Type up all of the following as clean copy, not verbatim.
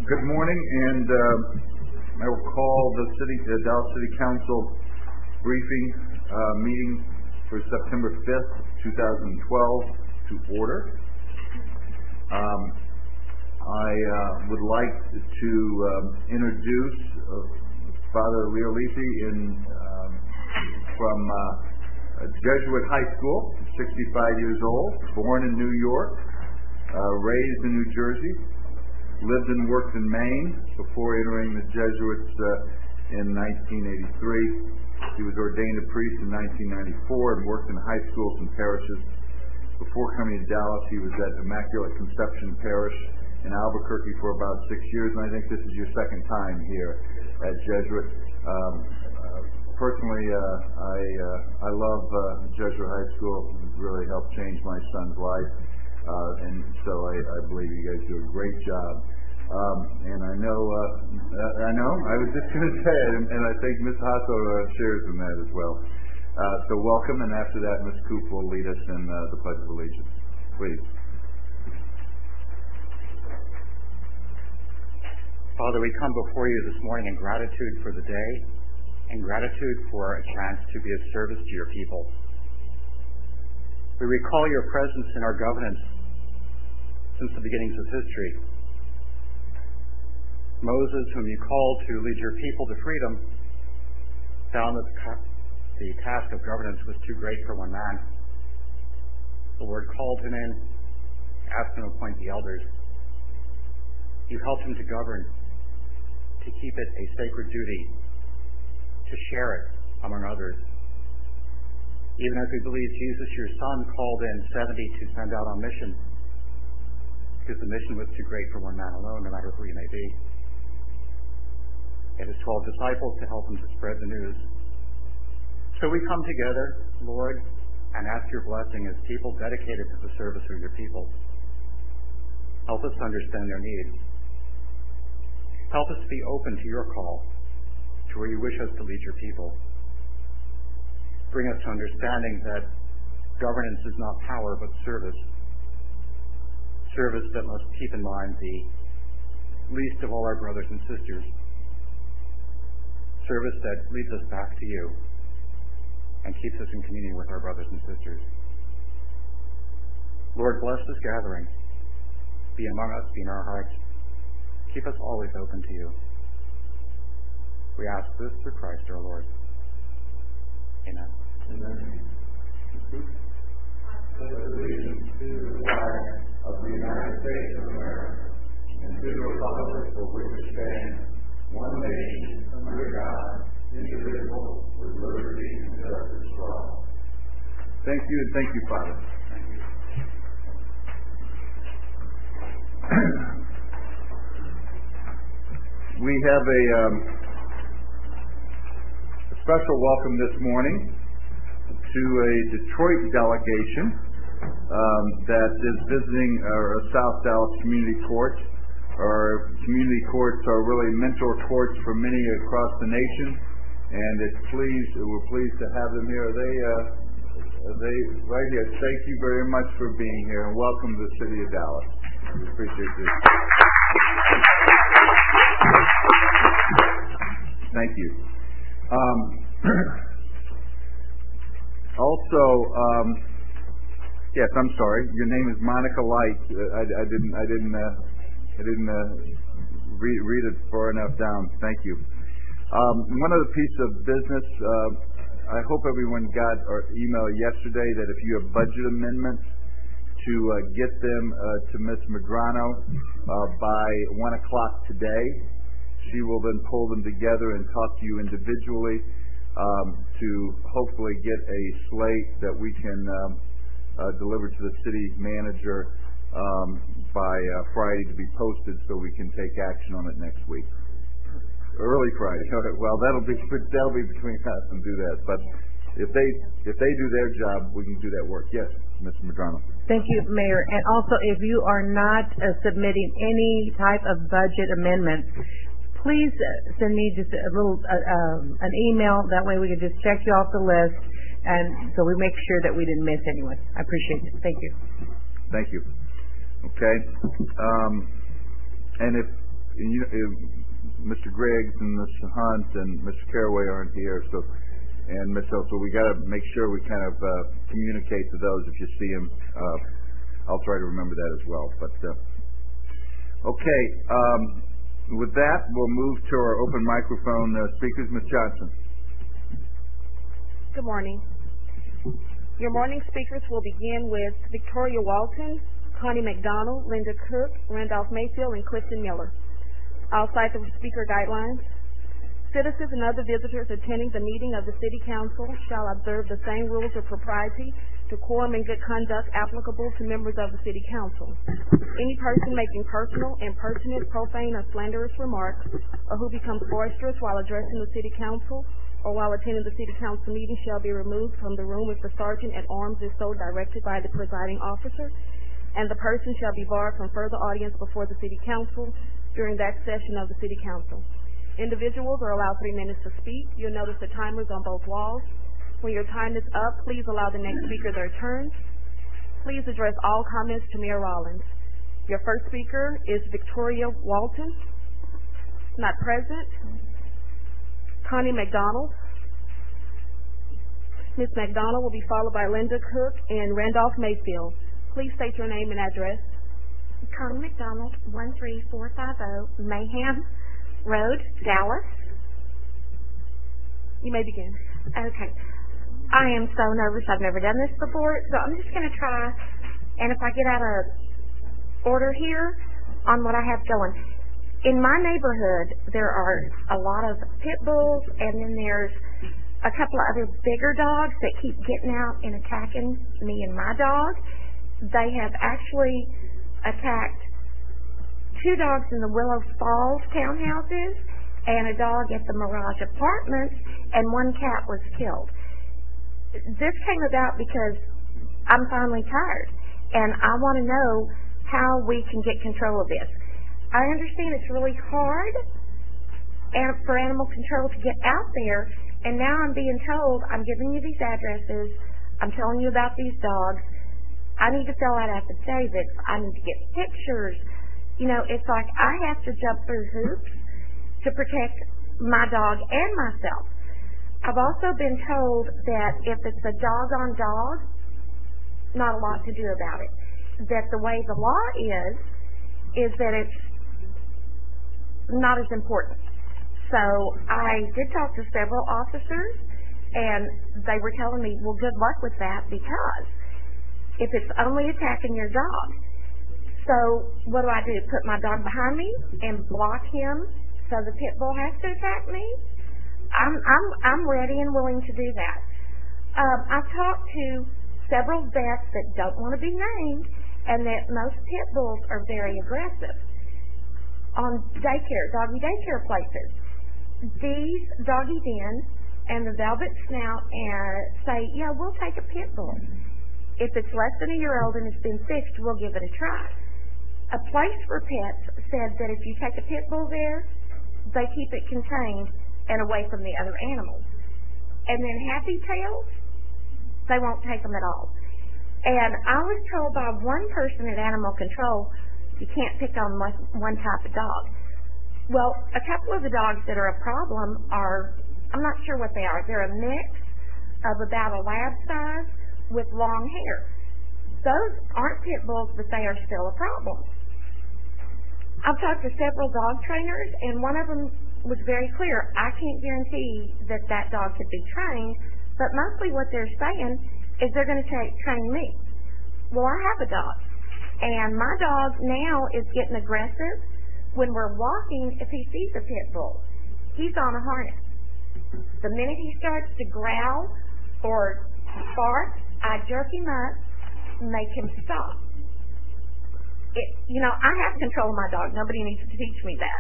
Good morning, and I will call the Dallas City Council briefing meeting for September 5th, 2012 to order. I would like to introduce Father Leo Lisi from Jesuit High School, 65 years old, born in New York, raised in New Jersey, lived and worked in Maine before entering the Jesuits in 1983. He was ordained a priest in 1994 and worked in high schools and parishes. Before coming to Dallas, he was at Immaculate Conception Parish in Albuquerque for about 6 years, and I think this is your second time here at Jesuit. Personally, I love Jesuit High School. It really helped change my son's life. And so I believe you guys do a great job. And I know, I was just going to say it, and I think Ms. Hasso shares in that as well. So welcome, and after that, Ms. Coop will lead us in the Pledge of Allegiance. Please. Father, we come before you this morning in gratitude for the day, and gratitude for a chance to be of service to your people. We recall your presence in our governance since the beginnings of history. Moses, whom you called to lead your people to freedom, found that the task of governance was too great for one man. The Lord called him in, asked him to appoint the elders. You helped him to govern, to keep it a sacred duty, to share it among others. Even as we believe Jesus, your Son, called in 70 to send out on mission, because the mission was too great for one man alone, no matter who he may be. And his 12 disciples to help him to spread the news. So we come together, Lord, and ask your blessing as people dedicated to the service of your people. Help us understand their needs. Help us to be open to your call, to where you wish us to lead your people. Bring us to understanding that governance is not power, but service. Service that must keep in mind the least of all our brothers and sisters. Service that leads us back to you and keeps us in communion with our brothers and sisters. Lord, bless this gathering. Be among us, be in our hearts. Keep us always open to you. We ask this through Christ our Lord. Amen. Amen. Allegiance to the flag of the United States of America and to the republic for which it stands, one nation, under God, indivisible, with liberty and justice for all. Thank you, and thank you, Father. Thank you. We have a special welcome this morning to a Detroit delegation that is visiting our South Dallas Community Court. Our community courts are really mentor courts for many across the nation, and we're pleased to have them here. They right here. Thank you very much for being here, and welcome to the city of Dallas. We appreciate this. Thank you. Also, yes, I'm sorry. Your name is Monica Light. I didn't read it far enough down. Thank you. One other piece of business. I hope everyone got our email yesterday that if you have budget amendments, to get them to Ms. Medrano by 1 o'clock today. She will then pull them together and talk to you individually to hopefully get a slate that we can deliver to the city manager by Friday to be posted so we can take action on it next week. Early Friday. Okay, well, that'll be between us and do that. But if they do their job, we can do that work. Yes, Mr. Medrano. Thank you, Mayor. And also, if you are not submitting any type of budget amendments, please send me just a little an email. That way we can just check you off the list, and so we make sure that we didn't miss anyone. I appreciate it. Thank you. Thank you. Okay. And if Mr. Griggs and Mr. Hunt and Mr. Caraway aren't here, and Ms. Hill, so we got to make sure we kind of communicate to those if you see them. I'll try to remember that as well. But okay, with that, we'll move to our open microphone speakers. Ms. Johnson. Good morning. Your morning speakers will begin with Victoria Walton, Connie McDonald, Linda Cook, Randolph Mayfield, and Clifton Miller. I'll cite the speaker guidelines. Citizens and other visitors attending the meeting of the City Council shall observe the same rules of propriety, decorum, and good conduct applicable to members of the City Council. Any person making personal, impertinent, profane, or slanderous remarks, or who becomes boisterous while addressing the City Council or while attending the City Council meeting shall be removed from the room if the sergeant at arms is so directed by the presiding officer, and the person shall be barred from further audience before the City Council during that session of the City Council. Individuals are allowed 3 minutes to speak. You'll notice the timers on both walls. When your time is up, please allow the next speaker their turn. Please address all comments to Mayor Rollins. Your first speaker is Victoria Walton, not present. Connie McDonald. Ms. McDonald will be followed by Linda Cook and Randolph Mayfield. Please state your name and address. Connie McDonald, 13450 Mayhem Road, Dallas. You may begin. Okay. I am so nervous. I've never done this before, so I'm just going to try, and if I get out of order here on what I have going. In my neighborhood, there are a lot of pit bulls, and then there's a couple of other bigger dogs that keep getting out and attacking me and my dog. They have actually attacked 2 dogs in the Willow Falls townhouses and a dog at the Mirage Apartments, and 1 cat was killed. This came about because I'm finally tired, and I want to know how we can get control of this. I understand it's really hard for animal control to get out there, and now I'm being told I'm giving you these addresses, I'm telling you about these dogs, I need to fill out affidavits, I need to get pictures. You know, it's like I have to jump through hoops to protect my dog and myself. I've also been told that if it's a dog on dog, not a lot to do about it. That the way the law is that it's not as important. So I did talk to several officers, and they were telling me, well, good luck with that, because if it's only attacking your dog. So what do? Put my dog behind me and block him so the pit bull has to attack me? I'm ready and willing to do that. I've talked to several vets that don't want to be named, and that most pit bulls are very aggressive. On doggy daycare places, these doggy dens and the Velvet Snout say, yeah, we'll take a pit bull. If it's less than a year old and it's been fixed, we'll give it a try. A Place for Pets said that if you take a pit bull there, they keep it contained and away from the other animals. And then Happy Tails, they won't take them at all. And I was told by one person at Animal Control, you can't pick on one type of dog. Well, a couple of the dogs that are a problem are, I'm not sure what they are. They're a mix of about a lab size with long hair. Those aren't pit bulls, but they are still a problem. I've talked to several dog trainers, and one of them was very clear. I can't guarantee that dog could be trained, but mostly what they're saying is they're going to train me. Well, I have a dog, and my dog now is getting aggressive when we're walking if he sees a pit bull. He's on a harness. The minute he starts to growl or bark, I jerk him up, make him stop. I have control of my dog. Nobody needs to teach me that.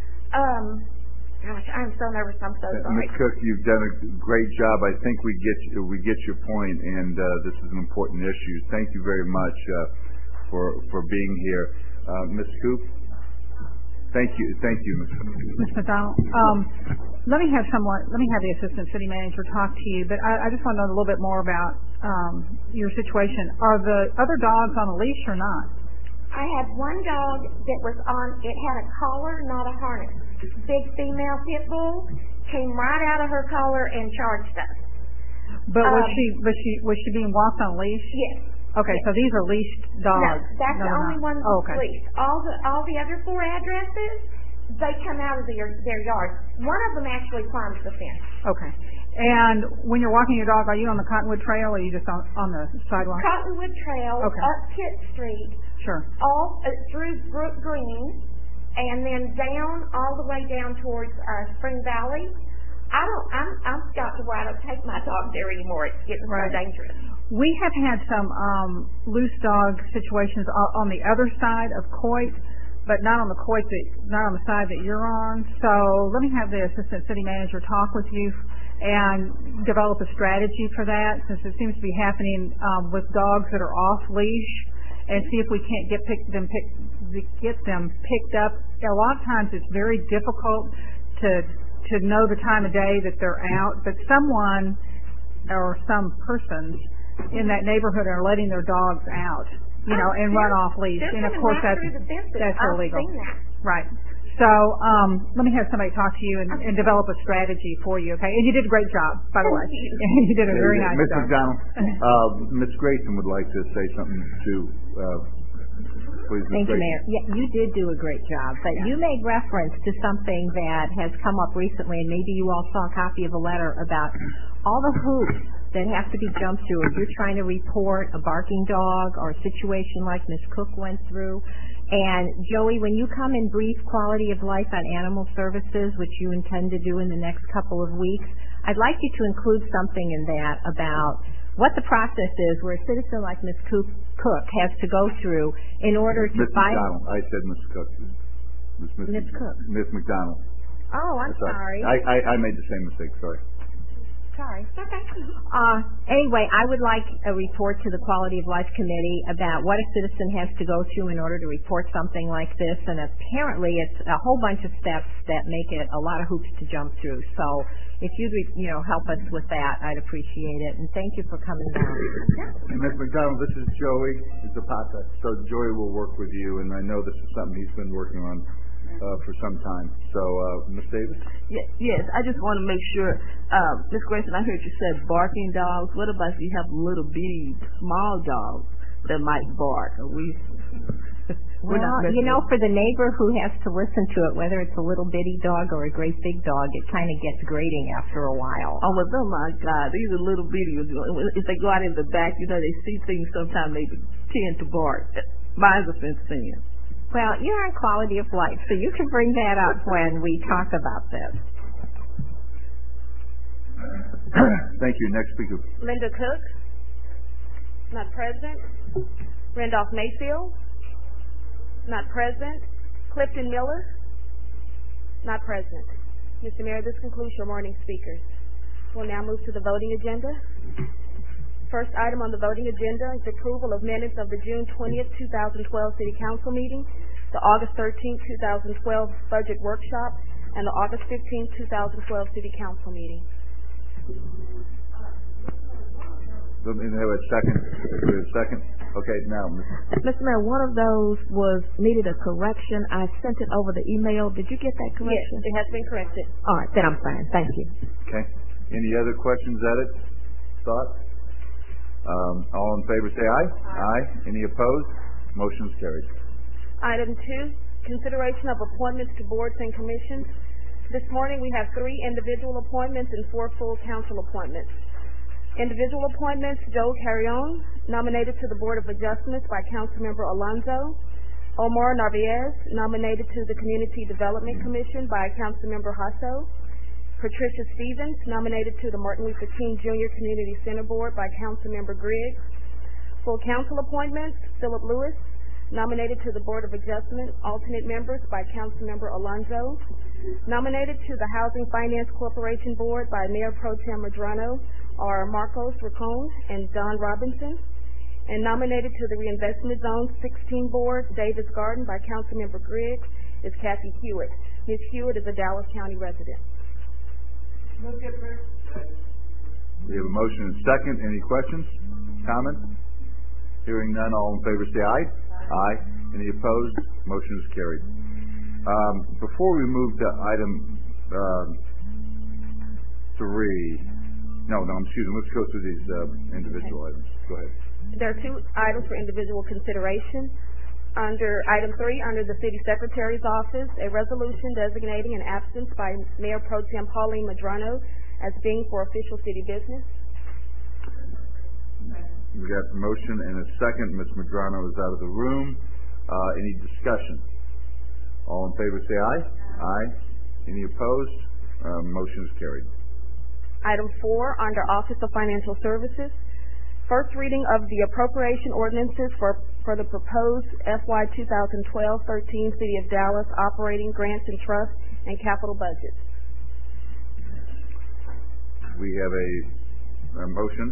Gosh, I'm so nervous. I'm so sorry. Ms. Cook, you've done a great job. I think we get your point, and this is an important issue. Thank you very much for being here. Ms. Coop? Thank you, Ms. Coop. Ms. McDonald, let me have the Assistant City Manager talk to you, but I just want to know a little bit more about your situation. Are the other dogs on a leash or not? I had one dog that was on, it had a collar, not a harness. Big female pit bull came right out of her collar and charged us. But was she being walked on a leash? Yes. Okay, yes. so these are leashed dogs. No, that's the only one that's okay. leashed. All the other 4 addresses, they come out of their yards. One of them actually climbs the fence. Okay. And when you're walking your dog, are you on the Cottonwood Trail or are you just on the sidewalk? Cottonwood Trail, okay. up Pitt Street, sure. all through Brook Green, and then down all the way down towards Spring Valley. I'm got to where I don't take my dog there anymore. It's getting so dangerous. We have had some loose dog situations on the other side of Coit, but not on the side that you're on. So let me have the assistant city manager talk with you and develop a strategy for that, since it seems to be happening with dogs that are off leash, and see if we can't get them picked up. A lot of times it's very difficult to know the time of day that they're out, but someone or some persons in that neighborhood are letting their dogs out, and run off leash, and of course that's illegal. Right. So let me have somebody talk to you and develop a strategy for you, okay? And you did a great job, by the way. You did a very nice Ms. job. McDonald, Ms. Grayson would like to say something too. Please, Ms. Thank you, Grayson. Mayor. Yeah, you did do a great job, but you made reference to something that has come up recently, and maybe you all saw a copy of a letter about all the hoops that have to be jumped through if you're trying to report a barking dog or a situation like Ms. Cook went through. And Joey, when you come and brief quality of life on animal services, which you intend to do in the next couple of weeks, I'd like you to include something in that about what the process is where a citizen like Ms. Cook has to go through in order to Ms. McDonald. I said Ms. Cook. Ms. Cook. Ms. McDonald. Oh, I'm sorry. I made the same mistake. Sorry. Sorry. Okay. Anyway, I would like a report to the Quality of Life Committee about what a citizen has to go through in order to report something like this, and apparently it's a whole bunch of steps that make it a lot of hoops to jump through. So if you'd help us with that, I'd appreciate it. And thank you for coming down. And Ms. McDonald, this is Joey Zapata. So Joey will work with you, and I know this is something he's been working on for some time. So, Ms. Davis? Yes, I just want to make sure, Ms. Grayson, I heard you said barking dogs. What about if you have little bitty small dogs that might bark? Well, for the neighbor who has to listen to it, whether it's a little bitty dog or a great big dog, it kind of gets grating after a while. Oh, my God, these are little bitty. If they go out in the back, they see things sometimes they tend to bark. Mine's a fenced in. Well, you're on Quality of Life, so you can bring that up when we talk about this. Thank you. Next speaker. Linda Cook, not present. Randolph Mayfield, not present. Clifton Miller, not present. Mr. Mayor, this concludes your morning speakers. We'll now move to the voting agenda. First item on the voting agenda is approval of minutes of the June 20th, 2012 City Council meeting, the August 13th, 2012 Budget Workshop, and the August 15th, 2012 City Council meeting. Let me have a second. Okay, now. Mr. Mayor, one of those needed a correction. I sent it over the email. Did you get that correction? Yes, it has been corrected. All right, then I'm fine. Thank you. Okay. Any other questions, edits, thoughts? All in favor say aye. Aye. Any opposed? Motion's carried. Item 2, consideration of appointments to boards and commissions. This morning we have 3 individual appointments and 4 full council appointments. Individual appointments: Joe Carrion, nominated to the Board of Adjustments by Councilmember Alonzo. Omar Narvaez, nominated to the Community Development Commission by Councilmember Hasso. Patricia Stevens, nominated to the Martin Luther King Jr. Community Center Board by Councilmember Griggs. Full council appointments: Philip Lewis, nominated to the Board of Adjustment, alternate members by Councilmember Alonzo. Nominated to the Housing Finance Corporation Board by Mayor Pro Tem Medrano are Marcos Racon and Don Robinson. And nominated to the Reinvestment Zone 16 Board, Davis Garden, by Councilmember Griggs, is Kathy Hewitt. Ms. Hewitt is a Dallas County resident. We have a motion and second. Any questions? Comments? Hearing none, all in favor say aye. Aye. Any opposed? Motion is carried. Before we move to item 3, let's go through these individual items. Go ahead. There are 2 items for individual consideration. Under item 3, under the City Secretary's office, a resolution designating an absence by Mayor Pro Tem Pauline Medrano as being for official city business. We got a motion and a second. Ms. Medrano is out of the room. Any discussion? All in favor say aye. Aye. Any opposed? Motion is carried. Item 4, under Office of Financial Services, first reading of the appropriation ordinances for the proposed FY 2012-13 City of Dallas operating grants and trust and capital budgets. We have a motion.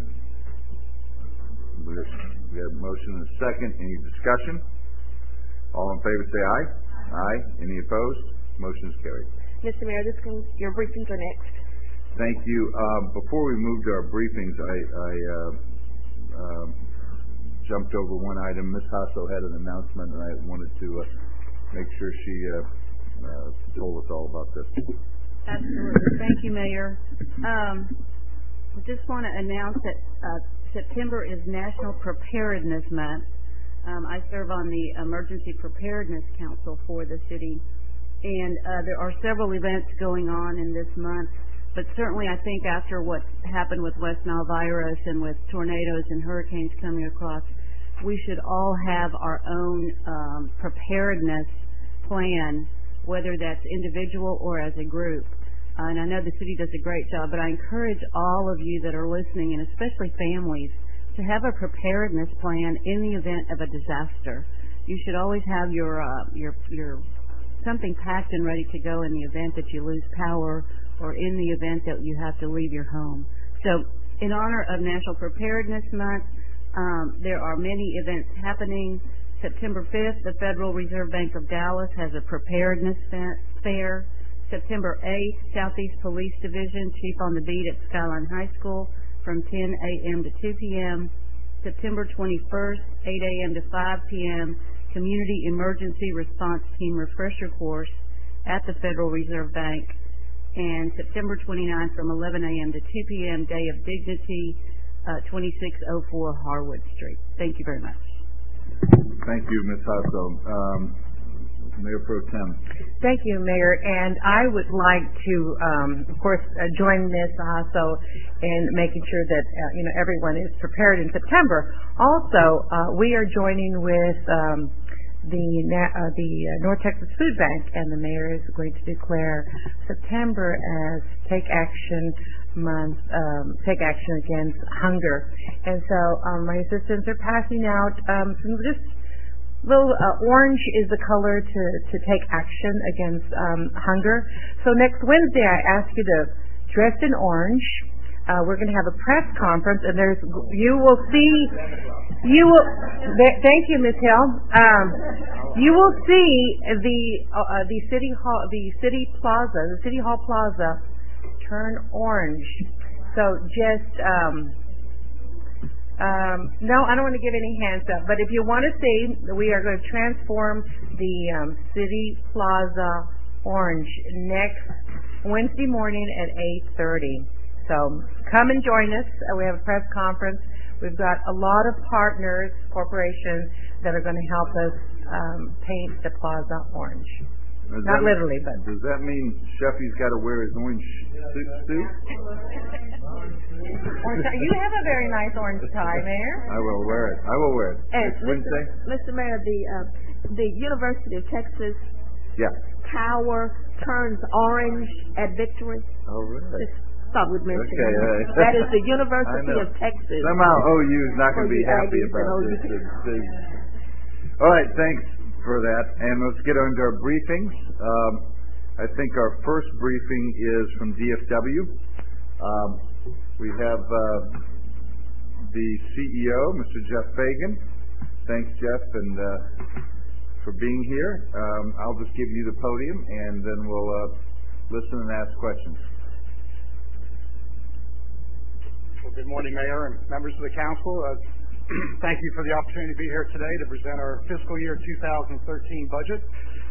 We have a motion and a second. Any discussion? All in favor say aye. Aye. Any opposed? Motion is carried. Mr. Mayor, your briefings are next. Thank you. Before we move to our briefings, I jumped over one item. Ms. Hasso had an announcement, and I wanted to make sure she told us all about this. Absolutely. Thank you, Mayor. I just want to announce that September is National Preparedness Month. I serve on the Emergency Preparedness Council for the city, and there are several events going on in this month. But certainly I think after what happened with West Nile virus and with tornadoes and hurricanes coming across, we should all have our own preparedness plan, whether that's individual or as a group. And I know the city does a great job, but I encourage all of you that are listening, and especially families, to have a preparedness plan in the event of a disaster. You should always have your something packed and ready to go in the event that you lose power, or in the event that you have to leave your home. So in honor of National Preparedness Month, there are many events happening. September 5th, the Federal Reserve Bank of Dallas has a preparedness fair. September 8th, Southeast Police Division, Chief on the Beat at Skyline High School from 10 a.m. to 2 p.m. September 21st, 8 a.m. to 5 p.m., Community Emergency Response Team Refresher Course at the Federal Reserve Bank. And September 29th from 11 a.m. to 2 p.m., Day of Dignity, 2604 Harwood Street. Thank you very much. Thank you, Ms. Hasso. Mayor Pro Tem. Thank you, Mayor. And I would like to, of course, join Ms. Hasso in making sure that everyone is prepared in September. Also, we are joining with the North Texas Food Bank, and the mayor is going to declare September as Take Action Month, Take Action Against Hunger. And so my assistants are passing out some just little orange is the color to take action against hunger. So next Wednesday, I ask you to dress in orange. We're going to have a press conference, and thank you, Ms. Hill. You will see the city hall plaza turn orange. So just no, I don't want to give any hands up, but if you want to see, we are going to transform the city plaza orange next Wednesday morning at 8:30. So come and join us. We have a press conference. We've got a lot of partners, corporations, that are going to help us paint the plaza orange. Not literally, but... Does that mean Sheffy's got to wear his orange suit? You have a very nice orange tie, Mayor. I will wear it. It's Wednesday? Mr. Mayor, the University of Texas tower turns orange at Victory. Oh, really? Thought we'd mention okay, that is the University of Texas. Somehow OU is not going to be happy about this. All right, thanks for that. And let's get on to our briefings. I think our first briefing is from DFW. We have the CEO, Mr. Jeff Fagan. Thanks, Jeff, and for being here. I'll just give you the podium, and then we'll listen and ask questions. Well, good morning, Mayor and members of the council. Thank you for the opportunity to be here today to present our fiscal year 2013 budget.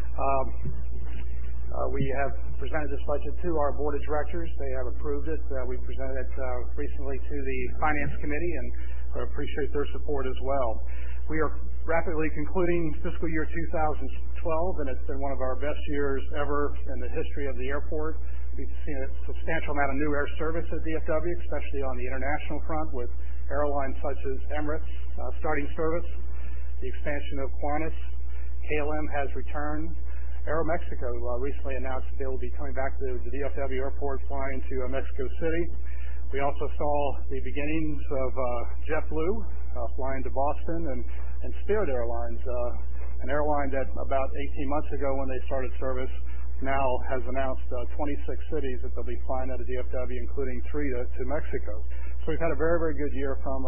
We have presented this budget to our board of directors. They have approved it. We presented it recently to the Finance Committee, and I appreciate their support as well. We are rapidly concluding fiscal year 2012, and it's been one of our best years ever in the history of the airport. We've seen a substantial amount of new air service at DFW, especially on the international front, with airlines such as Emirates starting service, the expansion of Qantas, KLM has returned. Aeromexico recently announced that they will be coming back to the DFW airport, flying to Mexico City. We also saw the beginnings of JetBlue flying to Boston, and Spirit Airlines, an airline that about 18 months ago when they started service, now has announced 26 cities that they'll be flying out of DFW, including 3 to Mexico. So we've had a very, very good year from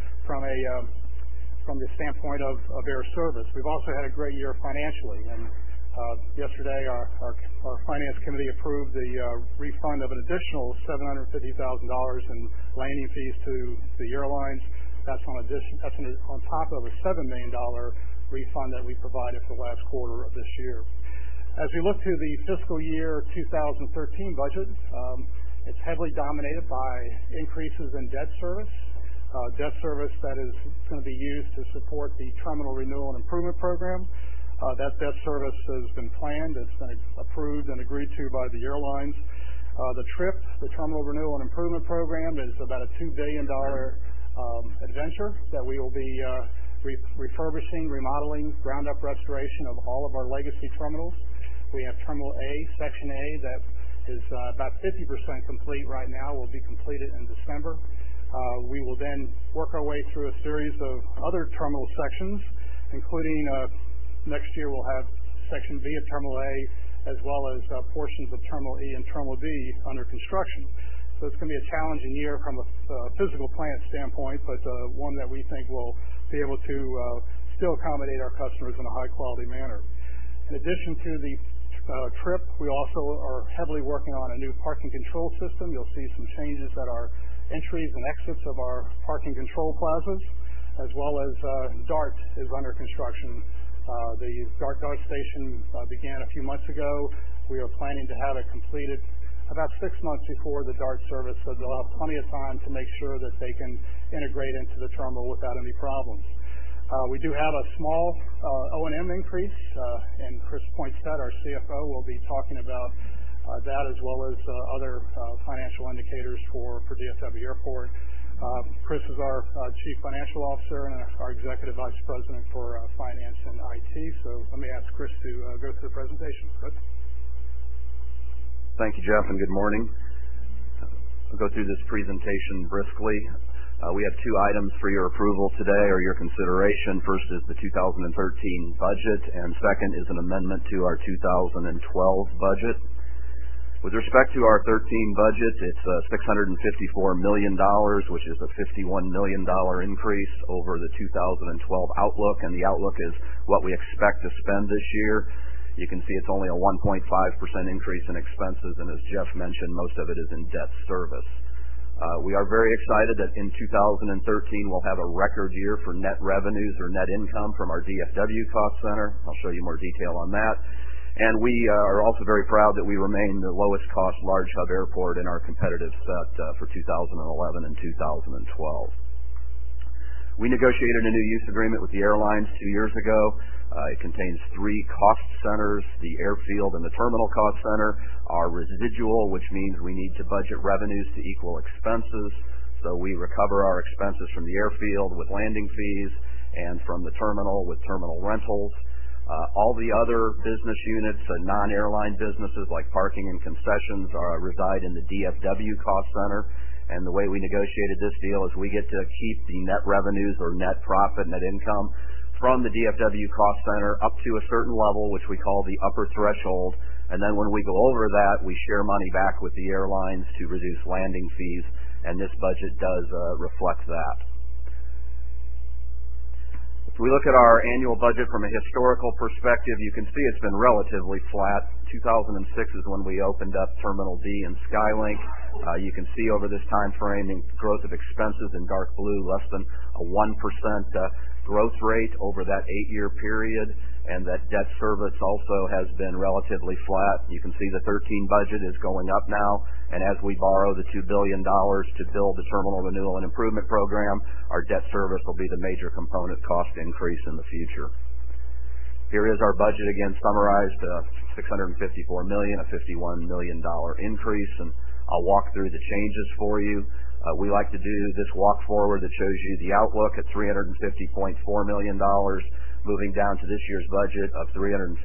the standpoint of air service. We've also had a great year financially, and yesterday our Finance Committee approved the refund of an additional $750,000 in landing fees to the airlines. That's on top of a $7 million refund that we provided for the last quarter of this year. As we look to the fiscal year 2013 budget, it's heavily dominated by increases in debt service that is going to be used to support the Terminal Renewal and Improvement Program. That debt service has been planned, it's been approved and agreed to by the airlines. The TRIP, the Terminal Renewal and Improvement Program, is about a $2 billion adventure that we will be refurbishing, remodeling, ground-up restoration of all of our legacy terminals. We have Terminal A, Section A, that is about 50% complete right now, will be completed in December. We will then work our way through a series of other terminal sections, including next year we'll have Section B of Terminal A, as well as portions of Terminal E and Terminal D under construction. So it's going to be a challenging year from a physical plant standpoint, but one that we think will be able to still accommodate our customers in a high-quality manner. In addition to the TRIP, we also are heavily working on a new parking control system. You'll see some changes at our entries and exits of our parking control plazas, as well as DART is under construction. The DART station began a few months ago. We are planning to have it completed about 6 months before the DART service, so they'll have plenty of time to make sure that they can integrate into the terminal without any problems. We do have a small O&M increase, and Chris Poinstead, our CFO, will be talking about that as well as other financial indicators for DFW Airport. Chris is our Chief Financial Officer and our Executive Vice President for Finance and IT. So let me ask Chris to go through the presentation. Chris? Thank you, Jeff, and good morning. I'll go through this presentation briskly. We have 2 items for your approval today or your consideration. First is the 2013 budget, and second is an amendment to our 2012 budget. With respect to our 13 budget, it's $654 million, which is a $51 million increase over the 2012 outlook, and the outlook is what we expect to spend this year. You can see it's only a 1.5% increase in expenses, and as Jeff mentioned, most of it is in debt service. We are very excited that in 2013 we'll have a record year for net revenues or net income from our DFW cost center. I'll show you more detail on that. And we are also very proud that we remain the lowest cost large hub airport in our competitive set for 2011 and 2012. We negotiated a new use agreement with the airlines 2 years ago. It contains 3 cost centers. The airfield and the terminal cost center are residual, which means we need to budget revenues to equal expenses. So we recover our expenses from the airfield with landing fees and from the terminal with terminal rentals. All the other business units, non-airline businesses like parking and concessions, reside in the DFW cost center. And the way we negotiated this deal is we get to keep the net revenues or net profit, net income from the DFW cost center up to a certain level, which we call the upper threshold. And then when we go over that, we share money back with the airlines to reduce landing fees, and this budget does reflect that. If we look at our annual budget from a historical perspective, you can see it's been relatively flat. 2006 is when we opened up Terminal D and Skylink. You can see over this time frame in growth of expenses in dark blue, less than a 1% growth rate over that 8-year period, and that debt service also has been relatively flat. You can see the 13 budget is going up now, and as we borrow the $2 billion to build the Terminal Renewal and Improvement Program, our debt service will be the major component cost increase in the future. Here is our budget again summarized, $654 million, a $51 million increase, and I'll walk through the changes for you. We like to do this walk forward that shows you the outlook at $350.4 million, moving down to this year's budget of $355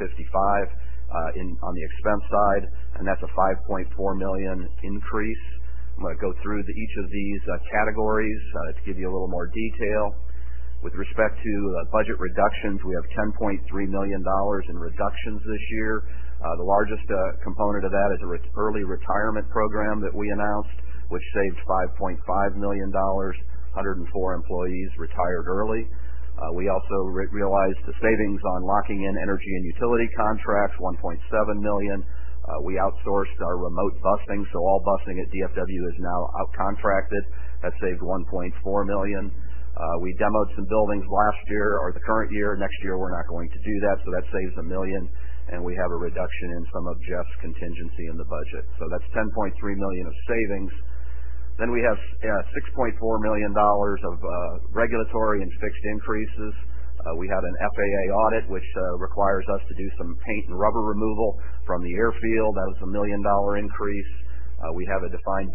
on the expense side, and that's a $5.4 million increase. I'm going to go through each of these categories to give you a little more detail. With respect to budget reductions, we have $10.3 million in reductions this year. The largest component of that is an early retirement program that we announced, which saved $5.5 million. 104 employees retired early. We also realized the savings on locking in energy and utility contracts, $1.7 million. We outsourced our remote busing, so all busing at DFW is now out-contracted. That saved $1.4 million. We demoed some buildings last year, or the current year. Next year we're not going to do that, so that saves $1 million. And we have a reduction in some of Jeff's contingency in the budget. So that's $10.3 million of savings. Then we have $6.4 million of regulatory and fixed increases. We had an FAA audit, which requires us to do some paint and rubber removal from the airfield. That was $1 million increase. We have a defined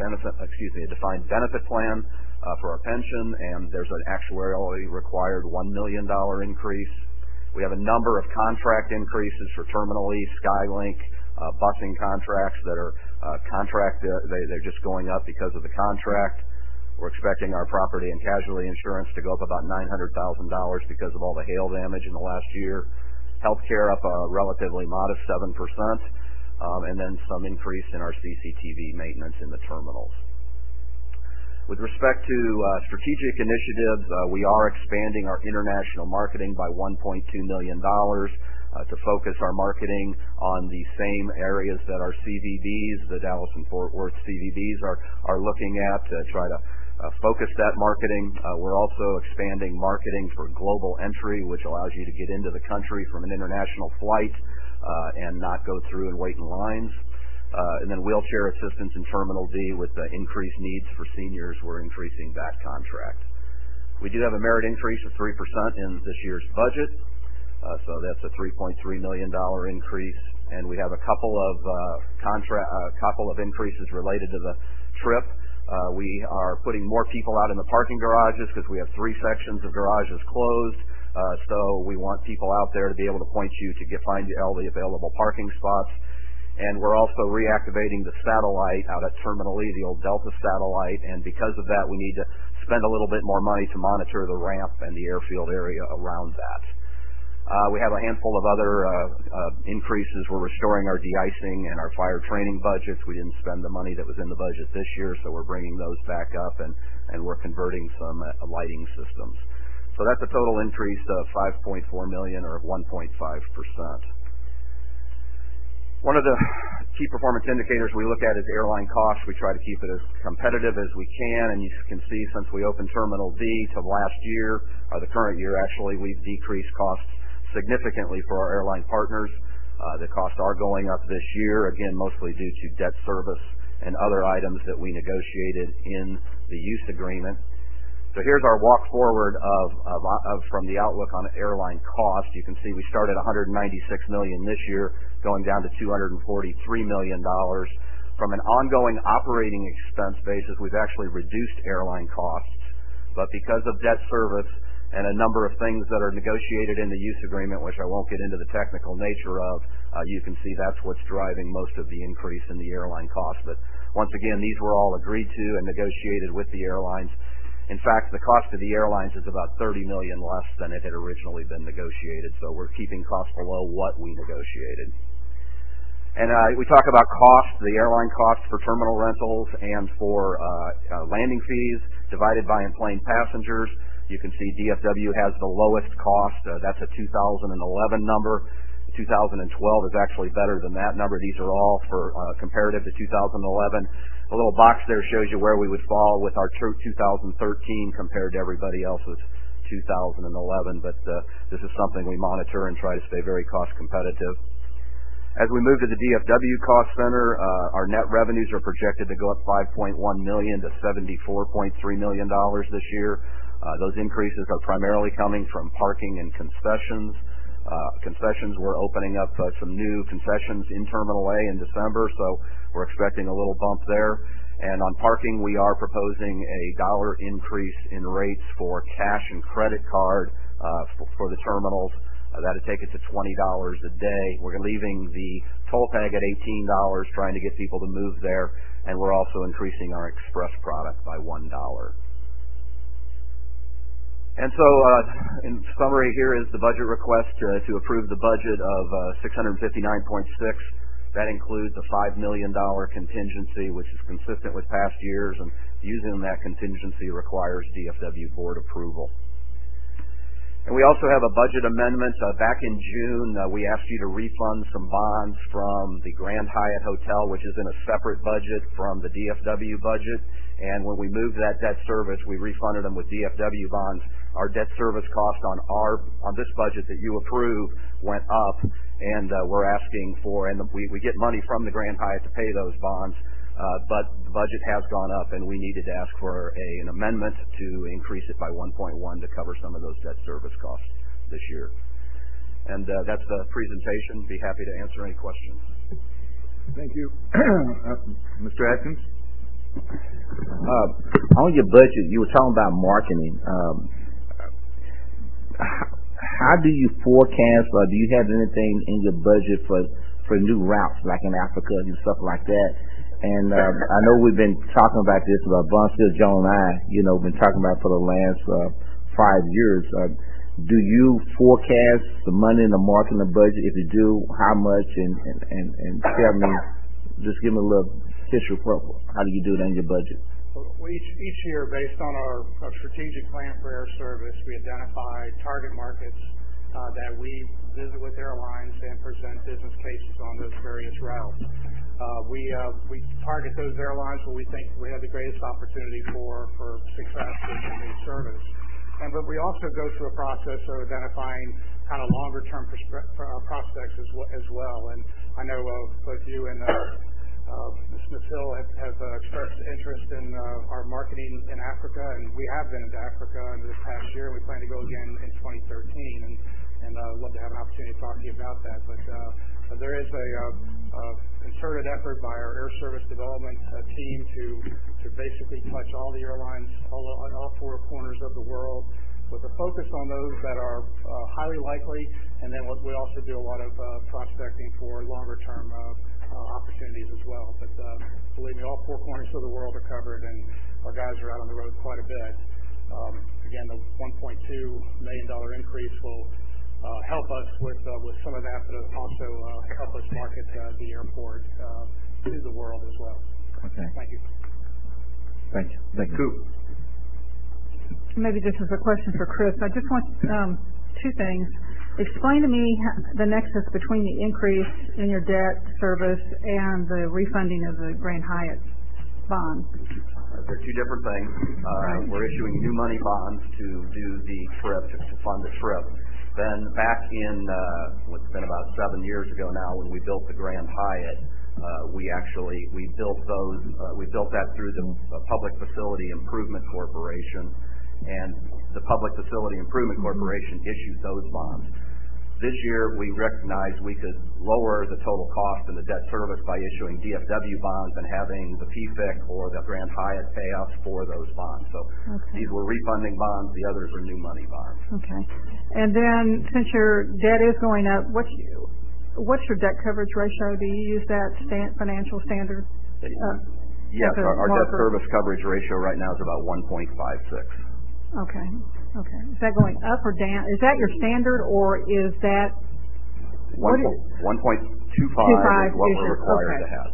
benefit plan for our pension, and there's an actuarially required $1 million increase. We have a number of contract increases for Terminal E, Skylink, busing contracts that are they're just going up because of the contract. We're expecting our property and casualty insurance to go up about $900,000 because of all the hail damage in the last year. Healthcare up a relatively modest 7%, and then some increase in our CCTV maintenance in the terminals. With respect to strategic initiatives, we are expanding our international marketing by $1.2 million to focus our marketing on the same areas that our CVBs, the Dallas and Fort Worth CVBs, are looking at to try to focus that marketing. We're also expanding marketing for global entry, which allows you to get into the country from an international flight and not go through and wait in lines. And then wheelchair assistance in Terminal D with the increased needs for seniors, we're increasing that contract. We do have a merit increase of 3% in this year's budget, so that's a $3.3 million increase. And we have a couple of increases related to the trip. We are putting more people out in the parking garages because we have 3 sections of garages closed. So we want people out there to be able to point you to find all the available parking spots. And we're also reactivating the satellite out at Terminal E, the old Delta satellite, and because of that we need to spend a little bit more money to monitor the ramp and the airfield area around that. We have a handful of other increases. We're restoring our de-icing and our fire training budgets. We didn't spend the money that was in the budget this year, so we're bringing those back up, and we're converting some lighting systems. So that's a total increase of $5.4 million, or 1.5%. One of the key performance indicators we look at is airline costs. We try to keep it as competitive as we can, and you can see since we opened Terminal D to last year, or the current year actually, we've decreased costs significantly for our airline partners. The costs are going up this year, again, mostly due to debt service and other items that we negotiated in the use agreement. So here's our walk forward from the outlook on airline cost. You can see we started $196 million this year, going down to $243 million. From an ongoing operating expense basis, we've actually reduced airline costs, but because of debt service and a number of things that are negotiated in the use agreement, which I won't get into the technical nature of, you can see that's what's driving most of the increase in the airline costs. But once again, these were all agreed to and negotiated with the airlines. In fact, the cost of the airlines is about $30 million less than it had originally been negotiated, so we're keeping costs below what we negotiated. And we talk about costs, the airline costs for terminal rentals and for landing fees divided by enplaned passengers. You can see DFW has the lowest cost. That's a 2011 number. 2012 is actually better than that number. These are all for comparative to 2011. A little box there shows you where we would fall with our 2013 compared to everybody else's 2011, but this is something we monitor and try to stay very cost competitive. As we move to the DFW cost center, our net revenues are projected to go up $5.1 million to $74.3 million this year. Those increases are primarily coming from parking and concessions. Concessions, we're opening up some new concessions in Terminal A in December, so we're expecting a little bump there. And on parking, we are proposing a $1 increase in rates for cash and credit card for the terminals. That'd take it to $20 a day. We're leaving the toll tag at $18, trying to get people to move there, and we're also increasing our express product by $1. And so, in summary, here is the budget request to approve the budget of $659.6. That includes a $5 million contingency, which is consistent with past years, and using that contingency requires DFW board approval. And we also have a budget amendment. Back in June, we asked you to refund some bonds from the Grand Hyatt Hotel, which is in a separate budget from the DFW budget. And when we moved that debt service, we refunded them with DFW bonds. Our debt service cost on this budget that you approve went up, and we're asking for, and we get money from the Grand Hyatt to pay those bonds, but the budget has gone up, and we needed to ask for an amendment to increase it by 1.1 to cover some of those debt service costs this year. And that's the presentation. Be happy to answer any questions. Thank you. Mr. Atkins? On your budget, you were talking about marketing. How do you forecast, or do you have anything in your budget for new routes, like in Africa and stuff like that? And I know we've been talking about this, Bonfield, John and I, been talking about for the last 5 years. Do you forecast the money in the marketing budget? If you do, how much? And tell me, just give me a little history for how do you do it in your budget? Each year, based on our strategic plan for air service, we identify target markets that we visit with airlines and present business cases on those various routes. We target those airlines where we think we have the greatest opportunity for success in the service. But we also go through a process of identifying kind of longer-term prospects as well. And I know both you and Ms. Hill have expressed interest in our marketing in Africa, and we have been into Africa in this past year. We plan to go again in 2013, and I'd love to have an opportunity to talk to you about that. But there is a concerted effort by our air service development team to basically touch all the airlines, all four corners of the world, with a focus on those that are highly likely, and then we also do a lot of prospecting for longer-term opportunities as well. But believe me, all four corners of the world are covered, and our guys are out on the road quite a bit. Again, the $1.2 million increase will help us with some of that, but it'll also help us market the airport to the world as well. Okay. Thank you. Thank you. Thank you. Maybe this is a question for Chris. I just want two things. Explain to me the nexus between the increase in your debt service and the refunding of the Grand Hyatt bond. They're two different things. We're issuing new money bonds to do the trip, to fund the trip. Then back in, what's been about 7 years ago now, when we built the Grand Hyatt, we built that through the Public Facility Improvement Corporation, and the Public Facility Improvement Corporation issued those bonds. This year, we recognized we could lower the total cost in the debt service by issuing DFW bonds and having the PFIC or the Grand Hyatt pay us for those bonds. So these were refunding bonds. The others are new money bonds. Okay. And then, since your debt is going up, what's your debt coverage ratio? Do you use that financial standard? Yes, our debt service coverage ratio right now is about 1.56. Okay. Okay. Is that going up or down? Is that your standard, or is that 1.25 is what we're required to have.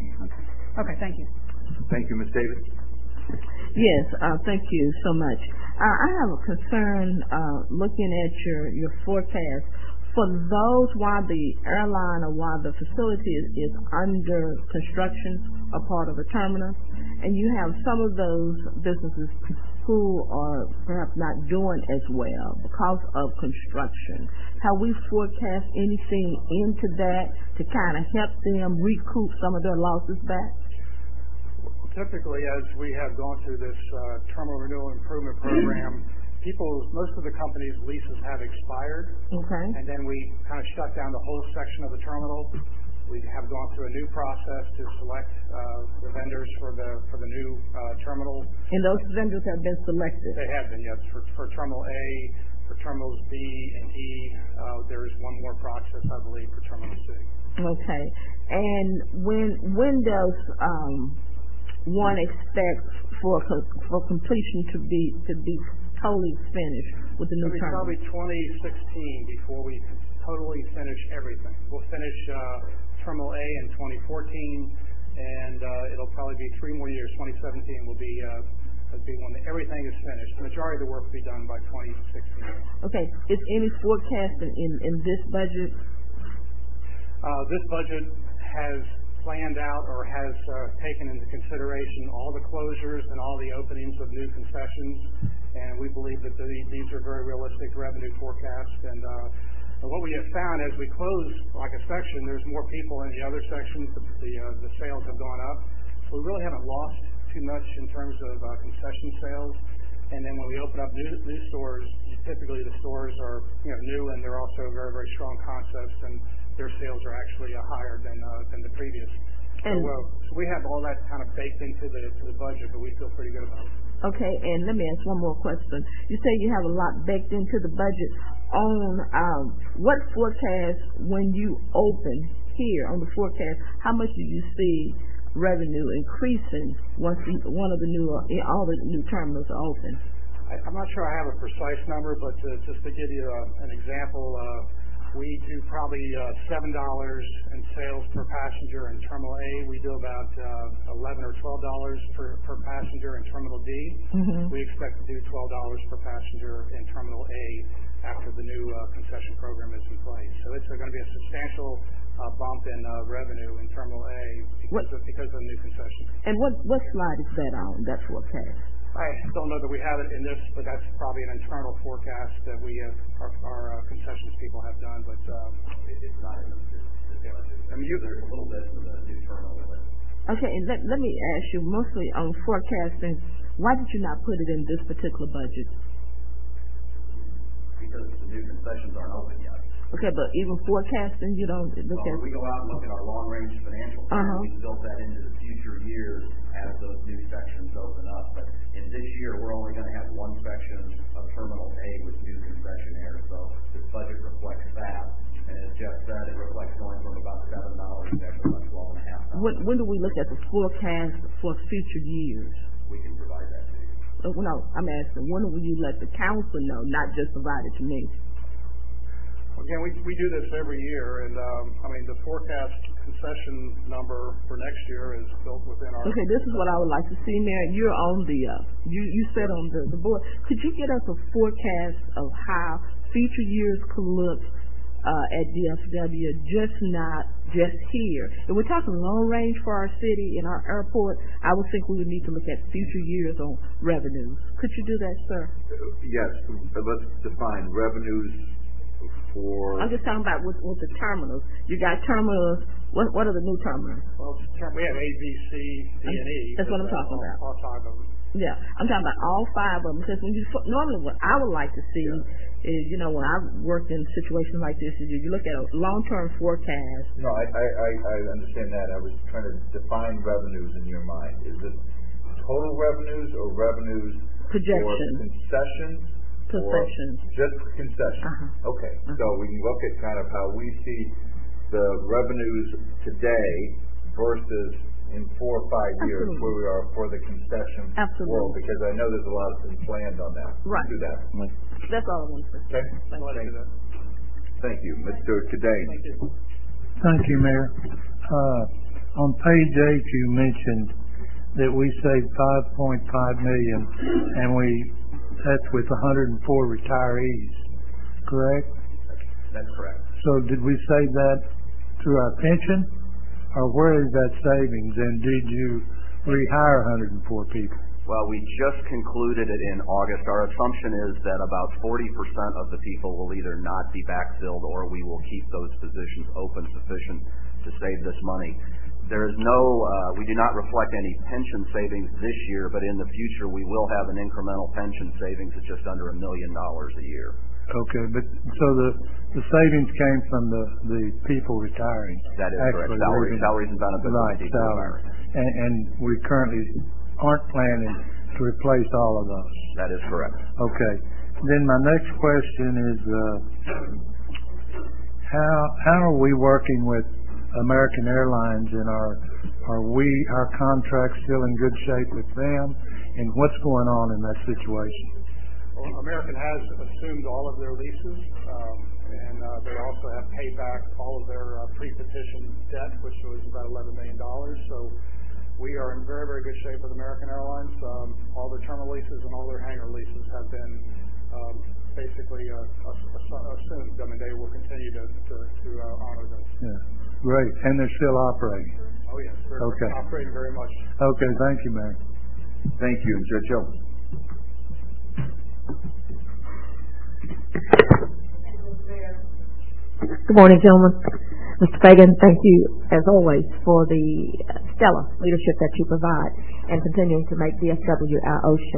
Okay. Thank you. Thank you, Ms. Davis. Yes, thank you so much. I have a concern looking at your forecast. For those while the airline or while the facility is under construction or part of a terminal, and you have some of those businesses who are perhaps not doing as well because of construction. Have we forecast anything into that to kind of help them recoup some of their losses back? Typically, as we have gone through this terminal renewal improvement program, most of the companies' leases have expired. Okay. And then we kind of shut down the whole section of the terminal. We have gone through a new process to select the vendors for the new terminal. And those vendors have been selected? They have been, yes. For Terminal A, for Terminals B and E, there is one more process, I believe, for Terminal C. Okay. And when does one expect for completion to be totally finished with the new terminal? It'll be probably 2016 before we totally finish everything. We'll finish Terminal A in 2014, and it'll probably be 3 more years. 2017 will be when everything is finished. The majority of the work will be done by 2016. Okay. Is any forecasting in this budget? This budget has planned out or has taken into consideration all the closures and all the openings of new concessions, and we believe that these are very realistic revenue forecasts. And what we have found as we close like a section, there's more people in the other sections. The sales have gone up, so we really haven't lost too much in terms of concession sales. And then when we open up new stores, typically the stores are new, and they're also very, very strong concepts, and their sales are actually higher than the previous. So we have all that kind of baked into the budget, but we feel pretty good about it. Okay, and let me ask one more question. You say you have a lot baked into the budget. On what forecast, when you open here on the forecast, how much do you see revenue increasing once all the new terminals are open? I'm not sure I have a precise number, but just to give you an example, we do probably $7 in sales per passenger in Terminal A. We do about $11 or $12 per passenger in Terminal D. Mm-hmm. We expect to do $12 per passenger in Terminal A after the new concession program is in place. So it's going to be a substantial bump in revenue in Terminal A because of the new concession. And what slide is that on, that forecast? I don't know that we have it in this, but that's probably an internal forecast that we have, our concessions people have done, but it's not in the budget. I mean, there's a little bit for the new terminal. Okay, and let me ask you, mostly on forecasting, why did you not put it in this particular budget? Because the new concessions aren't open yet. Okay, but even forecasting, you don't look at... We go out and look at our long-range financial plan. We built that into the future years as those new sections open up. But in this year, we're only going to have one section of Terminal A with new concessionaires. So this budget reflects that. And as Jeff said, it reflects going from about $7 to actually about $12.50. When do we look at the forecast for future years? We can provide that to you. No, I'm asking, when will you let the council know, not just provide it to me? Again, we do this every year, and the forecast concession number for next year is built within our... Okay, this is what I would like to see, Mayor. You're on you said on the board. Could you get us a forecast of how future years could look at DFW, not just here? If we're talking long range for our city and our airport, I would think we would need to look at future years on revenues. Could you do that, sir? Yes, but let's define revenues. I'm just talking about with the terminals. You got terminals. What are the new terminals? Well, we have A, B, C, D, and E. That's what I'm talking about. All 5 of them. Yeah, I'm talking about all 5 of them, because normally what I would like to see is, when I've worked in situations like this, is you look at a long-term forecast. No, I understand that. I was trying to define revenues in your mind. Is it total revenues or revenues projections? For concessions? Concessions. Just concessions. Okay. So we can look at kind of how we see the revenues today versus in 4 or 5 years where we are for the concession world, because I know there's a lot of things planned on that. Right. Do that. That's all I want to say. Okay. Thank you. Mr. Cadane. Thank you, Mayor. On page 8, you mentioned that we saved $5.5 million, and we that's with 104 retirees, correct? That's correct. So did we save that through our pension, or where is that savings, and did you rehire 104 people? Well, we just concluded it in August. Our assumption is that about 40% of the people will either not be backfilled or we will keep those positions open sufficient to save this money. There is we do not reflect any pension savings this year, but in the future we will have an incremental pension savings of just under $1 million a year. Okay, but so the savings came from the people retiring. That is correct. Salaries and benefits. Right, salaries. And we currently aren't planning to replace all of those. That is correct. Okay. Then my next question is, how are we working with American Airlines, and are our contracts still in good shape with them, and what's going on in that situation? Well, American has assumed all of their leases, and they also have paid back all of their pre-petition debt, which was about $11 million. So we are in very, very good shape with American Airlines. All their terminal leases and all their hangar leases have been basically assumed. I mean, they will continue to honor those. Yeah, great. And they're still operating? Oh, yes. They're operating very much. Okay, thank you, Mayor. Thank you. And Judge Jones. Good morning, gentlemen. Mr. Fagan, thank you, as always, for the stellar leadership that you provide and continuing to make DFW our ocean.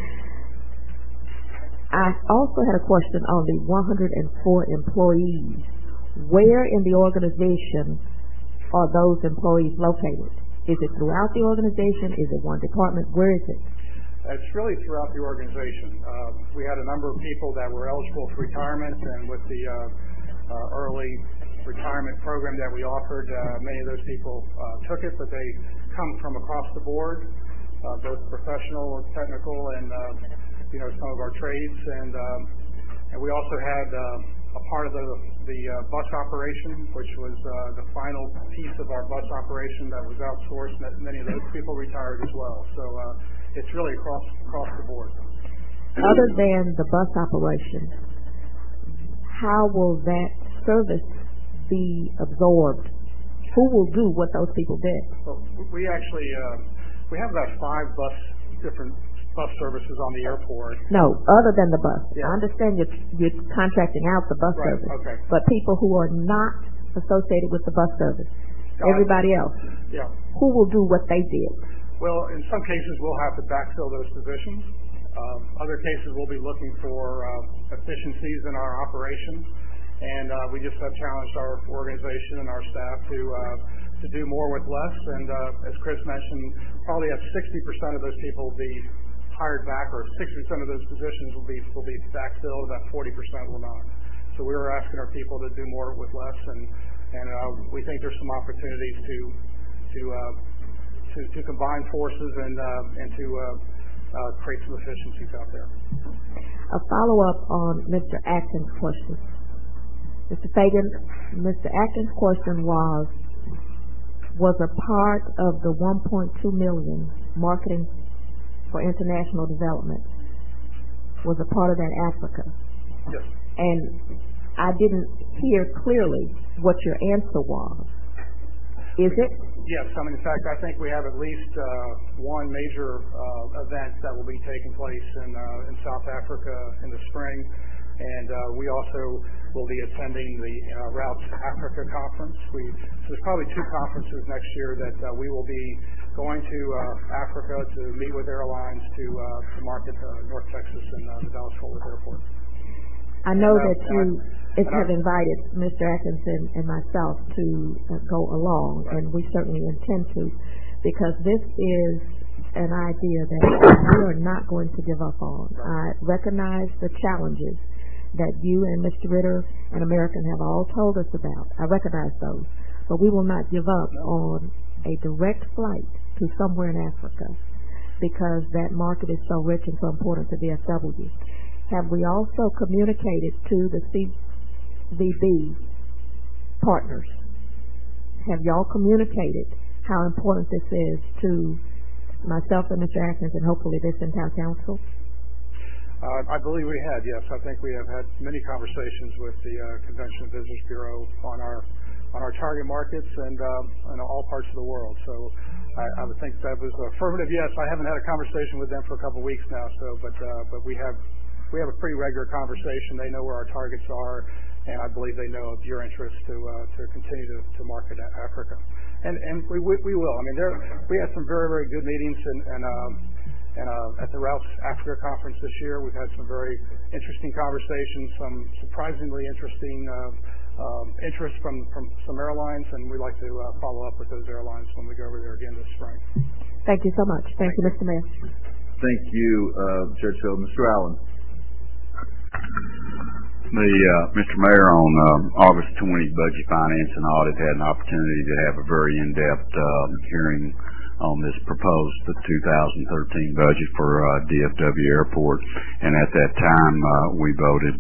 I also had a question on the 104 employees. Where in the organization are those employees located? Is it throughout the organization? Is it one department? Where is it? It's really throughout the organization. We had a number of people that were eligible for retirement, and with the early retirement program that we offered, many of those people took it, but they come from across the board, both professional and technical, and some of our trades, and we also had a part of the bus operation, which was the final piece of our bus operation that was outsourced, and many of those people retired as well. So it's really across the board. Other than the bus operation, how will that service be absorbed? Who will do what those people did? Well, we actually we have about 5 different bus services on the airport. No, other than the bus. Yeah. I understand you're contracting out the bus service, okay. But people who are not associated with the bus service, everybody else, yeah. Who will do what they did? Well, in some cases we'll have to backfill those positions. Other cases we'll be looking for efficiencies in our operations, and we just have challenged our organization and our staff to do more with less. And as Chris mentioned, probably at 60% of those people will be hired back, or 60% of those positions will be backfilled. About 40% will not. So we were asking our people to do more with less, and we think there's some opportunities to combine forces and to create some efficiencies out there. A follow-up on Mr. Atkins' question. Mr. Fagan, Mr. Atkins' question was a part of the $1.2 million marketing for international development, was a part of that Africa? Yes. And I didn't hear clearly what your answer was. Is it? Yes. I mean, in fact, I think we have at least one major event that will be taking place in South Africa in the spring, and we also will be attending the Routes Africa conference. So there's probably 2 conferences next year that we will be going to Africa to meet with airlines to market North Texas and the Dallas-Fort Worth Airport. I know that you have invited Mr. Atkins and myself to go along, and we certainly intend to, because this is an idea that we are not going to give up on. I recognize the challenges that you and Mr. Ritter and American have all told us about. I recognize those, but we will not give up on a direct flight to somewhere in Africa, because that market is so rich and so important to DFW. Have we also communicated to the CVB partners? Have y'all communicated how important this is to myself and Mr. Atkins, and hopefully this entire council? I believe we had, yes. I think we have had many conversations with the Convention and Visitors Bureau on our target markets and in all parts of the world. So I would think that was affirmative. Yes, I haven't had a conversation with them for a couple of weeks now. But we have a pretty regular conversation. They know where our targets are, and I believe they know of your interest to continue to market Africa. And we will. I mean, we had some very, very good meetings and at the Ralph's Africa Conference this year. We've had some very interesting conversations, some surprisingly interesting interest from some airlines, and we'd like to follow up with those airlines when we go over there again this spring. Thank you so much. Thank you, Mr. Mayor. Thank you, Judge Hill. Mr. Allen. Mr. Mayor, on August 20, Budget, Finance, and Audit had an opportunity to have a very in-depth hearing on this proposed 2013 budget for DFW Airport, and at that time we voted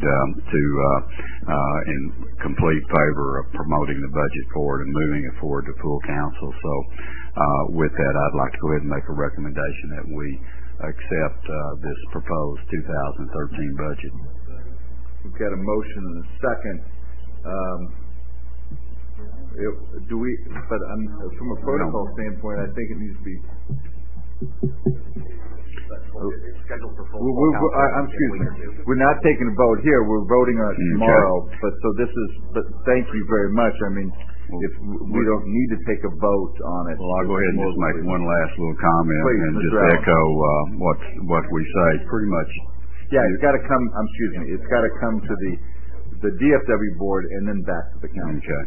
in complete favor of promoting the budget forward and moving it forward to full council. So with that, I'd like to go ahead and make a recommendation that we accept this proposed 2013 budget. We've got a motion and a second. From a protocol standpoint, I think it needs to be scheduled for full excuse me. We're not taking a vote here. We're voting on it tomorrow. But thank you very much. I mean, if we don't need to take a vote on it. Well, I'll go ahead and just make one last little comment. Please, and Mr. just Allen. echo what we say. Pretty much. Yeah, it's got to come. It's got to come to the DFW board and then back to the county. Okay.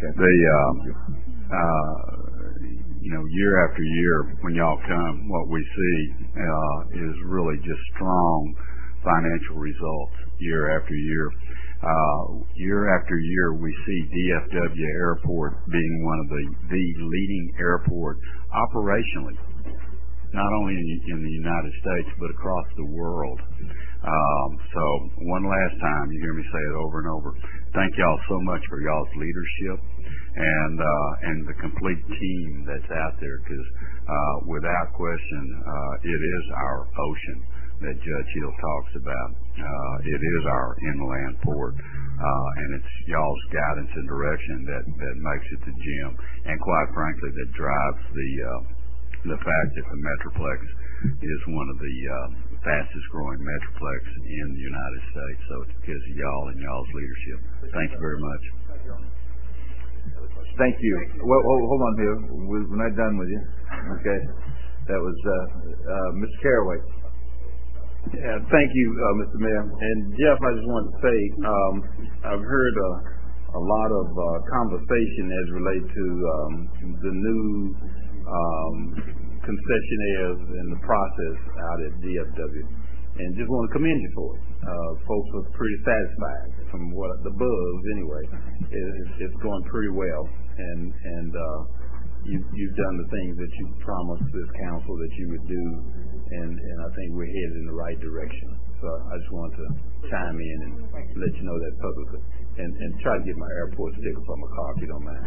Year after year, when y'all come, what we see is really just strong financial results year after year. Year after year, we see DFW Airport being one of the leading airport operationally, not only in the United States, but across the world. So one last time, you hear me say it over and over, thank y'all so much for y'all's leadership and the complete team that's out there, because without question, it is our ocean that Judge Hill talks about. It is our inland port, and it's y'all's guidance and direction that makes it the gem, and quite frankly, that drives the fact that the Metroplex is one of the fastest growing Metroplex in the United States. So it's because of y'all and y'all's leadership. Thank you very much. Thank you. Well, hold on here. We're not done with you. Okay. That was Mr. Caraway. Yeah, thank you, Mr. Mayor. And Jeff, I just wanted to say, I've heard a lot of conversation as relates to the new concessionaires and the process out at DFW, and just want to commend you for it. Folks are pretty satisfied from what the buzz anyway. It's going pretty well, and you've done the things that you promised this council that you would do, and I think we're headed in the right direction. So I just want to chime in and let you know that publicly, and try to get my airport sticker for my car if you don't mind.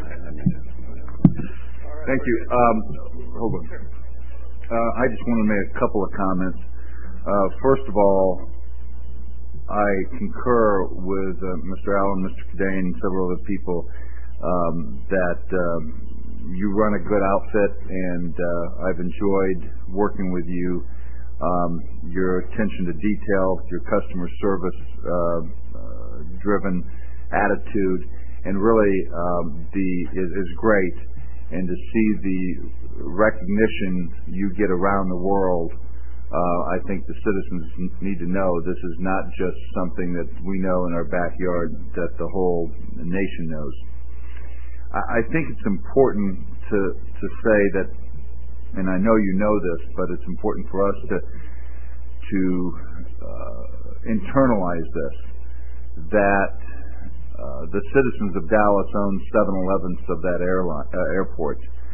Thank you. Hold on. I just want to make a couple of comments. First of all, I concur with Mr. Allen, Mr. Cadane, and several other people that you run a good outfit, and I've enjoyed working with you. Your attention to detail, your customer service driven attitude, and really is great. And to see the recognition you get around the world, I think the citizens need to know this is not just something that we know in our backyard, that the whole nation knows. I think it's important to say that, and I know you know this, but it's important for us to internalize this, that the citizens of Dallas own 7/11 of that airport.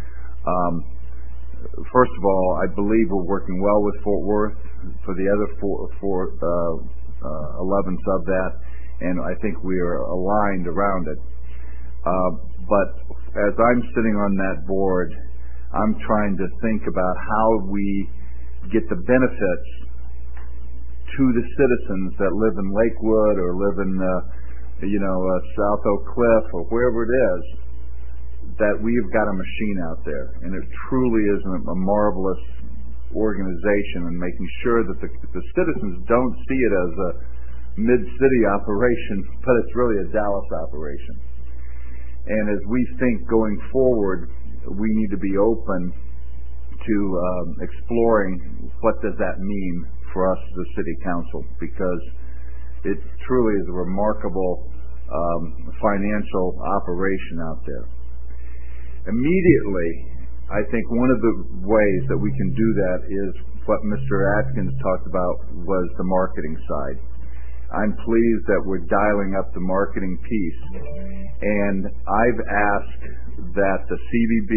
First of all, I believe we're working well with Fort Worth for the other four 11ths of that, and I think we are aligned around it. But as I'm sitting on that board, I'm trying to think about how we get the benefits to the citizens that live in Lakewood or live in South Oak Cliff or wherever it is, that we've got a machine out there, and it truly is a marvelous organization, and making sure that the citizens don't see it as a mid-city operation, but it's really a Dallas operation. And as we think going forward, we need to be open to exploring what does that mean for us as a city council, because it truly is a remarkable financial operation out there. Immediately, I think one of the ways that we can do that is what Mr. Atkins talked about, was the marketing side. I'm pleased that we're dialing up the marketing piece, and I've asked that the CVB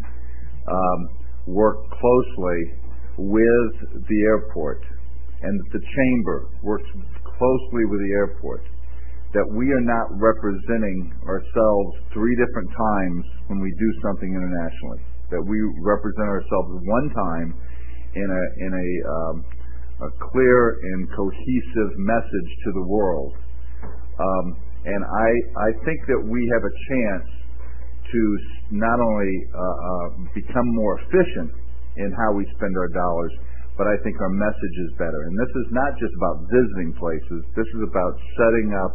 work closely with the airport, and that the chamber works closely with the airport, that we are not representing ourselves three different times when we do something internationally, that we represent ourselves one time in a clear and cohesive message to the world. And I think that we have a chance to not only become more efficient in how we spend our dollars, but I think our message is better. And this is not just about visiting places. This is about setting up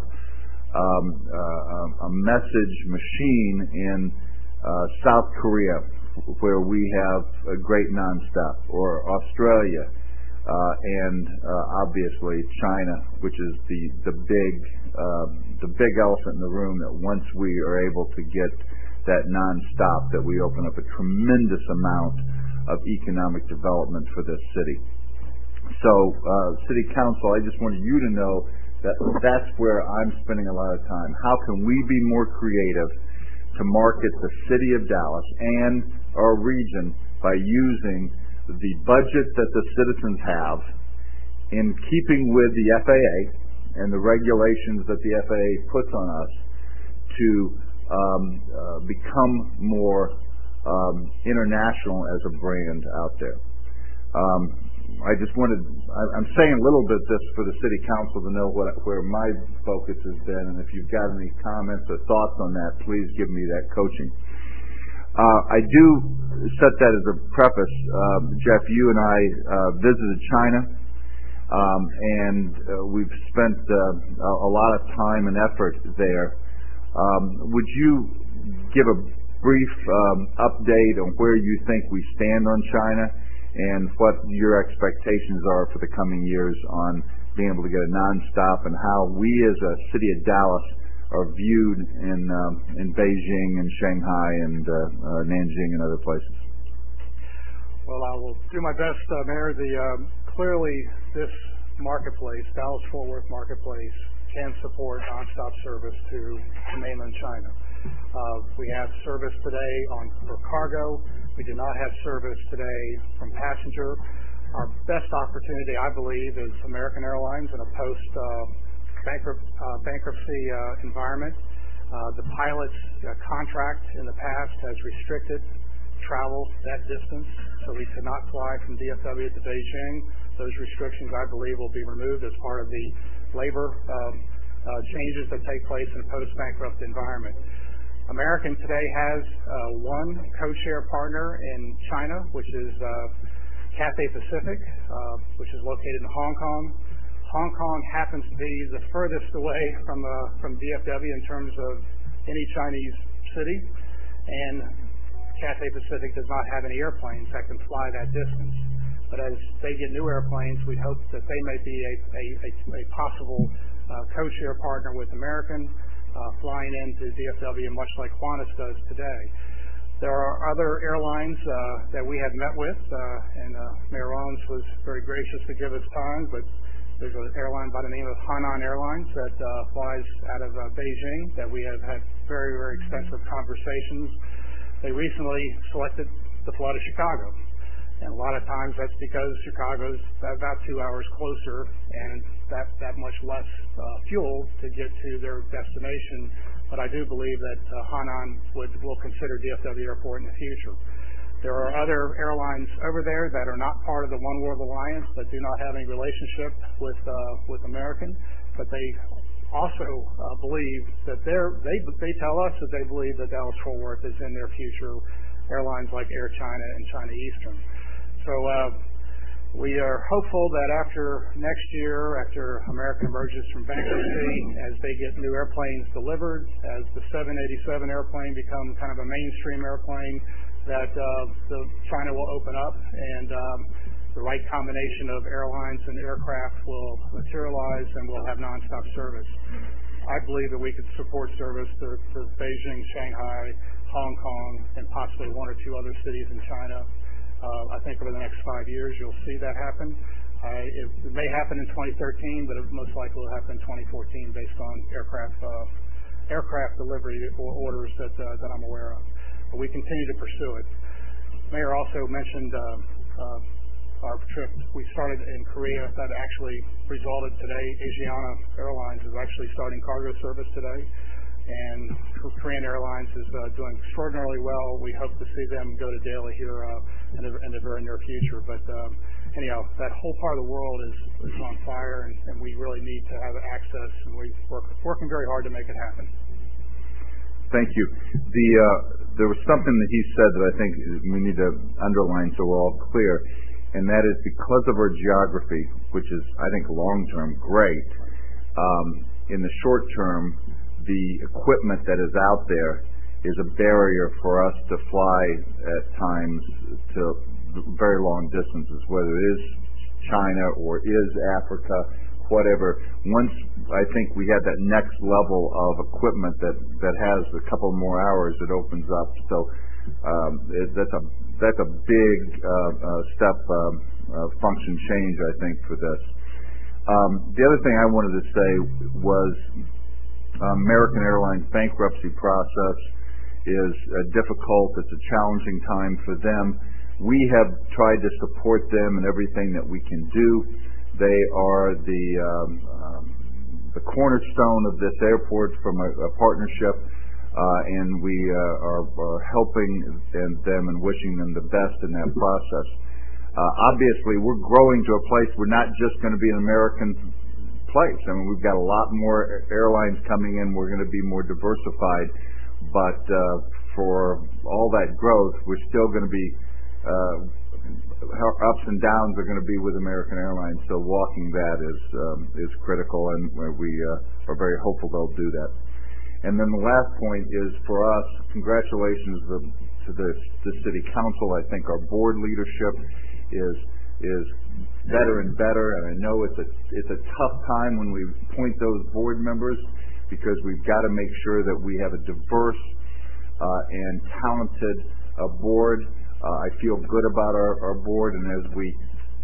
a message machine in South Korea, where we have a great nonstop, or Australia, and obviously China, which is the big elephant in the room, that once we are able to get that nonstop, that we open up a tremendous amount of economic development for this city. So, City Council, I just wanted you to know that that's where I'm spending a lot of time. How can we be more creative to market the city of Dallas and our region by using the budget that the citizens have, in keeping with the FAA and the regulations that the FAA puts on us, to become more international as a brand out there. I'm saying a little bit this for the City Council to know where my focus has been, and if you've got any comments or thoughts on that, please give me that coaching. I do set that as a preface. Jeff, you and I visited China, and we've spent a lot of time and effort there. Would you give a brief update on where you think we stand on China, and what your expectations are for the coming years on being able to get a nonstop, and how we as a city of Dallas are viewed in Beijing and Shanghai and Nanjing and other places? Well, I will do my best, Mayor. Clearly, this marketplace, Dallas-Fort Worth marketplace, can support nonstop service to mainland China. We have service today for cargo. We do not have service today from passenger. Our best opportunity, I believe, is American Airlines in a post-bankruptcy environment. The pilot's contract in the past has restricted travel that distance, so we could not fly from DFW to Beijing. Those restrictions, I believe, will be removed as part of the labor changes that take place in a post-bankrupt environment. American today has one code-share partner in China, which is Cathay Pacific, which is located in Hong Kong. Hong Kong happens to be the furthest away from DFW in terms of any Chinese city, and Cathay Pacific does not have any airplanes that can fly that distance. But as they get new airplanes, we hope that they may be a possible code-share partner with American, flying into DFW much like Qantas does today. There are other airlines that we have met with, and Mayor Owens was very gracious to give us time, but there's an airline by the name of Hainan Airlines that flies out of Beijing that we have had very, very extensive conversations. They recently selected to fly to Chicago, and a lot of times that's because Chicago's about 2 hours closer and that much less fuel to get to their destination. But I do believe that Hainan will consider DFW Airport in the future. There are other airlines over there that are not part of the One World Alliance that do not have any relationship with American, but they also believe that they tell us that they believe that Dallas-Fort Worth is in their future, airlines like Air China and China Eastern. So we are hopeful that after next year, after American emerges from bankruptcy, as they get new airplanes delivered, as the 787 airplane becomes kind of a mainstream airplane, that China will open up and the right combination of airlines and aircraft will materialize and we'll have nonstop service. I believe that we could support service to Beijing, Shanghai, Hong Kong, and possibly one or two other cities in China. I think over the next 5 years you'll see that happen. It may happen in 2013, but it most likely will happen in 2014 based on aircraft delivery orders that I'm aware of. But we continue to pursue it. Mayor also mentioned our trip we started in Korea that actually resulted today. Asiana Airlines is actually starting cargo service today, and Korean Airlines is doing extraordinarily well. We hope to see them go to Delhi here in the very near future. But anyhow, that whole part of the world is on fire, and we really need to have access, and we're working very hard to make it happen. Thank you. There was something that he said that I think we need to underline so we're all clear, and that is because of our geography, which is, I think, long-term great, in the short term, the equipment that is out there is a barrier for us to fly at times to very long distances, whether it is China or is Africa, whatever. Once I think we have that next level of equipment that has a couple more hours, it opens up. So that's a big step function change, I think, for this. The other thing I wanted to say was American Airlines bankruptcy process is difficult. It's a challenging time for them. We have tried to support them in everything that we can do. They are the cornerstone of this airport from a partnership, and we are helping them and wishing them the best in that process. Obviously, we're growing to a place we're not just going to be an American place. I mean, we've got a lot more airlines coming in. We're going to be more diversified, but for all that growth, we're still going to be ups and downs are going to be with American Airlines, so walking that is critical, and we are very hopeful they'll do that. And then the last point is for us, congratulations to the City Council. I think our board leadership is better and better, and I know it's a tough time when we appoint those board members because we've got to make sure that we have a diverse and talented board. I feel good about our board, and as we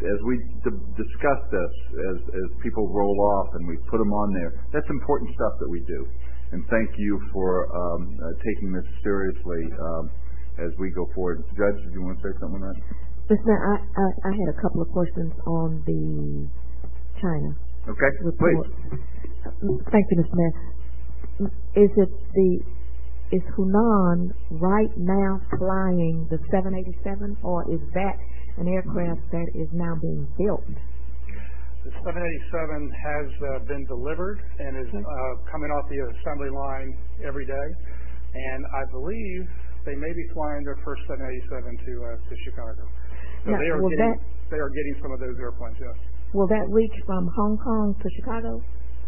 discuss this, as people roll off and we put them on there, that's important stuff that we do. And thank you for taking this seriously as we go forward. Judge, did you want to say something on that? Mr. Mayor, I had a couple of questions on the China report. Please. Thank you, Mr. Mayor. Is Hunan right now flying the 787, or is that an aircraft that is now being built? The 787 has been delivered and is coming off the assembly line every day, and I believe they may be flying their first 787 to Chicago. So now, they are getting some of those airplanes, yes. Will that reach from Hong Kong to Chicago?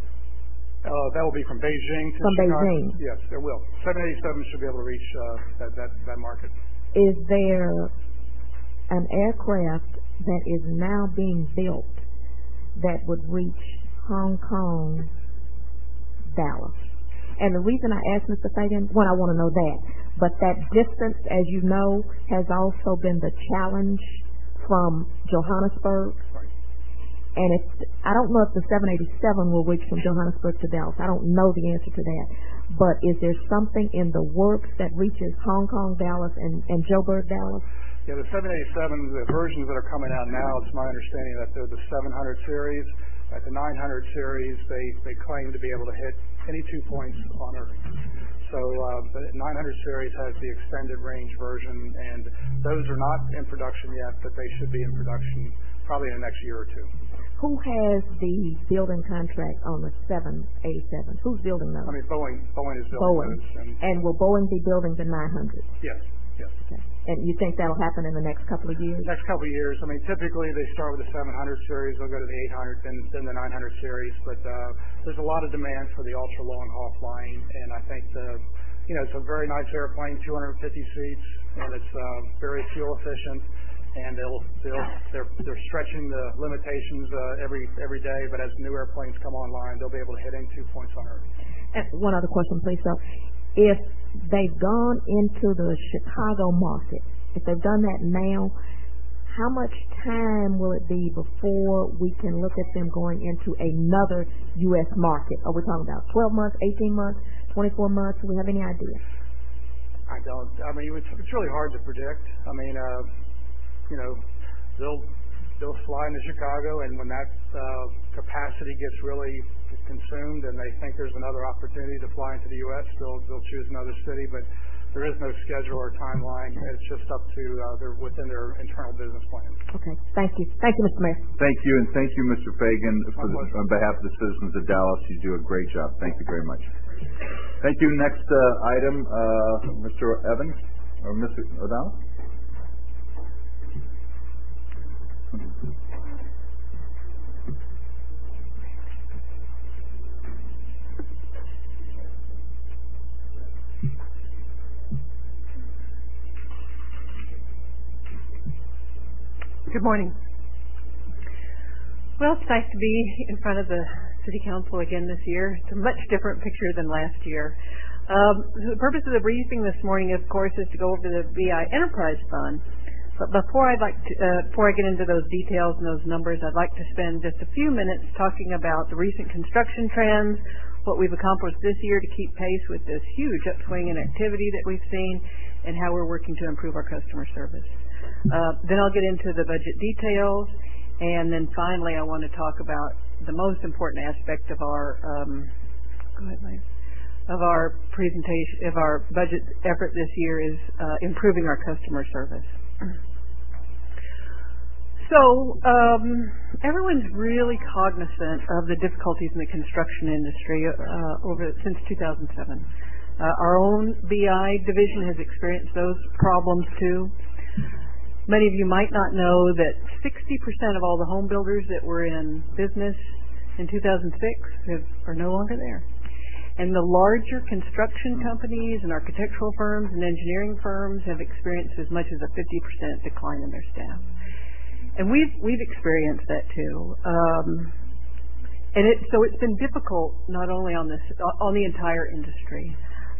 That will be from Beijing to Chicago. Beijing? Yes, it will. 787 should be able to reach that market. Is there an aircraft that is now being built that would reach Hong Kong, Dallas? And the reason I asked Mr. Fagan, one, I want to know that, but that distance, as you know, has also been the challenge from Johannesburg. And I don't know if the 787 will reach from Johannesburg to Dallas. I don't know the answer to that. But is there something in the works that reaches Hong Kong, Dallas, and Joburg, Dallas? Yeah, the 787, the versions that are coming out now, it's my understanding that they're the 700 series. At the 900 series, they claim to be able to hit any 2 points on Earth. So the 900 series has the extended range version, and those are not in production yet, but they should be in production probably in the next year or two. Who has the building contract on the 787? Who's building those? I mean, Boeing is building Boeing. those. And will Boeing be building the 900? Yes. Okay. And you think that'll happen in the next couple of years? Next couple of years. I mean, typically they start with the 700 series, they'll go to the 800, then the 900 series. But there's a lot of demand for the ultra long haul flying, and I think it's a very nice airplane, 250 seats, and it's very fuel efficient. And they're stretching the limitations every day. But as new airplanes come online, they'll be able to hit any 2 points on Earth. And one other question, please, sir. If they've gone into the Chicago market, if they've done that now, how much time will it be before we can look at them going into another U.S. market? Are we talking about 12 months, 18 months, 24 months? Do we have any idea? I don't. I mean, it's really hard to predict. I mean, they'll fly into Chicago, and when that capacity gets really consumed and they think there's another opportunity to fly into the U.S., they'll choose another city. But there is no schedule or timeline. It's just up to within their internal business plan. Okay. Thank you. Thank you, Mr. Mayor. Thank you, and thank you, Mr. Fagan, on behalf of the citizens of Dallas. You do a great job. Thank you very much. Thank you. Next item, Mr. Evans or Mr. O'Donnell. Good morning. Well, it's nice to be in front of the City Council again this year. It's a much different picture than last year. The purpose of the briefing this morning, of course, is to go over the BI Enterprise Fund. But before I get into those details and those numbers, I'd like to spend just a few minutes talking about the recent construction trends, what we've accomplished this year to keep pace with this huge upswing in activity that we've seen, and how we're working to improve our customer service. Then I'll get into the budget details, and then finally I want to talk about the most important aspect of our presentation, of our budget effort this year is improving our customer service. So everyone's really cognizant of the difficulties in the construction industry since 2007. Our own BI division has experienced those problems too. Many of you might not know that 60% of all the home builders that were in business in 2006 are no longer there. And the larger construction companies and architectural firms and engineering firms have experienced as much as a 50% decline in their staff. And we've experienced that too. So it's been difficult not only on the entire industry.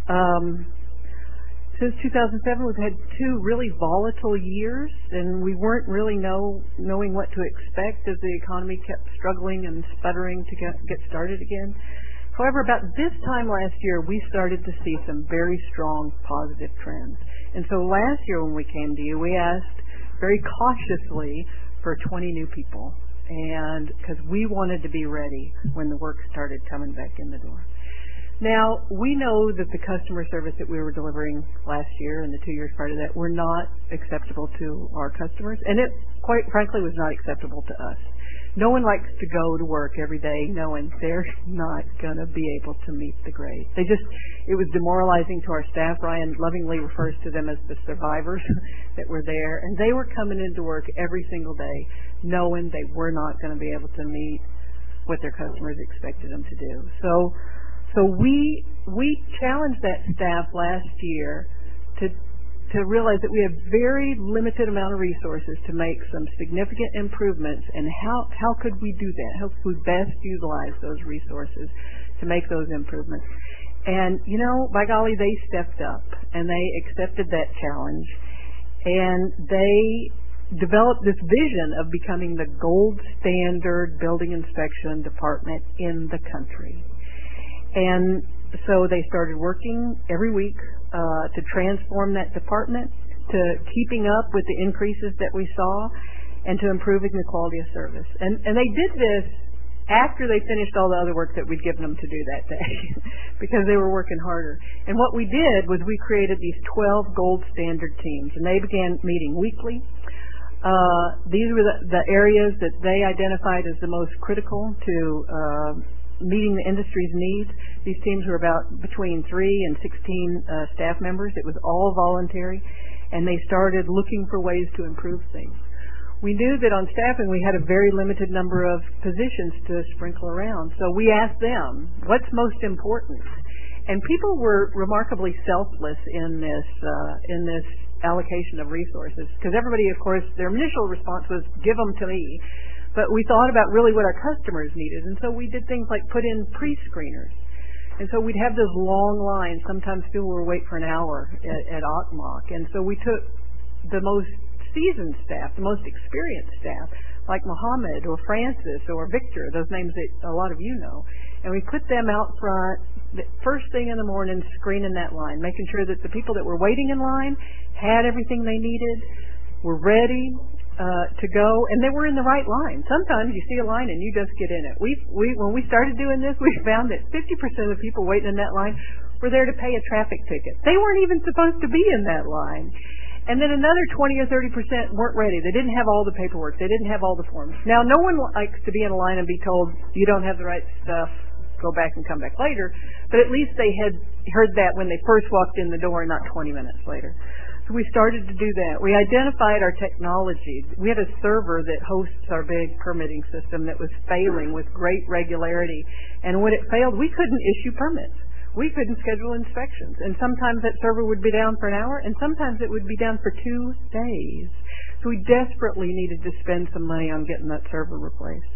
Since 2007, we've had two really volatile years, and we weren't really knowing what to expect as the economy kept struggling and sputtering to get started again. However, about this time last year, we started to see some very strong positive trends. And so last year when we came to you, we asked very cautiously for 20 new people, and because we wanted to be ready when the work started coming back in the door. Now, we know that the customer service that we were delivering last year and the 2 years prior to that were not acceptable to our customers, and it, quite frankly, was not acceptable to us. No one likes to go to work every day knowing they're not going to be able to meet the grade. It was demoralizing to our staff. Ryan lovingly refers to them as the survivors that were there, and they were coming into work every single day knowing they were not going to be able to meet what their customers expected them to do. So we challenged that staff last year to realize that we have very limited amount of resources to make some significant improvements, and how could we do that? How could we best utilize those resources to make those improvements? And, by golly, they stepped up, and they accepted that challenge, and they developed this vision of becoming the gold standard building inspection department in the country. And so they started working every week to transform that department, to keeping up with the increases that we saw, and to improving the quality of service. And they did this after they finished all the other work that we'd given them to do that day because they were working harder. And what we did was we created these 12 gold standard teams, and they began meeting weekly. These were the areas that they identified as the most critical to meeting the industry's needs. These teams were about between 3 and 16 staff members. It was all voluntary, and they started looking for ways to improve things. We knew that on staffing we had a very limited number of positions to sprinkle around, so we asked them, what's most important? And people were remarkably selfless in this allocation of resources, because everybody, of course, their initial response was, give them to me. But we thought about really what our customers needed, and so we did things like put in pre-screeners. And so we'd have those long lines. Sometimes people would wait for an hour at Ocmok. And so we took the most seasoned staff, the most experienced staff, like Mohammed or Francis or Victor, those names that a lot of you know, and we put them out front the first thing in the morning screening that line, making sure that the people that were waiting in line had everything they needed, were ready to go, and they were in the right line. Sometimes you see a line and you just get in it. When we started doing this, we found that 50% of the people waiting in that line were there to pay a traffic ticket. They weren't even supposed to be in that line. And then another 20 or 30% weren't ready. They didn't have all the paperwork. They didn't have all the forms. Now, no one likes to be in a line and be told, you don't have the right stuff, go back and come back later. But at least they had heard that when they first walked in the door, not 20 minutes later. So we started to do that. We identified our technology. We had a server that hosts our big permitting system that was failing with great regularity. And when it failed, we couldn't issue permits. We couldn't schedule inspections. And sometimes that server would be down for an hour, and sometimes it would be down for 2 days. So we desperately needed to spend some money on getting that server replaced.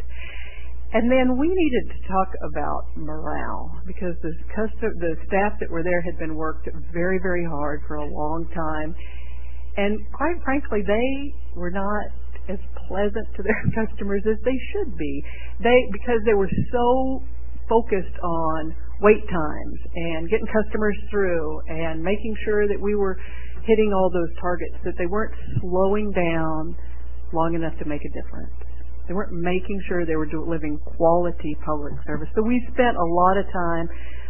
And then we needed to talk about morale, because the staff that were there had been worked very, very hard for a long time. And quite frankly, they were not as pleasant to their customers as they should be. Because they were so focused on wait times and getting customers through and making sure that we were hitting all those targets, that they weren't slowing down long enough to make a difference. They weren't making sure they were delivering quality public service. So we spent a lot of time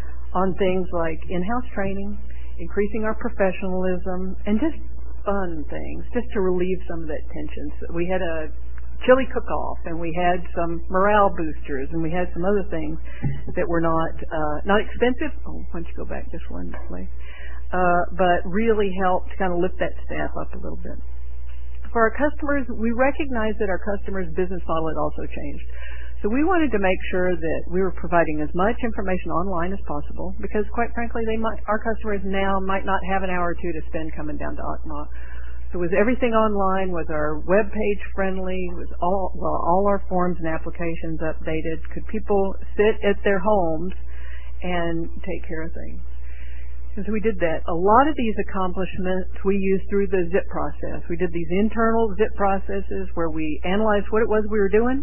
on things like in-house training, increasing our professionalism, and just fun things, just to relieve some of that tension. So we had a chili cook-off, and we had some morale boosters, and we had some other things that were not expensive. Oh, why don't you go back just one place? But really helped kind of lift that staff up a little bit. For our customers, we recognized that our customers' business model had also changed. So we wanted to make sure that we were providing as much information online as possible, because quite frankly, our customers now might not have an hour or two to spend coming down to Ocmok. So was everything online? Was our web page friendly? Was all our forms and applications updated? Could people sit at their homes and take care of things? And so we did that. A lot of these accomplishments we used through the ZIP process. We did these internal ZIP processes where we analyzed what it was we were doing,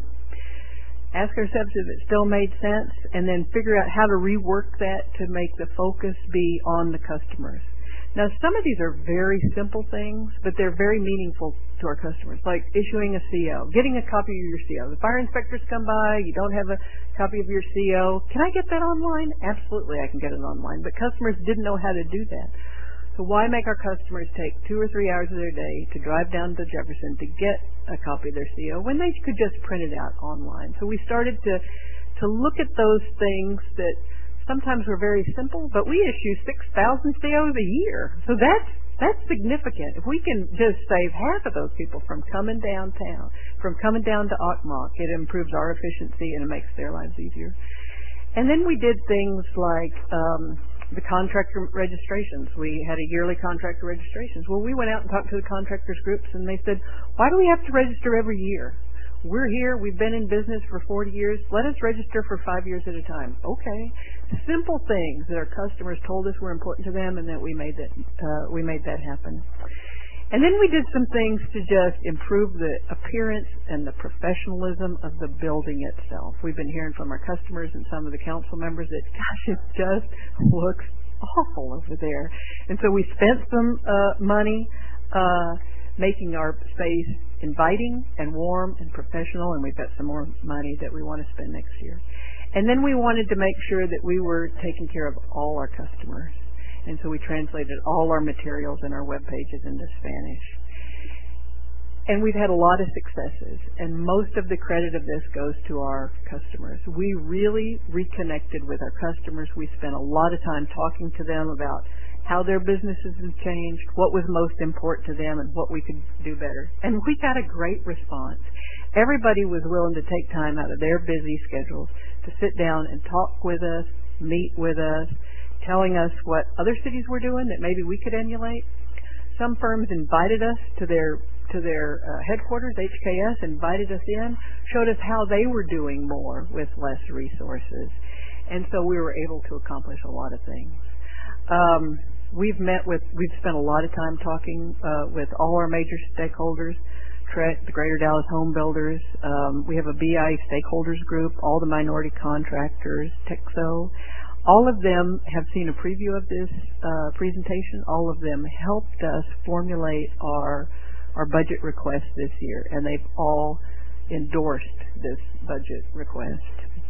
ask ourselves if it still made sense, and then figure out how to rework that to make the focus be on the customers. Now, some of these are very simple things, but they're very meaningful to our customers, like issuing a CO, getting a copy of your CO. The fire inspectors come by, you don't have a copy of your CO. Can I get that online? Absolutely, I can get it online, but customers didn't know how to do that. So why make our customers take 2 or 3 hours of their day to drive down to Jefferson to get a copy of their CO when they could just print it out online? So we started to look at those things that sometimes were very simple, but we issue 6,000 COs a year. So that's significant. If we can just save half of those people from coming downtown, from coming down to Ocmok, it improves our efficiency and it makes their lives easier. And then we did things like the contractor registrations. We had a yearly contractor registrations. Well, we went out and talked to the contractors groups, and they said, why do we have to register every year? We're here, we've been in business for 40 years, let us register for 5 years at a time. Okay. Simple things that our customers told us were important to them, and that we made that happen. And then we did some things to just improve the appearance and the professionalism of the building itself. We've been hearing from our customers and some of the council members that, gosh, it just looks awful over there. And so we spent some money making our space inviting and warm and professional, and we've got some more money that we want to spend next year. And then we wanted to make sure that we were taking care of all our customers. And so we translated all our materials and our web pages into Spanish. And we've had a lot of successes, and most of the credit of this goes to our customers. We really reconnected with our customers. We spent a lot of time talking to them about how their businesses have changed, what was most important to them, and what we could do better. And we got a great response. Everybody was willing to take time out of their busy schedules to sit down and talk with us, meet with us, telling us what other cities were doing that maybe we could emulate. Some firms invited us to their headquarters. HKS invited us in, showed us how they were doing more with less resources. And so we were able to accomplish a lot of things. We've spent a lot of time talking with all our major stakeholders, the Greater Dallas Home Builders. We have a BI stakeholders group, all the minority contractors, TXO. All of them have seen a preview of this presentation. All of them helped us formulate our budget request this year, and they've all endorsed this budget request.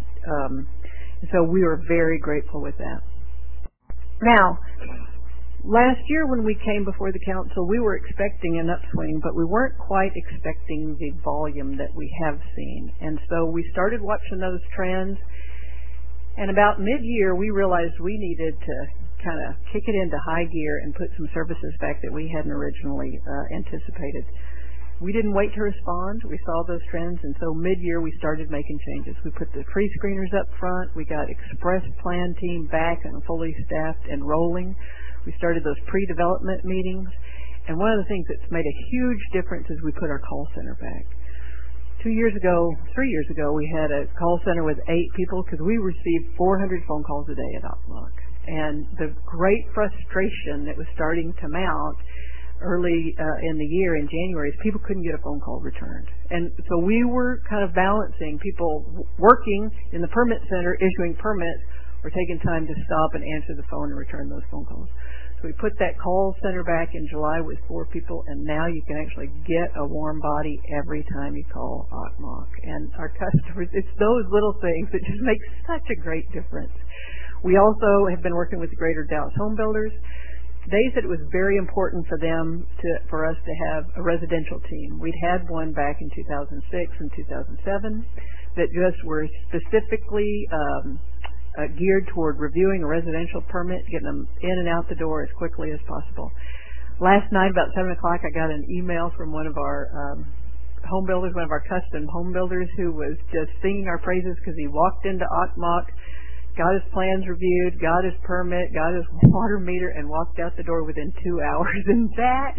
So we are very grateful with that. Now, last year when we came before the council, we were expecting an upswing, but we weren't quite expecting the volume that we have seen. And so we started watching those trends, and about mid-year we realized we needed to kind of kick it into high gear and put some services back that we hadn't originally anticipated. We didn't wait to respond. We saw those trends, and so mid-year we started making changes. We put the pre-screeners up front. We got Express Plan team back and fully staffed and rolling. We started those pre-development meetings, and one of the things that's made a huge difference is we put our call center back. 3 years ago, we had a call center with 8 people because we received 400 phone calls a day at Ocmulgee. And the great frustration that was starting to mount early in the year in January is people couldn't get a phone call returned. And so we were kind of balancing people working in the permit center, issuing permits, or taking time to stop and answer the phone and return those phone calls. So we put that call center back in July with 4 people, and now you can actually get a warm body every time you call Ocmulgee. And our customers, it's those little things that just make such a great difference. We also have been working with the Greater Dallas Home Builders. They said it was very important for them for us to have a residential team. We'd had one back in 2006 and 2007 that just were specifically geared toward reviewing a residential permit, getting them in and out the door as quickly as possible. Last night, about 7 o'clock, I got an email from one of our home builders, one of our custom home builders, who was just singing our praises because he walked into Ocmulgee, got his plans reviewed, got his permit, got his water meter, and walked out the door within 2 hours. And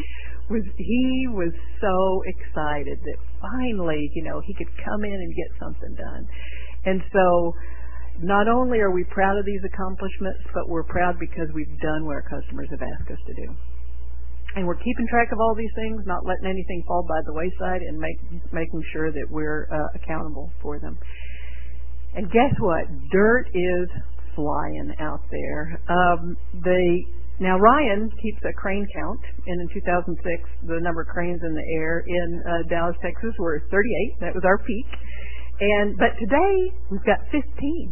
he was so excited that finally, he could come in and get something done. And so not only are we proud of these accomplishments, but we're proud because we've done what our customers have asked us to do. And we're keeping track of all these things, not letting anything fall by the wayside, and making sure that we're accountable for them. And guess what? Dirt is flying out there. Now Ryan keeps a crane count, and in 2006, the number of cranes in the air in Dallas, Texas were 38. That was our peak. But today, we've got 15.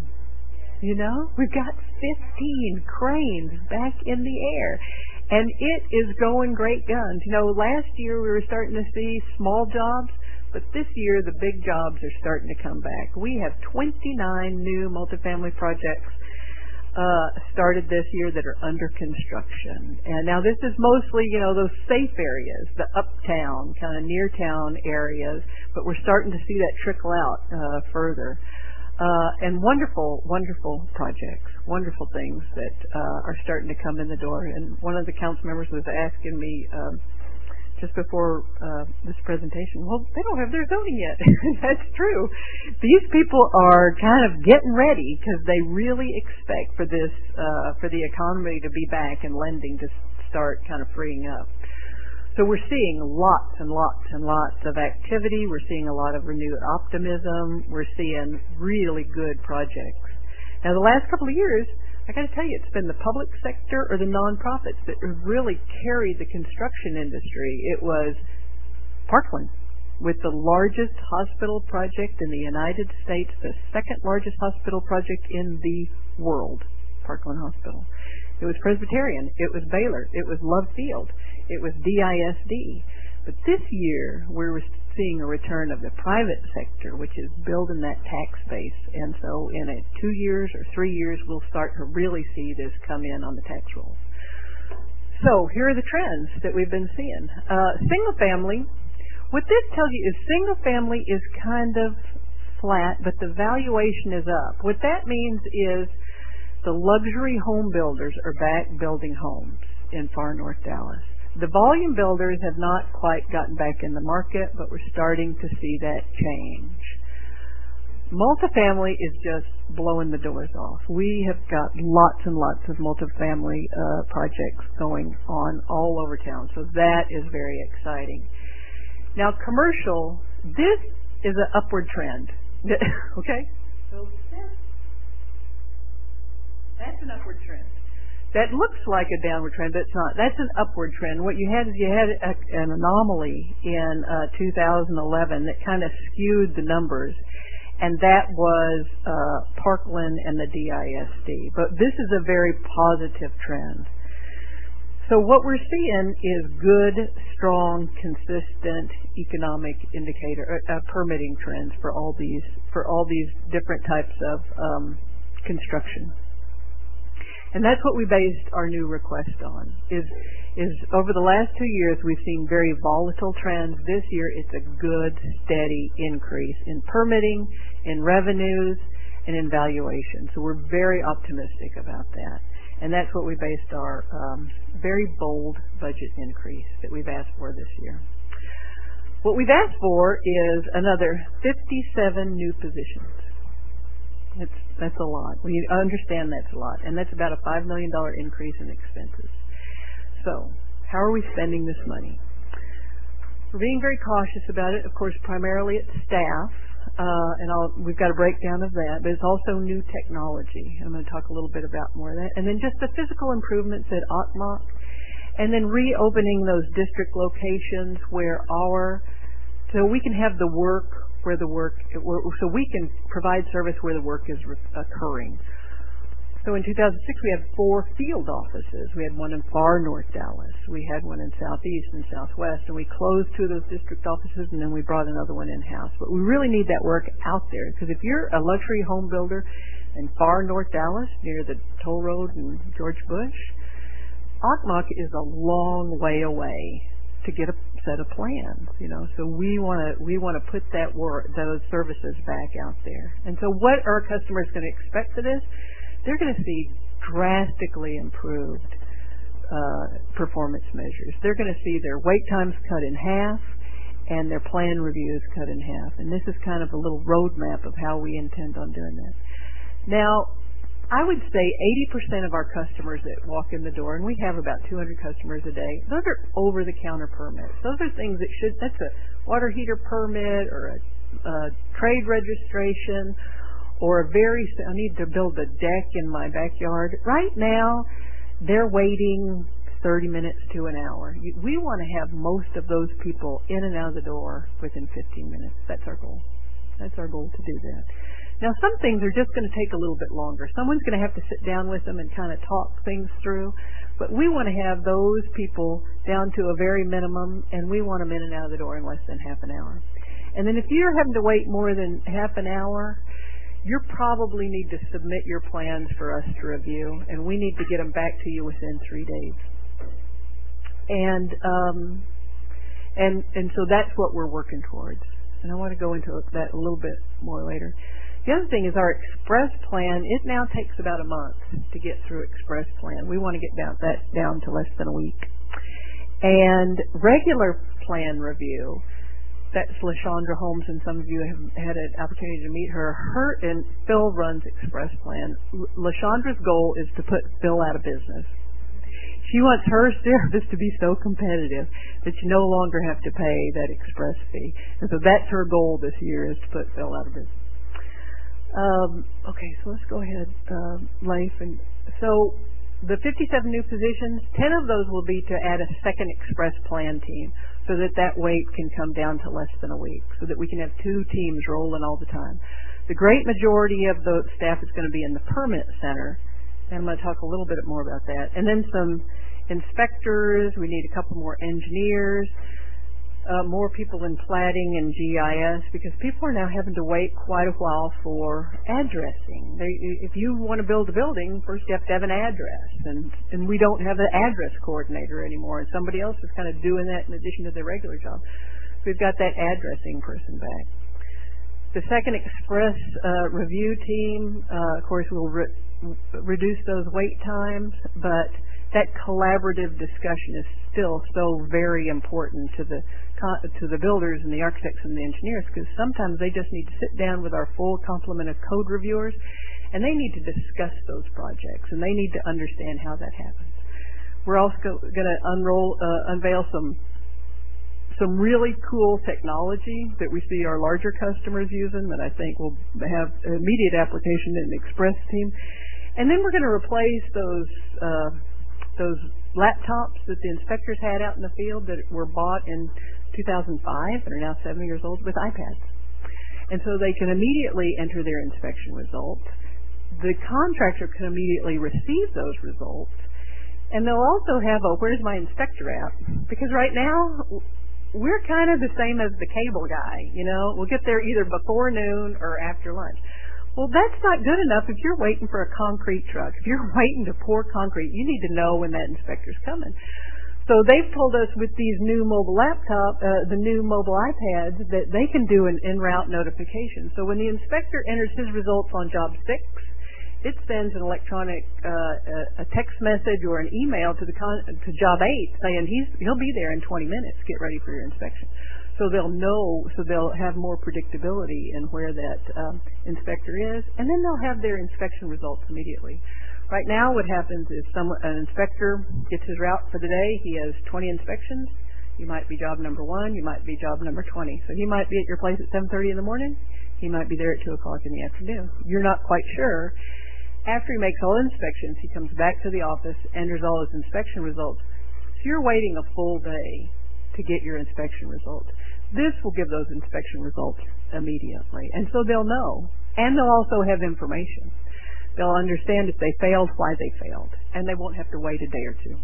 We've got 15 cranes back in the air. And it is going great guns. Last year we were starting to see small jobs, but this year the big jobs are starting to come back. We have 29 new multifamily projects started this year that are under construction. And now this is mostly, those safe areas, the uptown, kind of near town areas, but we're starting to see that trickle out further. And wonderful, wonderful projects, wonderful things that are starting to come in the door. And one of the council members was asking me just before this presentation, well, they don't have their zoning yet. That's true. These people are kind of getting ready because they really expect for this, for the economy to be back and lending to start kind of freeing up. So we're seeing lots and lots and lots of activity. We're seeing a lot of renewed optimism. We're seeing really good projects. Now, the last couple of years, I got to tell you, it's been the public sector or the nonprofits that have really carried the construction industry. It was Parkland, with the largest hospital project in the United States, the second largest hospital project in the world, Parkland Hospital. It was Presbyterian, it was Baylor, it was Love Field, it was DISD. But this year, we're seeing a return of the private sector, which is building that tax base. And so in 2 years or 3 years, we'll start to really see this come in on the tax rolls. So here are the trends that we've been seeing. Single family, what this tells you is single family is kind of flat, but the valuation is up. What that means is the luxury home builders are back building homes in far north Dallas. The volume builders have not quite gotten back in the market, but we're starting to see that change. Multifamily is just blowing the doors off. We have got lots and lots of multifamily projects going on all over town, so that is very exciting. Now, commercial, this is an upward trend. Okay? So that's an upward trend. That looks like a downward trend, but it's not. That's an upward trend. What you had is an anomaly in 2011 that kind of skewed the numbers, and that was Parkland and the DISD. But this is a very positive trend. So what we're seeing is good, strong, consistent economic indicator permitting trends for all these different types of construction. And that's what we based our new request on, is over the last 2 years we've seen very volatile trends. This year it's a good, steady increase in permitting, in revenues, and in valuation. So we're very optimistic about that. And that's what we based our very bold budget increase that we've asked for this year. What we've asked for is another 57 new positions. That's a lot. We understand that's a lot. And that's about a $5 million increase in expenses. So, how are we spending this money? We're being very cautious about it. Of course, primarily it's staff. We've got a breakdown of that. But it's also new technology. I'm going to talk a little bit about more of that. And then just the physical improvements at Ocmok. And then reopening those district locations so we can have the work so we can provide service where the work is occurring. So in 2006 we had 4 field offices. We had one in far north Dallas. We had one in southeast and southwest, and we closed 2 of those district offices, and then we brought another one in-house. But we really need that work out there, because if you're a luxury home builder in far north Dallas, near the toll road and George Bush, Ocmok is a long way away to get a set of plans, so we want to put those services back out there. And so what are customers going to expect for this? They're going to see drastically improved performance measures. They're going to see their wait times cut in half and their plan reviews cut in half. And this is kind of a little roadmap of how we intend on doing that. Now, I would say 80% of our customers that walk in the door, and we have about 200 customers a day, those are over-the-counter permits. Those are things that's a water heater permit or a trade registration or I need to build a deck in my backyard. Right now, they're waiting 30 minutes to an hour. We want to have most of those people in and out of the door within 15 minutes. That's our goal. That's our goal to do that. Now, some things are just going to take a little bit longer. Someone's going to have to sit down with them and kind of talk things through. But we want to have those people down to a very minimum, and we want them in and out of the door in less than half an hour. And then if you're having to wait more than half an hour, you probably need to submit your plans for us to review, and we need to get them back to you within 3 days. And so that's what we're working towards. And I want to go into that a little bit more later. The other thing is our Express Plan. It now takes about a month to get through Express Plan. We want to get that down to less than a week. And regular plan review, that's LaShondra Holmes, and some of you have had an opportunity to meet her. And Phil runs Express Plan. LaShondra's goal is to put Phil out of business. She wants her service to be so competitive that you no longer have to pay that express fee. And so that's her goal this year, is to put Phil out of business. Okay, so let's go ahead, Leif. And so the 57 new positions, 10 of those will be to add a second Express Plan team. so that that wait can come down to less than a week, so that we can have 2 teams rolling all the time. The great majority of the staff is going to be in the permit center, and I'm going to talk a little bit more about that. And then some inspectors, we need a couple more engineers, more people in platting and GIS, because people are now having to wait quite a while for addressing. If you want to build a building, first you have to have an address, and we don't have an address coordinator anymore, and somebody else is kind of doing that in addition to their regular job. So we've got that addressing person back. The Second Express review team, of course, will reduce those wait times, but that collaborative discussion is still so very important to the builders and the architects and the engineers, because sometimes they just need to sit down with our full complement of code reviewers, and they need to discuss those projects, and they need to understand how that happens. We're also going to unveil some really cool technology that we see our larger customers using that I think will have immediate application in the Express team. And then we're going to replace those laptops that the inspectors had out in the field that were bought in 2005 and are now 7 years old with iPads. And so they can immediately enter their inspection results. The contractor can immediately receive those results. And they'll also have a Where's My Inspector app, because right now we're kind of the same as the cable guy, you know. We'll get there either before noon or after lunch. Well, that's not good enough if you're waiting for a concrete truck. If you're waiting to pour concrete, you need to know when that inspector's coming. So they've told us with these new mobile the new mobile iPads, that they can do an en route notification. So when the inspector enters his results on job 6, it sends an electronic a text message or an email to job 8 saying he'll be there in 20 minutes. Get ready for your inspection. So they'll know, so they'll have more predictability in where that inspector is, and then they'll have their inspection results immediately. Right now what happens is an inspector gets his route for the day. He has 20 inspections. You might be job number 1, you might be job number 20. So he might be at your place at 7:30 in the morning. He might be there at 2 o'clock in the afternoon. You're not quite sure. After he makes all inspections, he comes back to the office, enters all his inspection results. So you're waiting a full day to get your inspection results. This will give those inspection results immediately. And so they'll know. And they'll also have information. They'll understand if they failed, why they failed. And they won't have to wait a day or 2.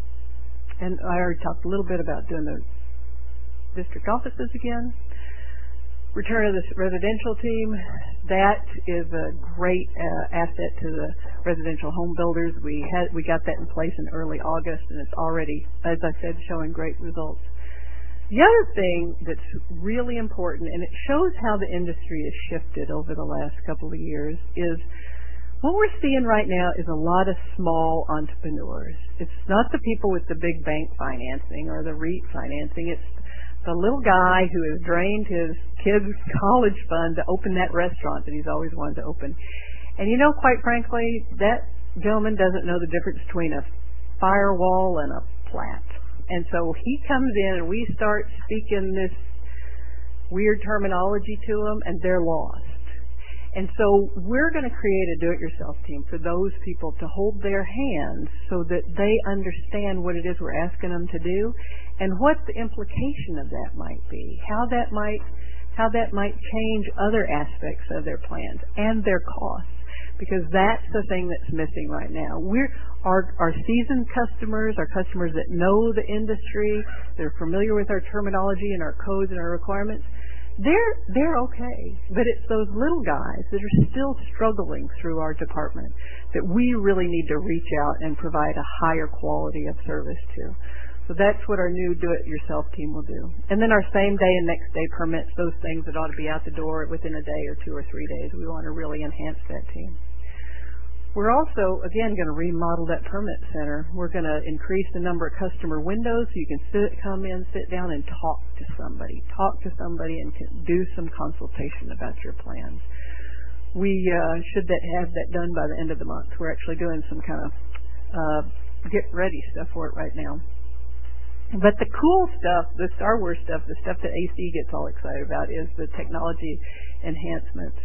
And I already talked a little bit about doing the district offices again. Return of the residential team, that is a great asset to the residential home builders. We got that in place in early August, and it's already, as I said, showing great results. The other thing that's really important, and it shows how the industry has shifted over the last couple of years, is what we're seeing right now is a lot of small entrepreneurs. It's not the people with the big bank financing or the REIT financing. It's the little guy who has drained his kid's college fund to open that restaurant that he's always wanted to open. And you know, quite frankly, that gentleman doesn't know the difference between a firewall and a plat. And so he comes in and we start speaking this weird terminology to them, and they're lost. And so we're going to create a do-it-yourself team for those people to hold their hands so that they understand what it is we're asking them to do and what the implication of that might be, how that might change other aspects of their plans and their costs, because that's the thing that's missing right now. Our seasoned customers, our customers that know the industry, they're familiar with our terminology and our codes and our requirements, they're okay, but it's those little guys that are still struggling through our department that we really need to reach out and provide a higher quality of service to. So that's what our new do-it-yourself team will do. And then our same day and next day permits, those things that ought to be out the door within a day or 2 or 3 days. We want to really enhance that team. We're also, again, going to remodel that permit center. We're going to increase the number of customer windows so you can come in, sit down, and talk to somebody. Talk to somebody and do some consultation about your plans. We should have that done by the end of the month. We're actually doing some kind of get-ready stuff for it right now. But the cool stuff, the Star Wars stuff, the stuff that AC gets all excited about is the technology enhancements.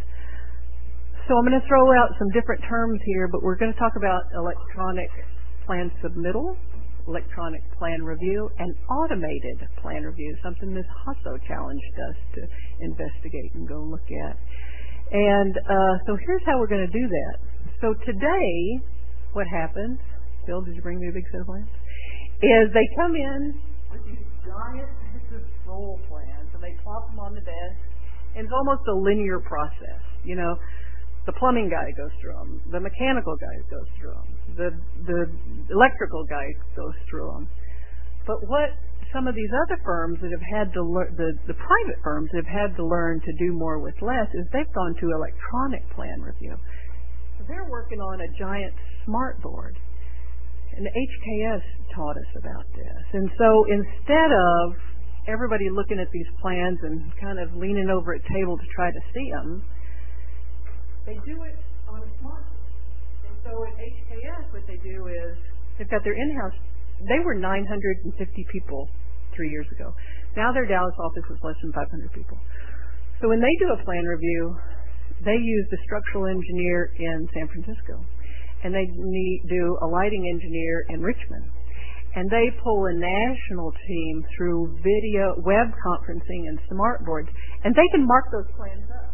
So I'm going to throw out some different terms here, but we're going to talk about electronic plan submittal, electronic plan review and automated plan review, something Ms. Hasso challenged us to investigate and go look at. And so here's how we're going to do that. So today, what happens, Bill, did you bring me a big set of plans? Is they come in with these giant control plans, and they plop them on the desk, and it's almost a linear process. You know, the plumbing guy goes through them, the mechanical guy goes through them, the electrical guy goes through them. But what some of these other firms that have had to learn, the private firms that have had to learn to do more with less, is they've gone to electronic plan review. So they're working on a giant smart board. And the HKS taught us about this. And so instead of everybody looking at these plans and kind of leaning over a table to try to see them, they do it on a smart board. And so at HKS, what they do is they've got their in-house. They were 950 people 3 years ago. Now their Dallas office is less than 500 people. So when they do a plan review, they use the structural engineer in San Francisco, and they do a lighting engineer in Richmond. And they pull a national team through video, web conferencing, and smart boards, and they can mark those plans up.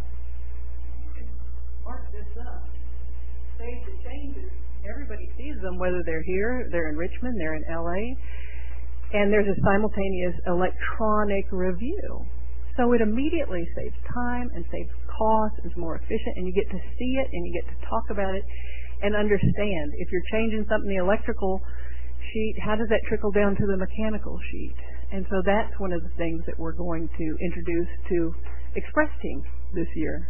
Mark this up. Save the changes. Everybody sees them, whether they're here, they're in Richmond, they're in LA, and there's a simultaneous electronic review. So it immediately saves time and saves cost, it's more efficient, and you get to see it and you get to talk about it and understand. If you're changing something in the electrical sheet, how does that trickle down to the mechanical sheet? And so that's one of the things that we're going to introduce to Express Team this year.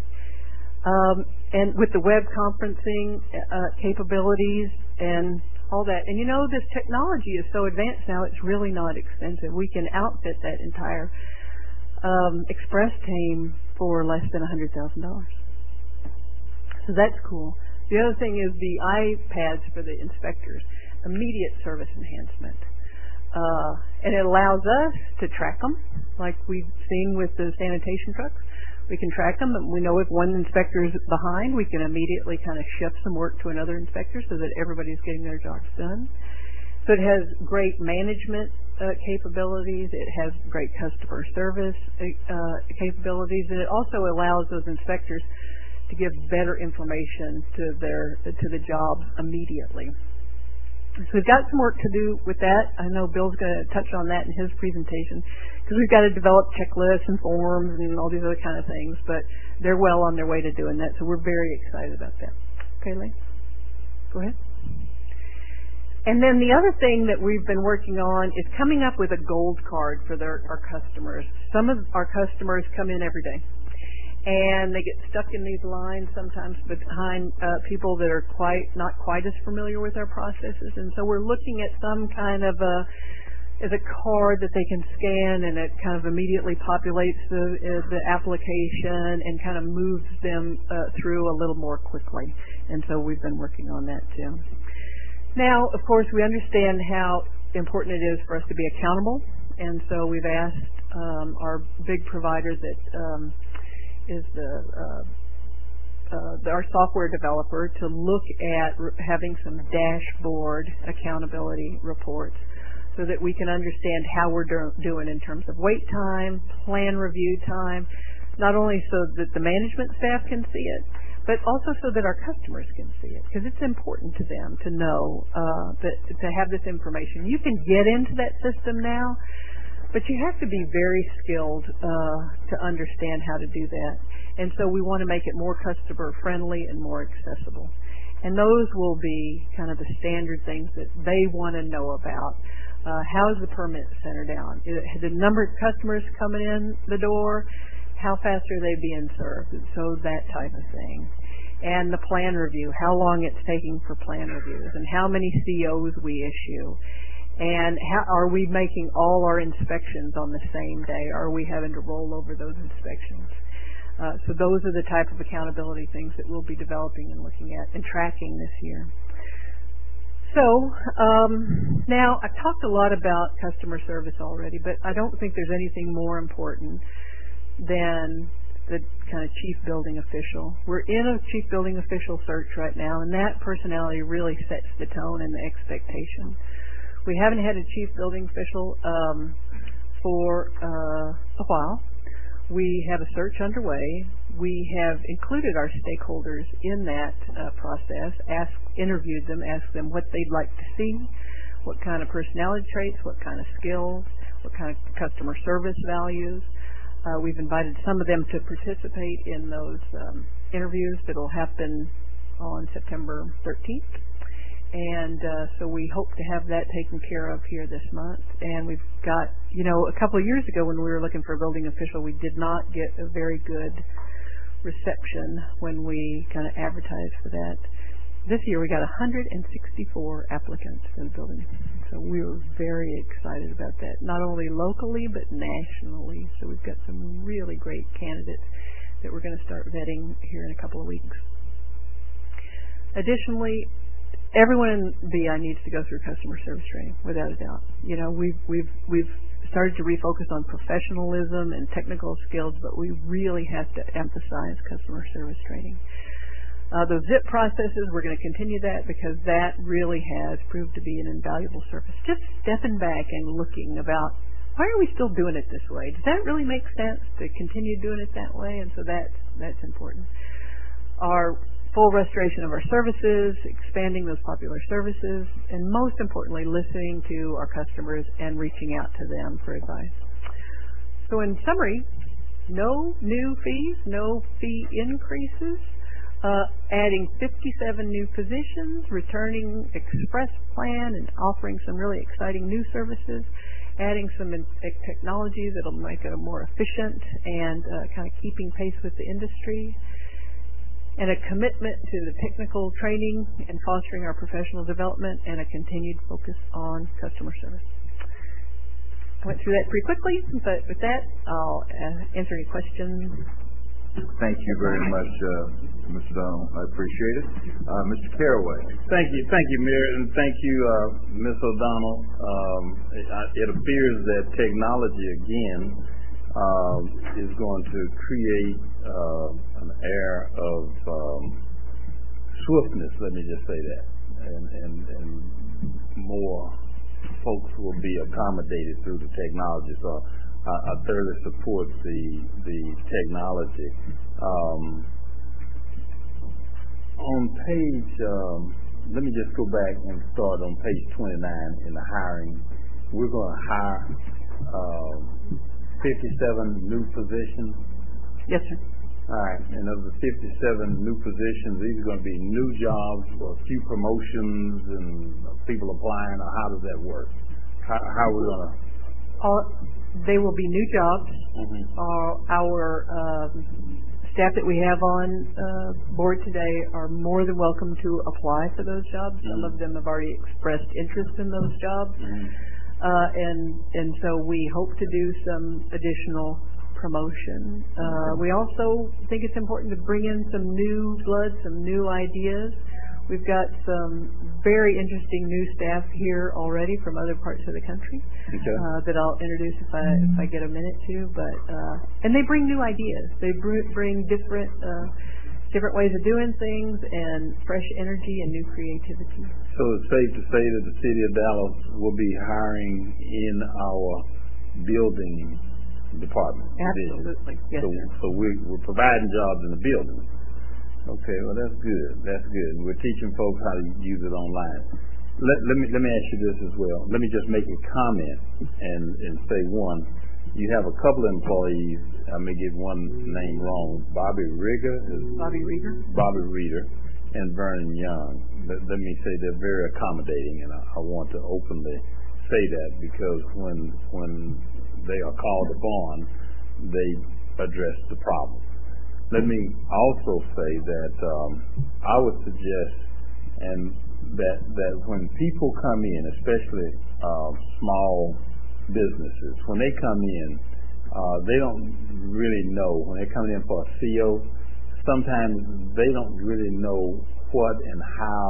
And with the web conferencing capabilities and all that. And you know, this technology is so advanced now, it's really not expensive. We can outfit that entire Express Team for less than $100,000. So that's cool. The other thing is the iPads for the inspectors, immediate service enhancement. And it allows us to track them, like we've seen with the sanitation trucks. We can track them, and we know if one inspector is behind, we can immediately kind of shift some work to another inspector so that everybody's getting their jobs done. So it has great management capabilities. It has great customer service capabilities, and it also allows those inspectors to give better information to the jobs immediately. So we've got some work to do with that. I know Bill's going to touch on that in his presentation, because we've got to develop checklists and forms and all these other kind of things, but they're well on their way to doing that, so we're very excited about that. Okay, Lee? Go ahead. And then the other thing that we've been working on is coming up with a gold card for our customers. Some of our customers come in every day, and they get stuck in these lines sometimes behind people that are not quite as familiar with our processes. And so we're looking at some kind of a card that they can scan, and it kind of immediately populates the application and kind of moves them through a little more quickly. And so we've been working on that too. Now, of course, we understand how important it is for us to be accountable, and so we've asked our big provider that is our software developer to look at having some dashboard accountability reports so that we can understand how we're doing in terms of wait time, plan review time, not only so that the management staff can see it, but also so that our customers can see it, because it's important to them to know to have this information. You can get into that system now, but you have to be very skilled to understand how to do that. And so we want to make it more customer friendly and more accessible. And those will be kind of the standard things that they want to know about. How is the permit center down? The number of customers coming in the door, how fast are they being served? So that type of thing. And the plan review, how long it's taking for plan reviews, and how many COs we issue. And how are we making all our inspections on the same day? Or are we having to roll over those inspections? So those are the type of accountability things that we'll be developing and looking at and tracking this year. So now I've talked a lot about customer service already, but I don't think there's anything more important than the kind of chief building official. We're in a chief building official search right now, and that personality really sets the tone and the expectation. We haven't had a chief building official for a while. We have a search underway. We have included our stakeholders in that process, interviewed them, asked them what they'd like to see, what kind of personality traits, what kind of skills, what kind of customer service values. We've invited some of them to participate in those interviews that will happen on September 13th. And so we hope to have that taken care of here this month. And we've got, a couple of years ago when we were looking for a building official, we did not get a very good reception when we kind of advertised for that. This year we got 164 applicants for the building. So we were very excited about that, not only locally but nationally. So we've got some really great candidates that we're going to start vetting here in a couple of weeks. Additionally, everyone in BI needs to go through customer service training, without a doubt. We've started to refocus on professionalism and technical skills, but we really have to emphasize customer service training. The ZIP processes, we're going to continue that because that really has proved to be an invaluable service. Just stepping back and looking about, why are we still doing it this way? Does that really make sense to continue doing it that way? And so that's important. Our full restoration of our services, expanding those popular services, and most importantly, listening to our customers and reaching out to them for advice. So in summary, no new fees, no fee increases, adding 57 new positions, returning Express Plan and offering some really exciting new services, adding some technology that will make it more efficient and kind of keeping pace with the industry, and a commitment to the technical training and fostering our professional development, and a continued focus on customer service. I went through that pretty quickly, but with that, I'll answer any questions. Thank you very much, Mr. Donald. I appreciate it. Mr. Caraway. Thank you, Mayor, and thank you, Ms. O'Donnell. It appears that technology again is going to create an air of swiftness, let me just say that, and more folks will be accommodated through the technology. So I thoroughly support the technology. On page, let me just go back and start on page 29 in the hiring. We're going to hire 57 new positions. Yes, sir. All right, and of the 57 new positions, these are going to be new jobs, or a few promotions, and people applying, or how does that work? How are we going to? They will be new jobs. Our staff that we have on board today are more than welcome to apply for those jobs. Some of them have already expressed interest in those jobs. And so we hope to do some additional promotion. We also think it's important to bring in some new blood, some new ideas. We've got some very interesting new staff here already from other parts of the country that I'll introduce if I get a minute to. But and they bring new ideas. They bring different ways of doing things and fresh energy and new creativity. So it's safe to say that the city of Dallas will be hiring in our building department. Absolutely, yes. So we're providing jobs in the building. Okay, well that's good. That's good. We're teaching folks how to use it online. Let me ask you this as well. Let me just make a comment and say one. You have a couple of employees. I may get one name wrong. Bobby Reeder, and Vernon Young. Let me say they're very accommodating, and I want to openly say that because when they are called upon, they address the problem. Let me also say that I would suggest that when people come in, especially small businesses, when they come in, they don't really know. When they're coming in for a CO, sometimes they don't really know what and how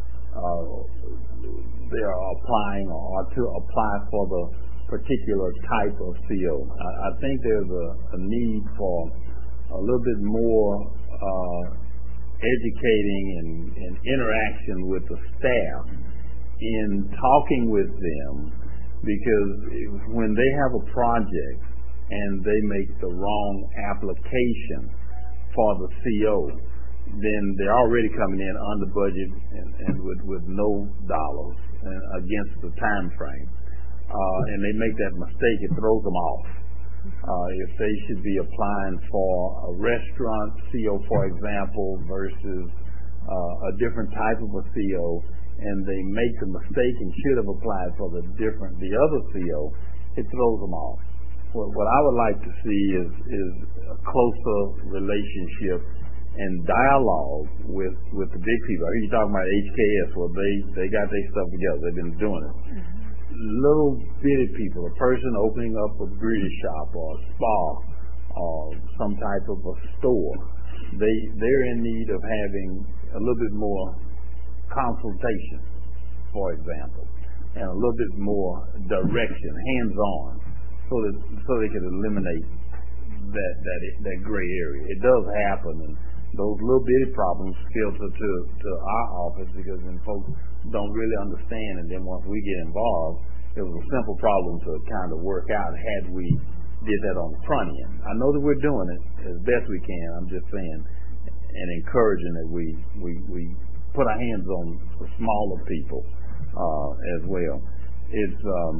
they are applying or to apply for the particular type of CO. I think there's a need for a little bit more educating and interaction with the staff in talking with them, because when they have a project and they make the wrong application for the CO, then they're already coming in under budget and with no dollars against the time frame. And they make that mistake, it throws them off. If they should be applying for a restaurant CO, for example, versus a different type of a CO, and they make the mistake and should have applied for the other CO, it throws them off. What I would like to see is a closer relationship and dialogue with the big people. I hear you talking about HKS. Well, they got their stuff together. They've been doing it. Little bitty people, a person opening up a beauty shop or a spa or some type of a store, they're in need of having a little bit more consultation, for example, and a little bit more direction, hands-on, so they can eliminate that gray area. It does happen, and those little bitty problems filter to our office because then folks don't really understand, and then once we get involved, it was a simple problem to kind of work out had we did that on the front end. I know that we're doing it as best we can. I'm just saying and encouraging that we put our hands on the smaller people as well. It's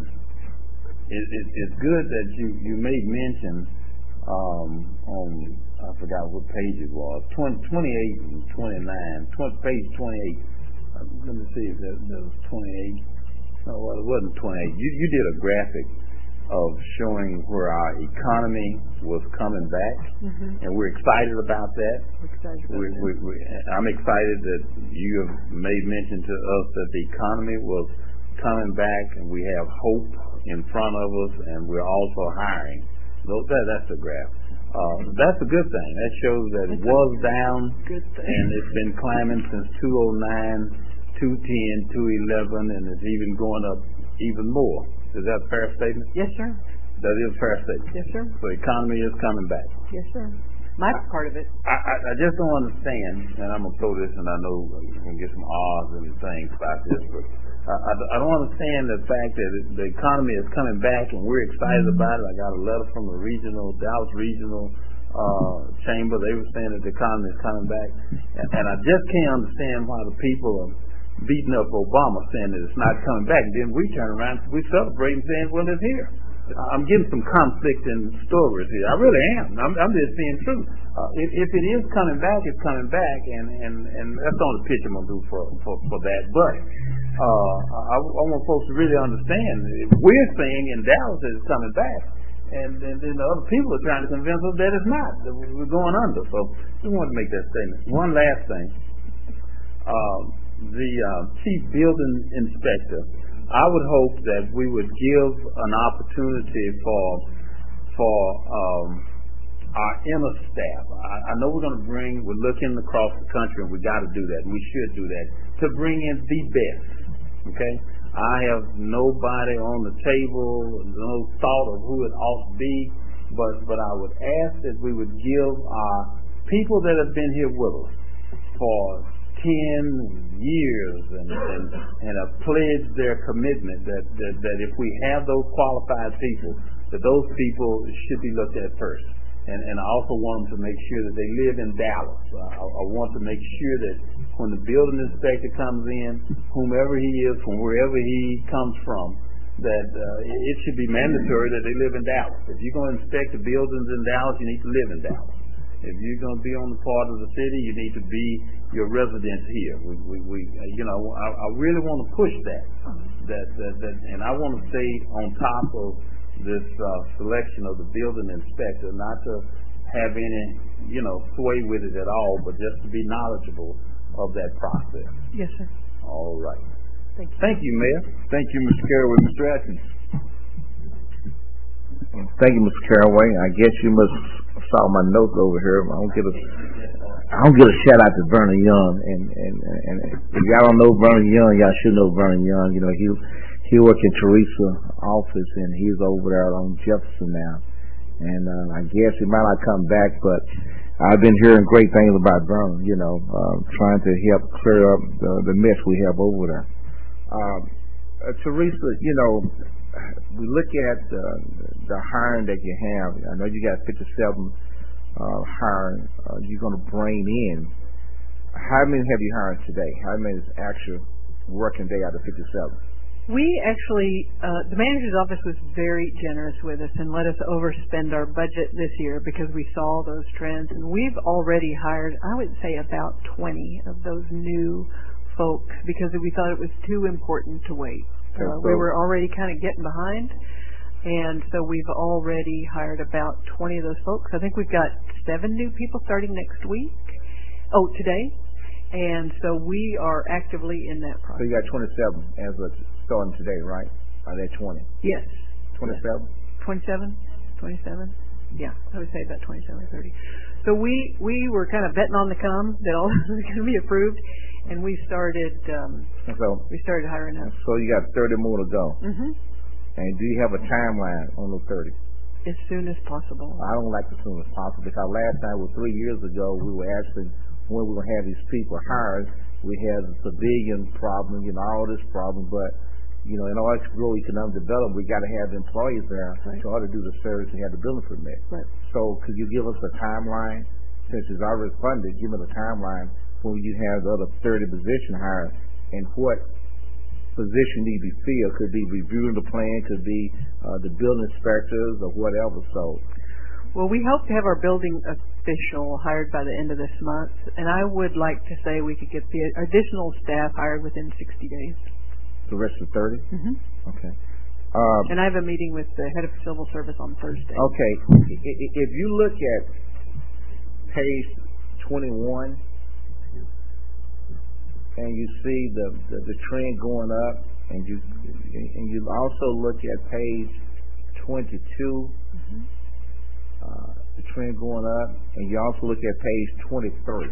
good that you made mention on, I forgot what page it was, 28 and 29, page 28. Let me see if that was 28. No, well, it wasn't 28. You did a graphic of showing where our economy was coming back, and we're excited about that. I'm excited that you have made mention to us that the economy was coming back, and we have hope in front of us, and we're also hiring. That's the graph. That's a good thing. That shows that it was down, and it's been climbing since 2009. 210, 211, and it's even going up even more. Is that a fair statement? Yes, sir. That is a fair statement. Yes, sir. So the economy is coming back. Yes, sir. My part of it. I just don't understand, and I'm going to throw this, and I know we're going to get some odds and things about this, but I don't understand the fact that the economy is coming back, and we're excited about it. I got a letter from the Dallas Regional Chamber. They were saying that the economy is coming back, and I just can't understand why the people are beating up Obama saying that it's not coming back. Then we turn around, we celebrate and saying, well, it's here. I'm getting some conflicting stories here. I really am. I'm just saying truth. If it is coming back, it's coming back, and that's the only pitch I'm going to do for that. But I want folks to really understand. We're saying in Dallas that it's coming back, and then the other people are trying to convince us that it's not, that we're going under. So just wanted to make that statement. One last thing. The chief building inspector, I would hope that we would give an opportunity for our inner staff. I know we're looking across the country, and we got to do that, and we should do that, to bring in the best. Okay, I have nobody on the table, no thought of who it ought to be, but I would ask that we would give our people that have been here with us for 10 years and have pledged their commitment that if we have those qualified people, that those people should be looked at first. And I also want them to make sure that they live in Dallas. I want to make sure that when the building inspector comes in, whomever he is, from wherever he comes from, that it should be mandatory that they live in Dallas. If you're going to inspect the buildings in Dallas, you need to live in Dallas. If you're going to be on the part of the city, you need to be your residence here. I really want to push that, and I want to stay on top of this selection of the building inspector, not to have any, sway with it at all, but just to be knowledgeable of that process. Yes, sir. All right. Thank you. Thank you, Mayor. Thank you, Mr. Caraway. Mr. Atkins. Thank you, Mr. Caraway. I guess you must saw my notes over here. I don't get a shout out to Vernon Young, and if y'all don't know Vernon Young, y'all should know Vernon Young. He works in Teresa's office, and he's over there on Jefferson now. And I guess he might not come back, but I've been hearing great things about Vernon. Trying to help clear up the mess we have over there. Teresa, we look at the hiring that you have. I know you got 57 hiring you're going to bring in. How many have you hired today? How many is actual working day out of 57? We actually, the manager's office was very generous with us and let us overspend our budget this year because we saw those trends. And we've already hired, I would say, about 20 of those new folks because we thought it was too important to wait. We were already kind of getting behind. And so we've already hired about 20 of those folks. I think we've got 7 new people starting next week. Oh, today. And so we are actively in that process. So you got 27 as of starting today, right? Are they 20? Yes. 27? 27? Yeah, I would say about 27 or 30. So we were kind of betting on the come that all this was going to be approved, and we started hiring up. So you got 30 more to go. Mm-hmm. And do you have a timeline on those 30? As soon as possible. I don't like as soon as possible because last time was 3 years ago. We were asking when we were going to have these people hired. We had the civilian problem, all this problem, but in order to grow economic development, we got to have employees there in order to do the service and have the building permit. Right. So could you give us a timeline? Since it's already funded, give us a timeline when you have the other 30 position hired and what position need to be filled. Could be reviewing the plan, could be the building inspectors or whatever. So, well, we hope to have our building official hired by the end of this month, and I would like to say we could get the additional staff hired within 60 days. The rest of 30? Mm-hmm. Okay. And I have a meeting with the head of civil service on Thursday. Okay. If you look at page 21 and you see the trend going up, and you also look at page 22, the trend going up, and you also look at page 23.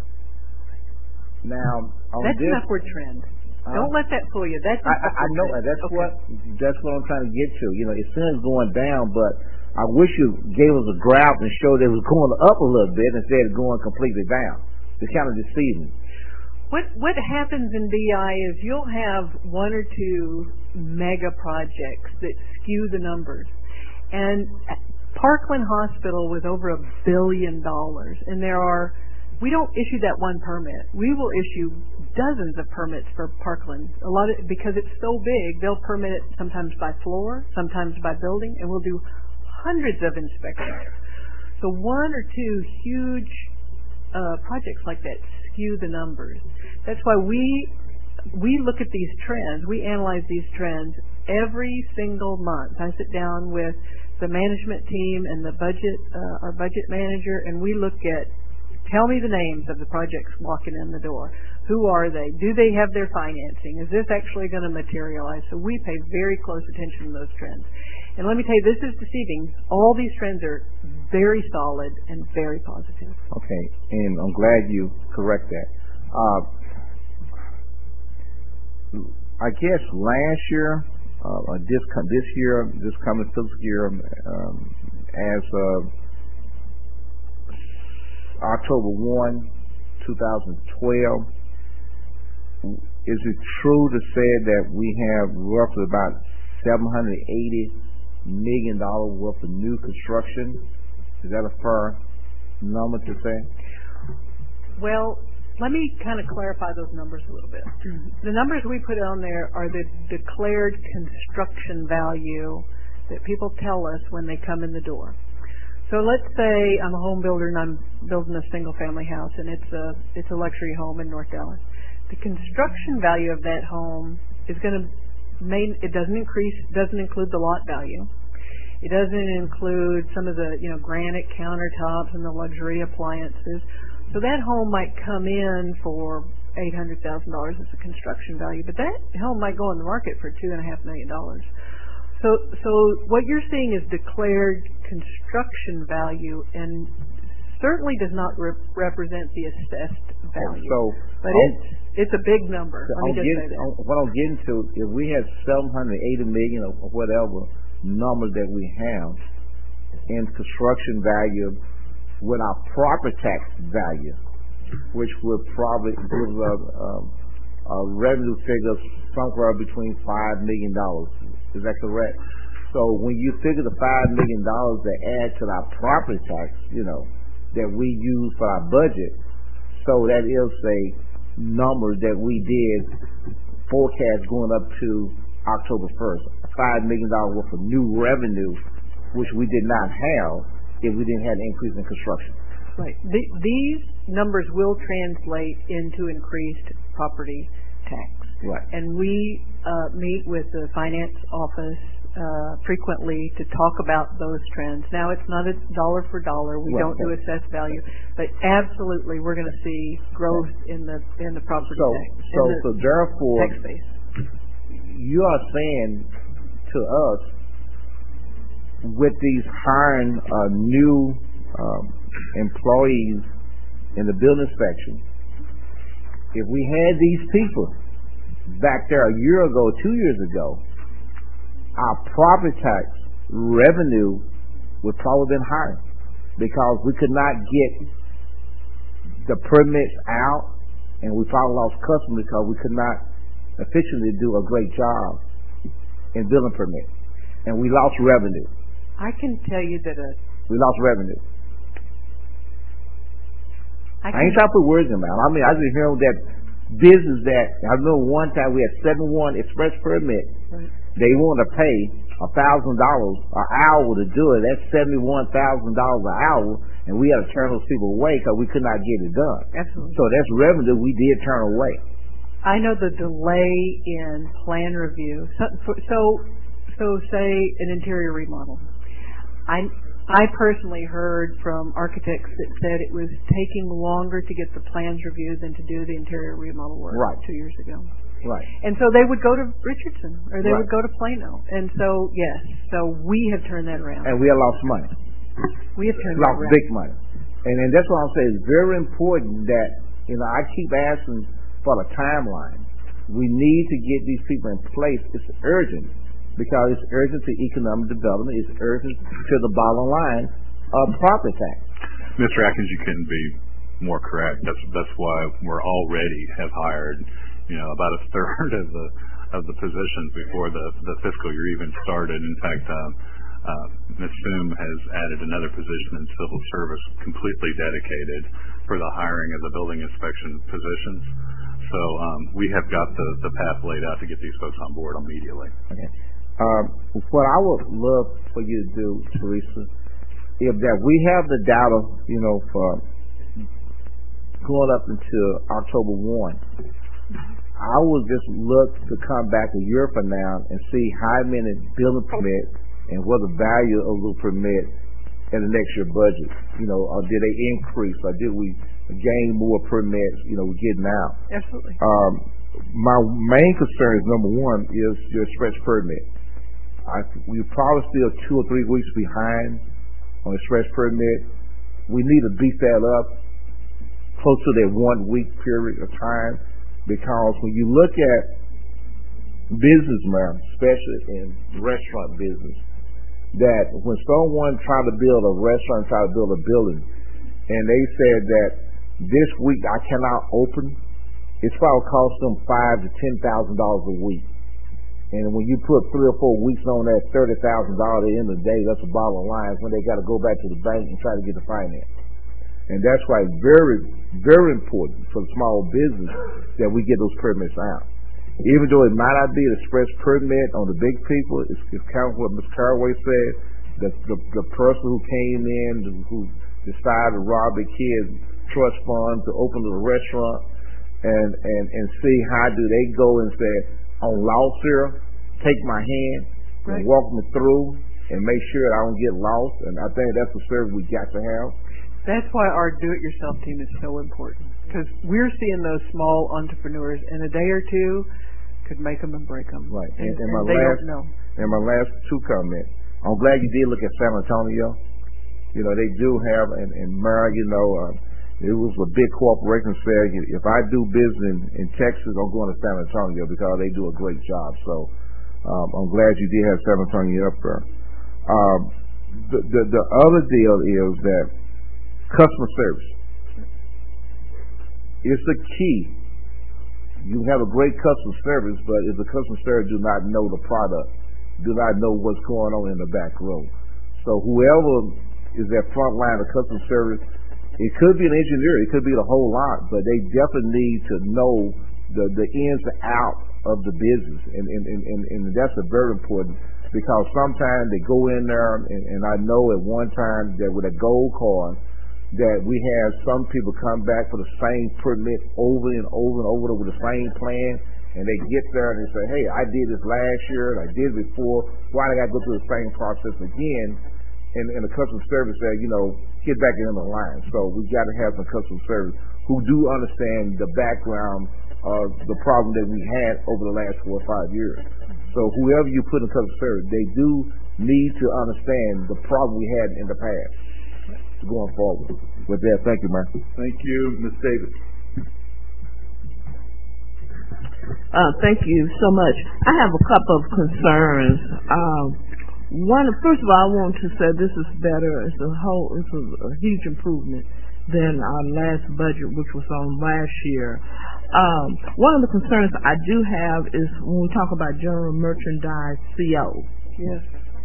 Now, that's an upward trend. Don't let that fool you. That's I know that's okay. That's what I'm trying to get to. It seems going down, but I wish you gave us a graph and showed that it was going up a little bit instead of going completely down. It's kind of deceiving. What happens in DI is you'll have 1 or 2 mega projects that skew the numbers. And Parkland Hospital was over $1 billion, and we don't issue that one permit. We will issue dozens of permits for Parkland. Because it's so big, they'll permit it sometimes by floor, sometimes by building, and we'll do hundreds of inspections. So 1 or 2 huge projects like that skew the numbers. That's why we look at these trends. We analyze these trends every single month. I sit down with the management team and our budget manager, and we look at, tell me the names of the projects walking in the door. Who are they? Do they have their financing? Is this actually going to materialize? So we pay very close attention to those trends. And let me tell you, this is deceiving. All these trends are very solid and very positive. Okay, and I'm glad you correct that. I guess last year, this coming fiscal year, as October 1, 2012, is it true to say that we have roughly about $780 million worth of new construction? Is that a fair number to say? Well, let me kind of clarify those numbers a little bit. The numbers we put on there are the declared construction value that people tell us when they come in the door. So let's say I'm a home builder and I'm building a single family house and it's a luxury home in North Dallas. The construction value of that home is going to it doesn't include the lot value. It doesn't include some of the granite countertops and the luxury appliances. So that home might come in for $800,000 as a construction value, but that home might go on the market for $2.5 million. So what you're seeing is declared construction value, and certainly does not represent the assessed value. But it's a big number. Let me just say that. What I'm getting to, if we had $780 million or whatever number that we have in construction value with our property tax value, which would probably give revenue figures somewhere between $5 million. Is that correct? So when you figure the $5 million that add to our property tax, that we use for our budget, so that is a number that we did forecast going up to October 1st, $5 million worth of new revenue, which we did not have if we didn't have an increase in construction. Right. These numbers will translate into increased property tax. Right. And we meet with the finance office frequently to talk about those trends. Now, it's not a dollar for dollar. We don't do assessed value, but absolutely, we're going to see growth in the property tax. So therefore, tax base. You are saying to us, with these hiring new employees in the building inspection, if we had these people back there a year ago, 2 years ago, our property tax revenue would probably been higher because we could not get the permits out, and we probably lost customers because we could not efficiently do a great job in building permits, and we lost revenue. I can tell you that we lost revenue. I ain't trying to put words in my mouth. I mean, I just hear that business that I remember one time we had 71 express permits. Right. They wanted to pay $1,000 an hour to do it. That's $71,000 an hour, and we had to turn those people away because we could not get it done. Absolutely. So that's revenue we did turn away. I know the delay in plan review. So say an interior remodel. I personally heard from architects that said it was taking longer to get the plans reviewed than to do the interior remodel work 2 years ago. Right. And so they would go to Richardson or they Right. would go to Plano. And so, yes, so we have turned that around. And we have lost money. We have turned lost that around. big money. And that's why I'm saying it's very important that, I keep asking for the timeline. We need to get these people in place. It's urgent because it's urgent to economic development. It's urgent to the bottom line of property tax. Mr. Atkins, you couldn't be more correct. That's why we're already have hired, about a third of the positions before the fiscal year even started. In fact, Ms. Foom has added another position in civil service completely dedicated for the hiring of the building inspection positions. So we have got the path laid out to get these folks on board immediately. Okay. What I would love for you to do, Teresa, is that we have the data, for going up until October 1. I would just look to come back a year from now and see how many building permits and what the value of the permit in the next year budget. Or did they increase, or did we gain more permits, we're getting out. Absolutely. My main concern is, number one, is your express permit. We're probably still 2 or 3 weeks behind on express permit. We need to beef that up close to that 1 week period of time, because when you look at businessmen, especially in restaurant business, that when someone try to build a restaurant, try to build a building, and they said that this week I cannot open, it's probably cost them $5,000 to $10,000 a week. And when you put 3 or 4 weeks on that $30,000 at the end of the day, that's the bottom line when they got to go back to the bank and try to get the finance. And that's why it's very, very important for the small business that we get those permits out. Even though it might not be an express permit on the big people, it's kind of what Ms. Caraway said, that the person who came in, who decided to rob a kid's trust fund to open a restaurant, and see how do they go and say, on loss here, take my hand and walk me through and make sure I don't get lost. And I think that's the service we got to have. That's why our do-it-yourself team is so important, because we're seeing those small entrepreneurs in a day or two could make them and break them. Right. And my they last, don't know. And my last 2 comments. I'm glad you did look at San Antonio. They do have, and Mara, it was a big corporation said, if I do business in Texas, I'm going to San Antonio because they do a great job. So I'm glad you did have San Antonio up there. The other deal is that customer service is the key You have a great customer service, but if the customer service do not know the product, do not know what's going on in the back row. So whoever is that front line of customer service, it could be an engineer, it could be the whole lot, but they definitely need to know the ins and outs of the business, and that's very important, because sometimes they go in there, and I know at one time that with a gold card, that we had some people come back for the same permit over and over and over with the same plan, and they get there and they say, hey, I did this last year, and I did it before, why do I got to go through the same process again? And the customer service said, get back in the line. So we got to have some customer service who do understand the background of the problem that we had over the last 4 or 5 years. So whoever you put in customer service, they do need to understand the problem we had in the past going forward. With that, thank you, man. Thank you, Ms. Davis. Thank you so much. I have a couple of concerns. First of all, I want to say this is better. It's a huge improvement than our last budget, which was on last year. One of the concerns I do have is when we talk about general merchandise CO. Yes.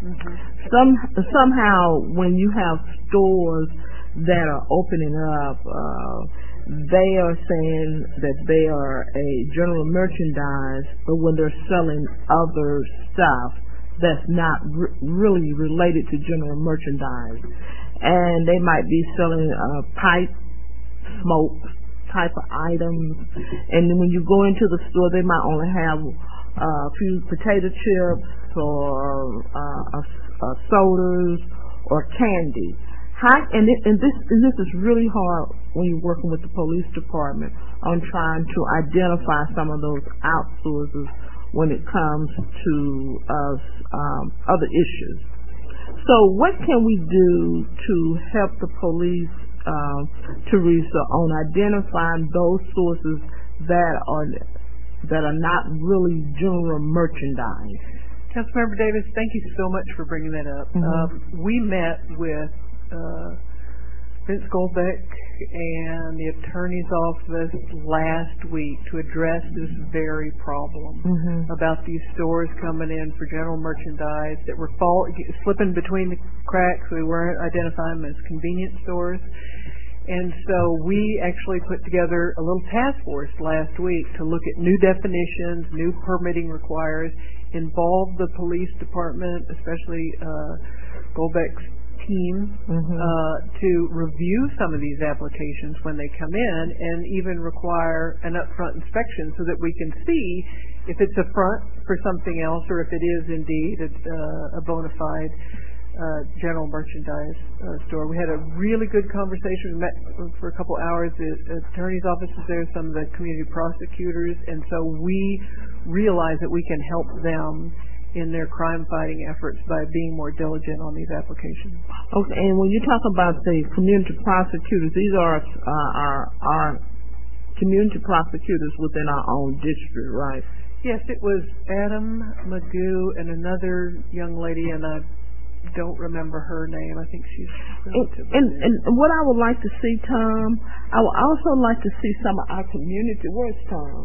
Somehow, when you have stores that are opening up, they are saying that they are a general merchandise, but when they're selling other stuff that's not really related to general merchandise, and they might be selling pipe smoke type of items, and then when you go into the store, they might only have a few potato chips or sodas or candy. And this is really hard when you're working with the police department on trying to identify some of those outsources when it comes to other issues. So what can we do to help the police, Teresa, on identifying those sources that are not really general merchandise? Councilmember Davis, thank you so much for bringing that up. We met with Vince Goldbeck and the attorney's office last week to address this very problem about these stores coming in for general merchandise that were slipping between the cracks. We weren't identifying them as convenience stores. And so we actually put together a little task force last week to look at new definitions, new permitting requires, involve the police department, especially Goldbeck's team, to review some of these applications when they come in, and even require an upfront inspection so that we can see if it's a front for something else or if it is indeed a bona fide general merchandise store. We had a really good conversation. We met for a couple hours. The attorney's office is there, some of the community prosecutors, and so we realize that we can help them in their crime-fighting efforts by being more diligent on these applications. Okay, and when you talk about the community prosecutors, these are our community prosecutors within our own district, right? Yes, it was Adam Magoo and another young lady, and I don't remember her name. I think she's and what I would like to see, Tom, I would also like to see some of our community. Where's Tom?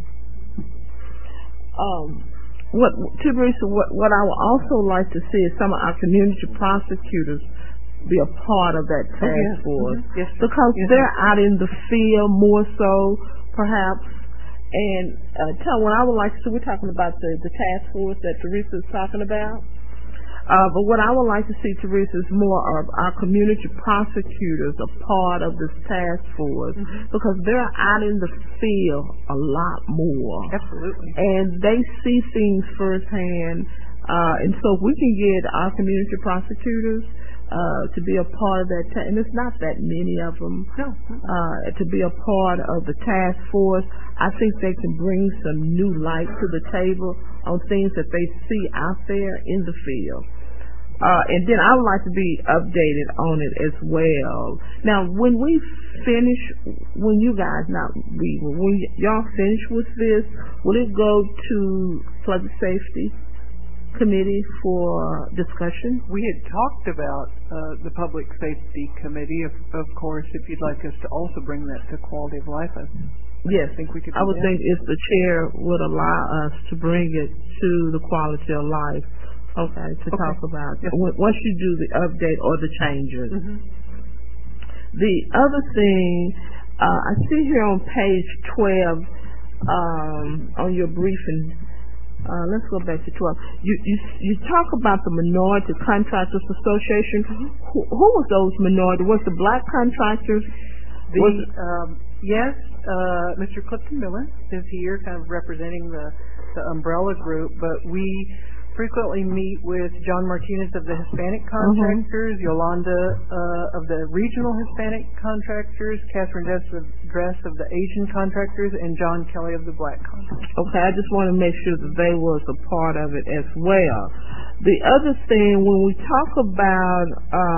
Teresa, what I would also like to see is some of our community prosecutors be a part of that task force, because they're out in the field more so, perhaps. And Tom, what I would like to see, we're talking about the task force that Teresa is talking about. But what I would like to see, Teresa, is more of our community prosecutors a part of this task force, because they're out in the field a lot more. Absolutely. And they see things firsthand. And so if we can get our community prosecutors to be a part of that, and it's not that many of them, to be a part of the task force, I think they can bring some new light to the table on things that they see out there in the field. And then I would like to be updated on it as well. Now, when we finish, when y'all finish with this, will it go to Public Safety Committee for discussion? We had talked about the Public Safety Committee, of course, if you'd like us to also bring that to Quality of Life. Yes, I think we could do I would that. think if the chair would allow us to bring it to the quality of life, to talk about once you do the update or the changes. Mm-hmm. The other thing, I see here on page 12 on your briefing. Let's go back to 12. You talk about the Minority Contractors Association. Who was those minority? Was the black contractors? Yes, Mr. Clifton Miller is here, kind of representing the umbrella group. But we frequently meet with John Martinez of the Hispanic contractors, Yolanda of the regional Hispanic contractors, Catherine Dress of the Asian contractors, and John Kelly of the black contractors. Okay, I just want to make sure that they was a part of it as well. The other thing, when we talk about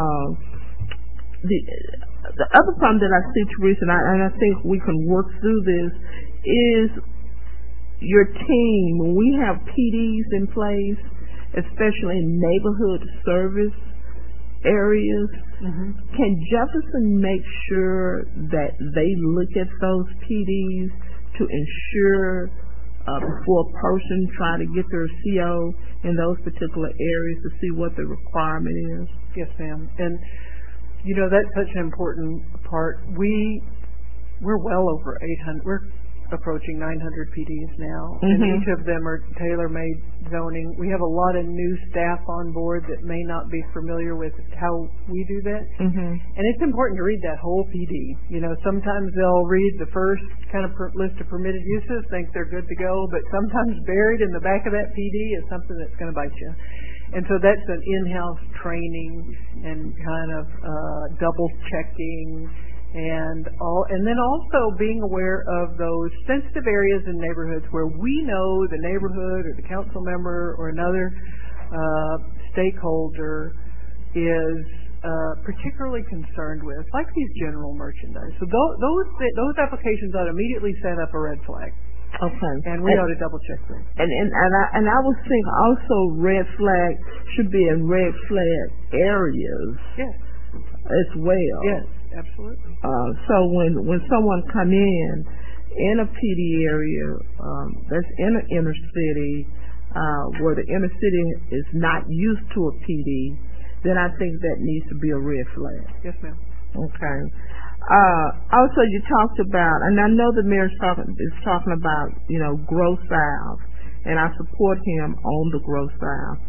the other problem that I see, Teresa, and I think we can work through this, is your team. When we have PDs in place, especially in neighborhood service areas, can Jefferson make sure that they look at those PDs to ensure before a person try to get their CO in those particular areas to see what the requirement is? Yes, ma'am. And that's such an important part. We're well over 800. We're approaching 900 PDs now, and each of them are tailor-made zoning. We have a lot of new staff on board that may not be familiar with how we do that, and it's important to read that whole PD. Sometimes they'll read the first kind of list of permitted uses, think they're good to go, but sometimes buried in the back of that PD is something that's going to bite you. And so that's an in-house training and kind of double checking and then also being aware of those sensitive areas in neighborhoods where we know the neighborhood or the council member or another stakeholder is particularly concerned with, like these general merchandise. So those applications ought to immediately set up a red flag. Okay. And we ought to double check them. And I would think also red flag should be in red flag areas. Yes. As well. Yes, absolutely. So when someone come in a PD area that's in an inner city where the inner city is not used to a PD, then I think that needs to be a red flag. Yes, ma'am. Okay. Also, you talked about, and I know the mayor is talking about, growth valve, and I support him on the growth valve.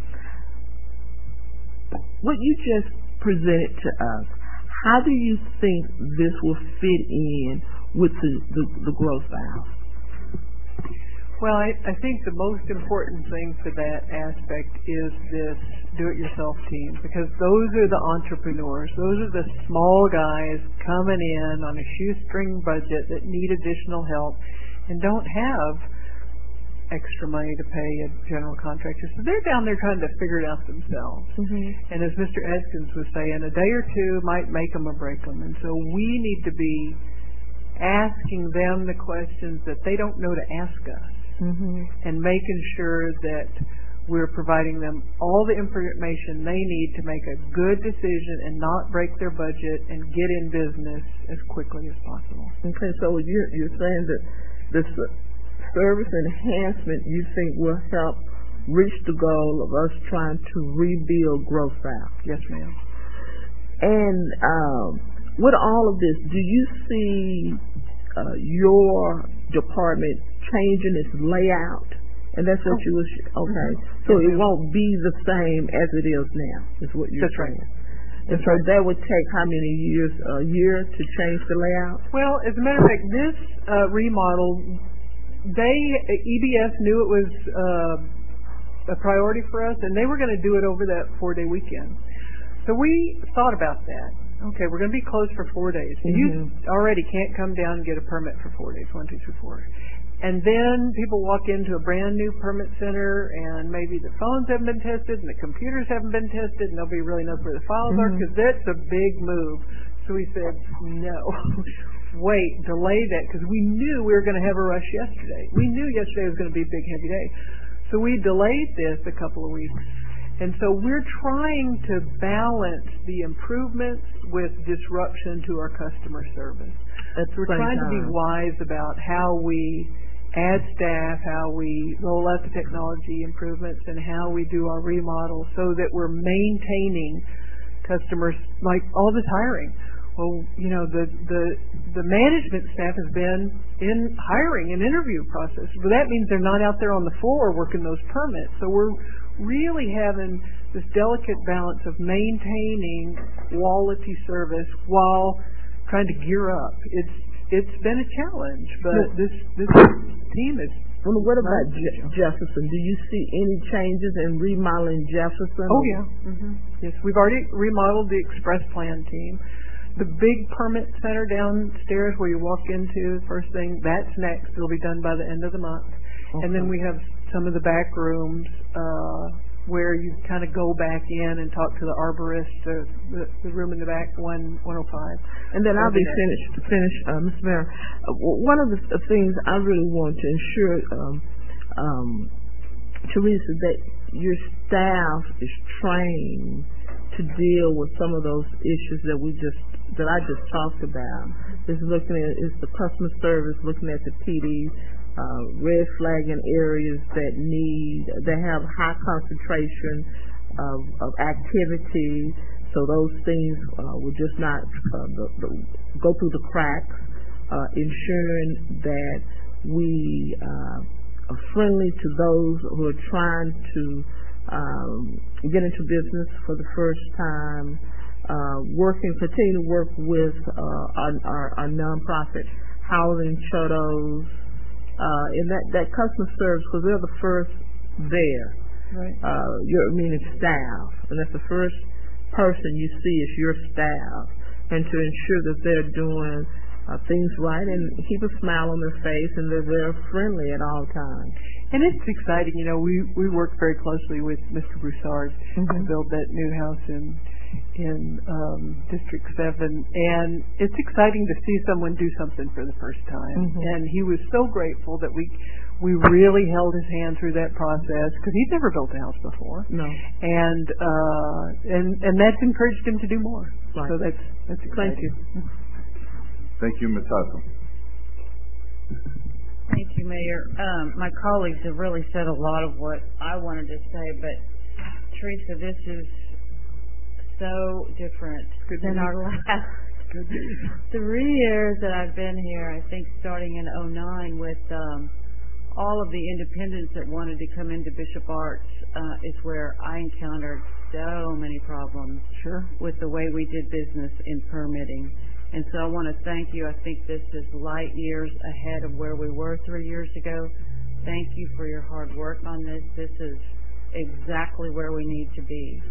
What you just presented to us, how do you think this will fit in with the growth valve? Well, I think the most important thing for that aspect is this do-it-yourself team, because those are the entrepreneurs. Those are the small guys coming in on a shoestring budget that need additional help and don't have extra money to pay a general contractor. So they're down there trying to figure it out themselves. And as Mr. Edkins was saying, a day or two might make them or break them. And so we need to be asking them the questions that they don't know to ask us. And making sure that we're providing them all the information they need to make a good decision and not break their budget and get in business as quickly as possible. Okay, so you're saying that the service enhancement you think will help reach the goal of us trying to rebuild growth valve? Yes, ma'am. And with all of this, do you see your department changing its layout? And that's what you was, okay. So it won't be the same as it is now, is what you're saying. Right. And so that would take how many years? A year to change the layout? Well, as a matter of fact, this remodel, EBS knew it was a priority for us, and they were going to do it over that 4-day weekend. So we thought about that. Okay, we're going to be closed for 4 days. And you already can't come down and get a permit for 4 days, 1, 2, 3, 4. And then people walk into a brand new permit center, and maybe the phones haven't been tested, and the computers haven't been tested, and nobody really knows where the files are, because that's a big move. So we said, no, wait, delay that, because we knew we were going to have a rush yesterday. We knew yesterday was going to be a big, heavy day. So we delayed this a couple of weeks. And so we're trying to balance the improvements with disruption to our customer service. at the We're same trying to be time. wise about how we add staff, how we roll out the technology improvements, and how we do our remodel so that we're maintaining customers, like all this hiring. Well, the management staff has been in hiring and interview process. But that means they're not out there on the floor working those permits. So we're really having this delicate balance of maintaining quality service while trying to gear up. It's been a challenge, but this team is. Well, what about Jefferson? Do you see any changes in remodeling Jefferson? Oh yeah. Mm-hmm. Yes, we've already remodeled the Express Plan team. The big permit center downstairs where you walk into, first thing, that's next. It'll be done by the end of the month. Okay. And then we have some of the back rooms where you kind of go back in and talk to the arborist, the room in the back, 105. And then I'll be finished, Ms. Mayor. One of the things I really want to ensure, Teresa, that your staff is trained to deal with some of those issues that I just talked about. Is the customer service, looking at the PD, red flagging areas that have high concentration of activity, so those things will just not go through the cracks, ensuring that we are friendly to those who are trying to get into business for the first time, continue to work with our nonprofit housing shuttles, and that customer service, because they're the first there. Right. Your meaning staff, and that's the first person you see is your staff, and to ensure that they're doing things right and keep a smile on their face and that they're friendly at all times. And it's exciting, we work very closely with Mr. Broussard to build that new house in District 7, and it's exciting to see someone do something for the first time. And he was so grateful that we really held his hand through that process, because he'd never built a house before. No. And that's encouraged him to do more. Right. So that's exciting. Thank you. Thank you, Ms. Hudson. Thank you, Mayor. My colleagues have really said a lot of what I wanted to say, but Teresa, this is so different than our last 3 years that I've been here. I think starting in 2009 with all of the independents that wanted to come into Bishop Arts is where I encountered so many problems with the way we did business in permitting. And so I want to thank you. I think this is light years ahead of where we were 3 years ago. Thank you for your hard work on this. This is exactly where we need to be.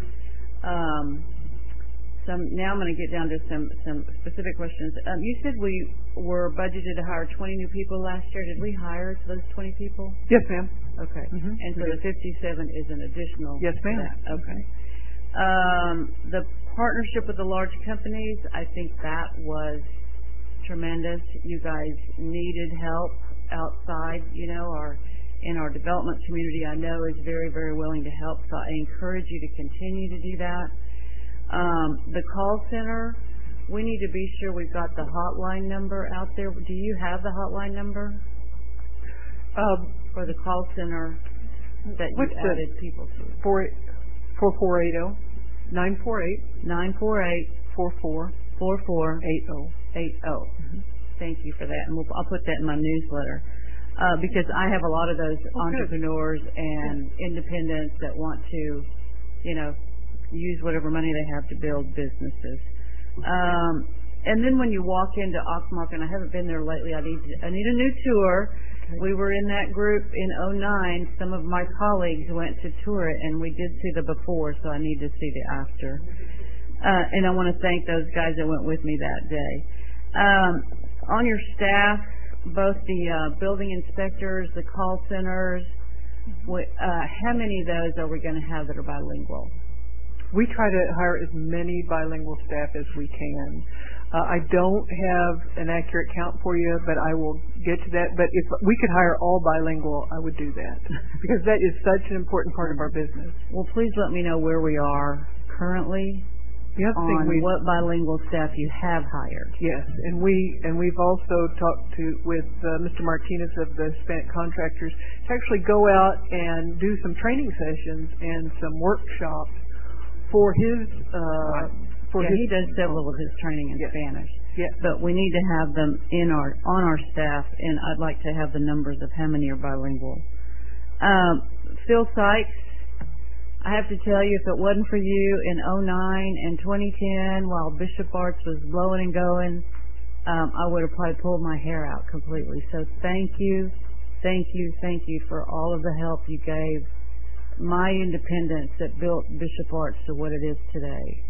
Now I'm going to get down to some specific questions. You said we were budgeted to hire 20 new people last year. Did we hire those 20 people? Yes, ma'am. Okay. And so the 57 is an additional? Yes, ma'am. Okay. The partnership with the large companies, I think that was tremendous. You guys needed help outside, in our development community, I know is very, very willing to help. So I encourage you to continue to do that. The call center, we need to be sure we've got the hotline number out there. Do you have the hotline number for the call center that you added people to? 4480 948 4480. Thank you for that, and I'll put that in my newsletter because I have a lot of those entrepreneurs and independents that want to, use whatever money they have to build businesses. And then when you walk into Oxmock, and I haven't been there lately, I need a new tour. We were in that group in 2009. Some of my colleagues went to tour it, and we did see the before, so I need to see the after. And I want to thank those guys that went with me that day. On your staff, both the building inspectors, the call centers, how many of those are we going to have that are bilingual? We try to hire as many bilingual staff as we can. I don't have an accurate count for you, but I will get to that. But if we could hire all bilingual, I would do that because that is such an important part of our business. Well, please let me know where we are currently The other thing on what bilingual staff you have hired. Yes, and we've also talked with Mr. Martinez of the Hispanic Contractors to actually go out and do some training sessions and some workshops for his he does several of his training in Spanish. Yes. But we need to have them on our staff, and I'd like to have the numbers of how many are bilingual. Phil Sykes, I have to tell you, if it wasn't for you in 2009 and 2010 while Bishop Arts was blowing and going, I would have probably pulled my hair out completely. So thank you for all of the help you gave my independence that built Bishop Arts to what it is today.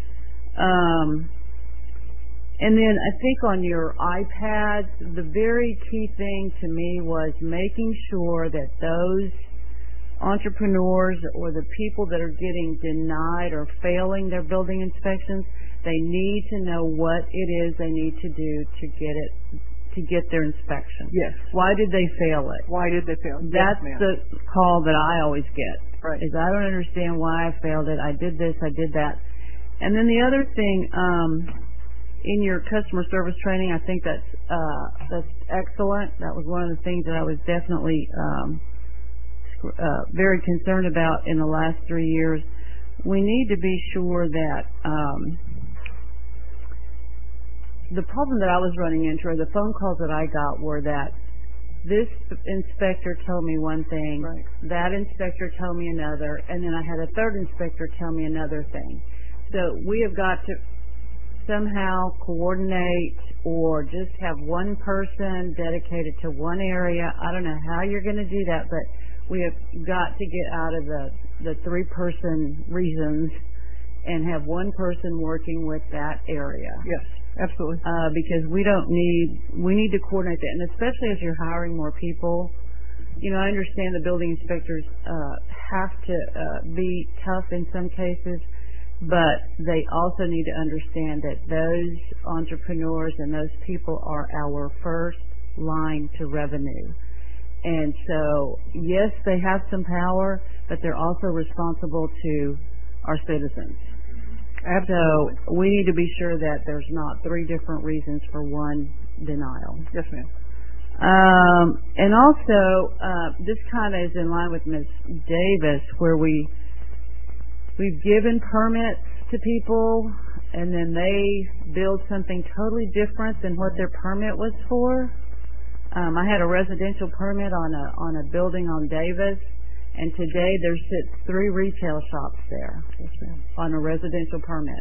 And then I think on your iPads, the very key thing to me was making sure that those entrepreneurs or the people that are getting denied or failing their building inspections, they need to know what it is they need to do to get their inspection. Yes. Why did they fail it? Why did they fail it? That's the call that I always get. Right. Is I don't understand why I failed it. I did this, I did that. And then the other thing, in your customer service training, I think that's excellent. That was one of the things that I was definitely very concerned about in the last 3 years. We need to be sure that the problem that I was running into, or the phone calls that I got, were that this inspector told me one thing, right, that inspector told me another, and then I had a third inspector tell me another thing. So we have got to somehow coordinate or just have one person dedicated to one area. I don't know how you're going to do that, but we have got to get out of the three-person reasons and have one person working with that area. Yes, absolutely. Because we need to coordinate that, and especially as you're hiring more people. You know, I understand the building inspectors have to be tough in some cases, but they also need to understand that those entrepreneurs and those people are our first line to revenue. And so, yes, they have some power, but they're also responsible to our citizens. Absolutely. So we need to be sure that there's not three different reasons for one denial. Yes, ma'am. And also, this kind of is in line with Ms. Davis, where we've given permits to people, and then they build something totally different than what their permit was for. I had a residential permit on a building on Davis, and today there sits 3 retail shops there on a residential permit.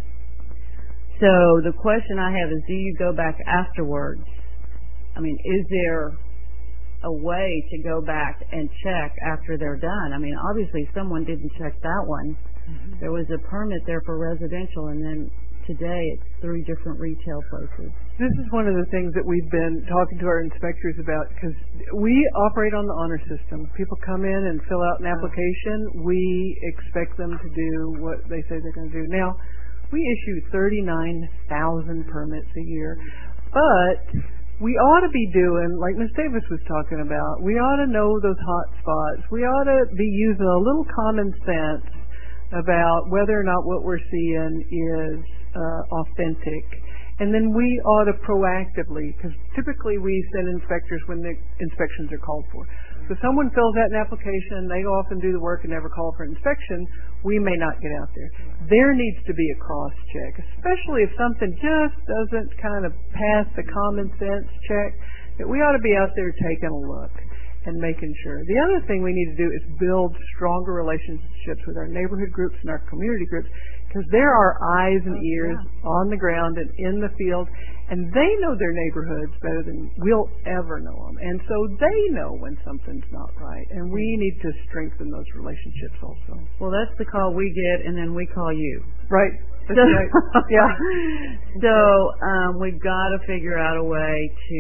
So the question I have is, do you go back afterwards? I mean, is there a way to go back and check after they're done? I mean, obviously someone didn't check that one. Mm-hmm. There was a permit there for residential, and then today it's 3 different retail places. This is one of the things that we've been talking to our inspectors about, because we operate on the honor system. People come in and fill out an application. We expect them to do what they say they're going to do. Now, we issue 39,000 permits a year, but we ought to be doing, like Ms. Davis was talking about, we ought to know those hot spots. We ought to be using a little common sense about whether or not what we're seeing is authentic. And then we ought to proactively, because typically we send inspectors when the inspections are called for. So someone fills out an application, they go off and do the work and never call for an inspection, we may not get out there. There needs to be a cross-check, especially if something just doesn't kind of pass the common sense check, that we ought to be out there taking a look and making sure. The other thing we need to do is build stronger relationships with our neighborhood groups and our community groups, because there are eyes and ears on the ground and in the field, and they know their neighborhoods better than we'll ever know them. And so they know when something's not right, and we need to strengthen those relationships also. Well, that's the call we get, and then we call you. Right. That's right. Yeah. So we've got to figure out a way to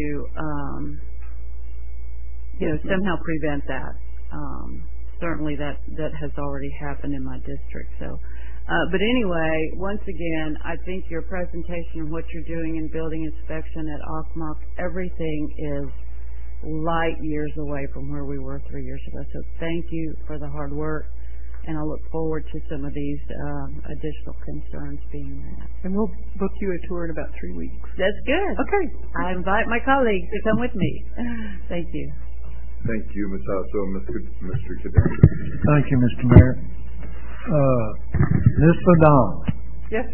somehow prevent that. Certainly that has already happened in my district. So, but anyway, once again, I think your presentation and what you're doing in building inspection at Ocmok, everything is light years away from where we were 3 years ago. So thank you for the hard work. and I look forward to some of these additional concerns being met. And we'll book you a tour in about 3 weeks. That's good. Okay. I invite my colleagues to come with me. Thank you. Thank you, Ms. Hasso. Mr. Cadena. Thank you, Mr. Mayor. Ms. Ladon. Yes.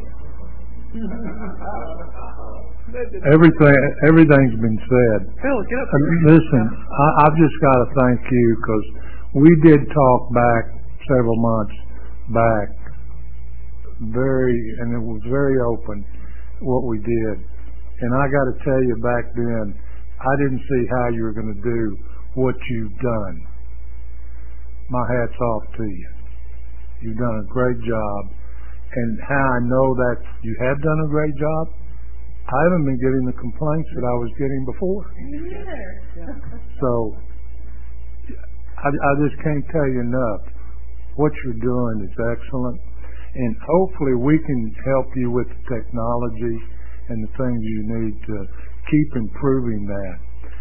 Everything's been said. Phil, get up. Listen, I've just got to thank you because we did talk back several months back, and it was very open what we did. And I got to tell you, back then, I didn't see how you were going to do what you've done. My hat's off to you. You've done a great job. And how I know that you have done a great job, I haven't been getting the complaints that I was getting before. So I just can't tell you enough. What you're doing is excellent. And hopefully we can help you with the technology and the things you need to keep improving that.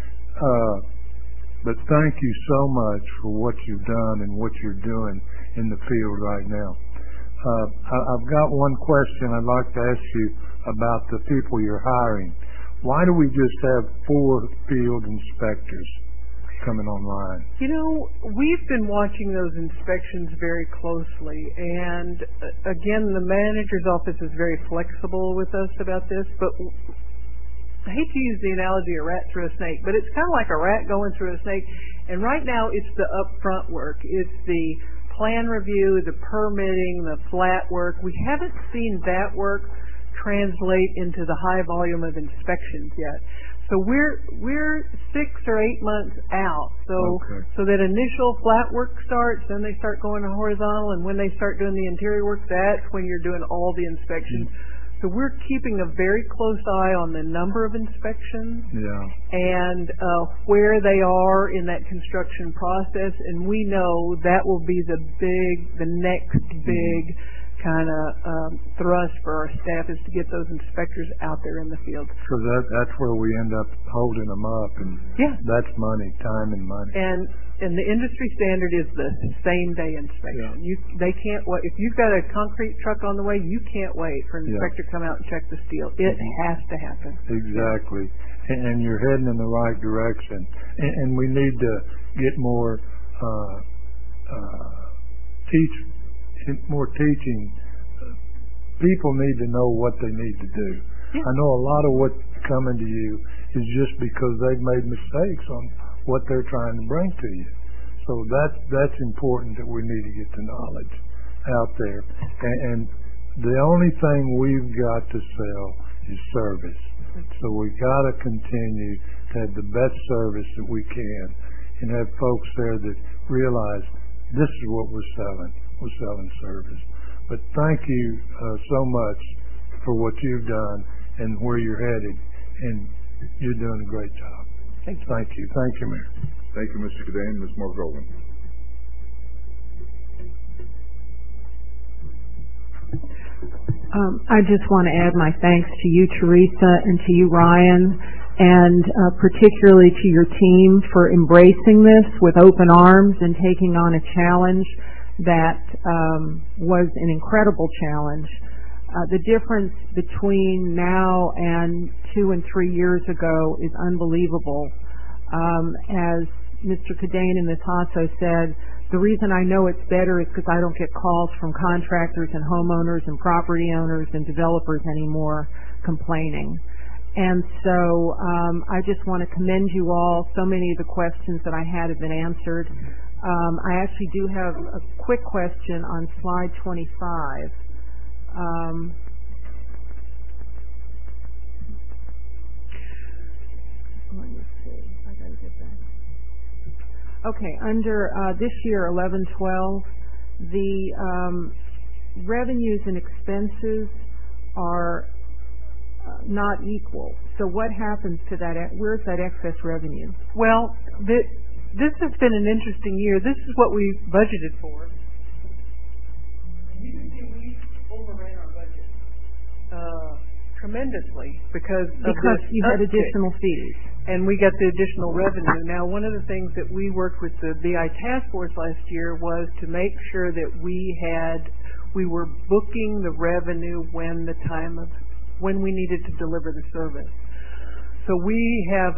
But thank you so much for what you've done and what you're doing in the field right now. I've got one question I'd like to ask you about the people you're hiring. Why do we just have 4 field inspectors coming online? You know, we've been watching those inspections very closely, and again, the manager's office is very flexible with us about this, but I hate to use the analogy of a rat through a snake, but it's kind of like a rat going through a snake, and right now it's the upfront work. It's the plan review, the permitting, the flat work. We haven't seen that work translate into the high volume of inspections yet. So we're 6 or 8 months out. So that initial flat work starts, then they start going to horizontal, and when they start doing the interior work, that's when you're doing all the inspections. So we're keeping a very close eye on the number of inspections and where they are in that construction process, and we know that will be the next big kind of thrust for our staff is to get those inspectors out there in the field. Because that's where we end up holding them up, and that's money, time and money. And the industry standard is the same day inspection. They can't wait. If you've got a concrete truck on the way, you can't wait for an inspector to come out and check the steel. It has to happen. Exactly. And you're heading in the right direction. And we need to get more teaching. People need to know what they need to do. I know a lot of what's coming to you is just because they've made mistakes on what they're trying to bring to you. So that's important, that we need to get the knowledge out there. And the only thing we've got to sell is service. So we've got to continue to have the best service that we can and have folks there that realize this is what we're selling. We're selling service. But thank you so much for what you've done and where you're headed, and you're doing a great job. Thank you. Thank you. Thank you, Mayor. Thank you, Mr. Cadena. Ms. Morgan. I just want to add my thanks to you, Teresa, and to you, Ryan, and particularly to your team for embracing this with open arms and taking on a challenge that was an incredible challenge. The difference between now and 2 and 3 years ago is unbelievable. As Mr. Cadena and Ms. Hasso said, the reason I know it's better is because I don't get calls from contractors and homeowners and property owners and developers anymore complaining. And so I just want to commend you all. So many of the questions that I had have been answered. I actually do have a quick question on slide 25. Let me see. I gotta get that. Okay, under this year, 11-12, the revenues and expenses are not equal. So what happens to that? Where's that excess revenue? Well, this has been an interesting year. This is what we budgeted for. You can see we overran our budget tremendously because you had additional fees. and we got the additional revenue. Now, one of the things that we worked with the BI task force last year was to make sure that we were booking the revenue when we needed to deliver the service. So we have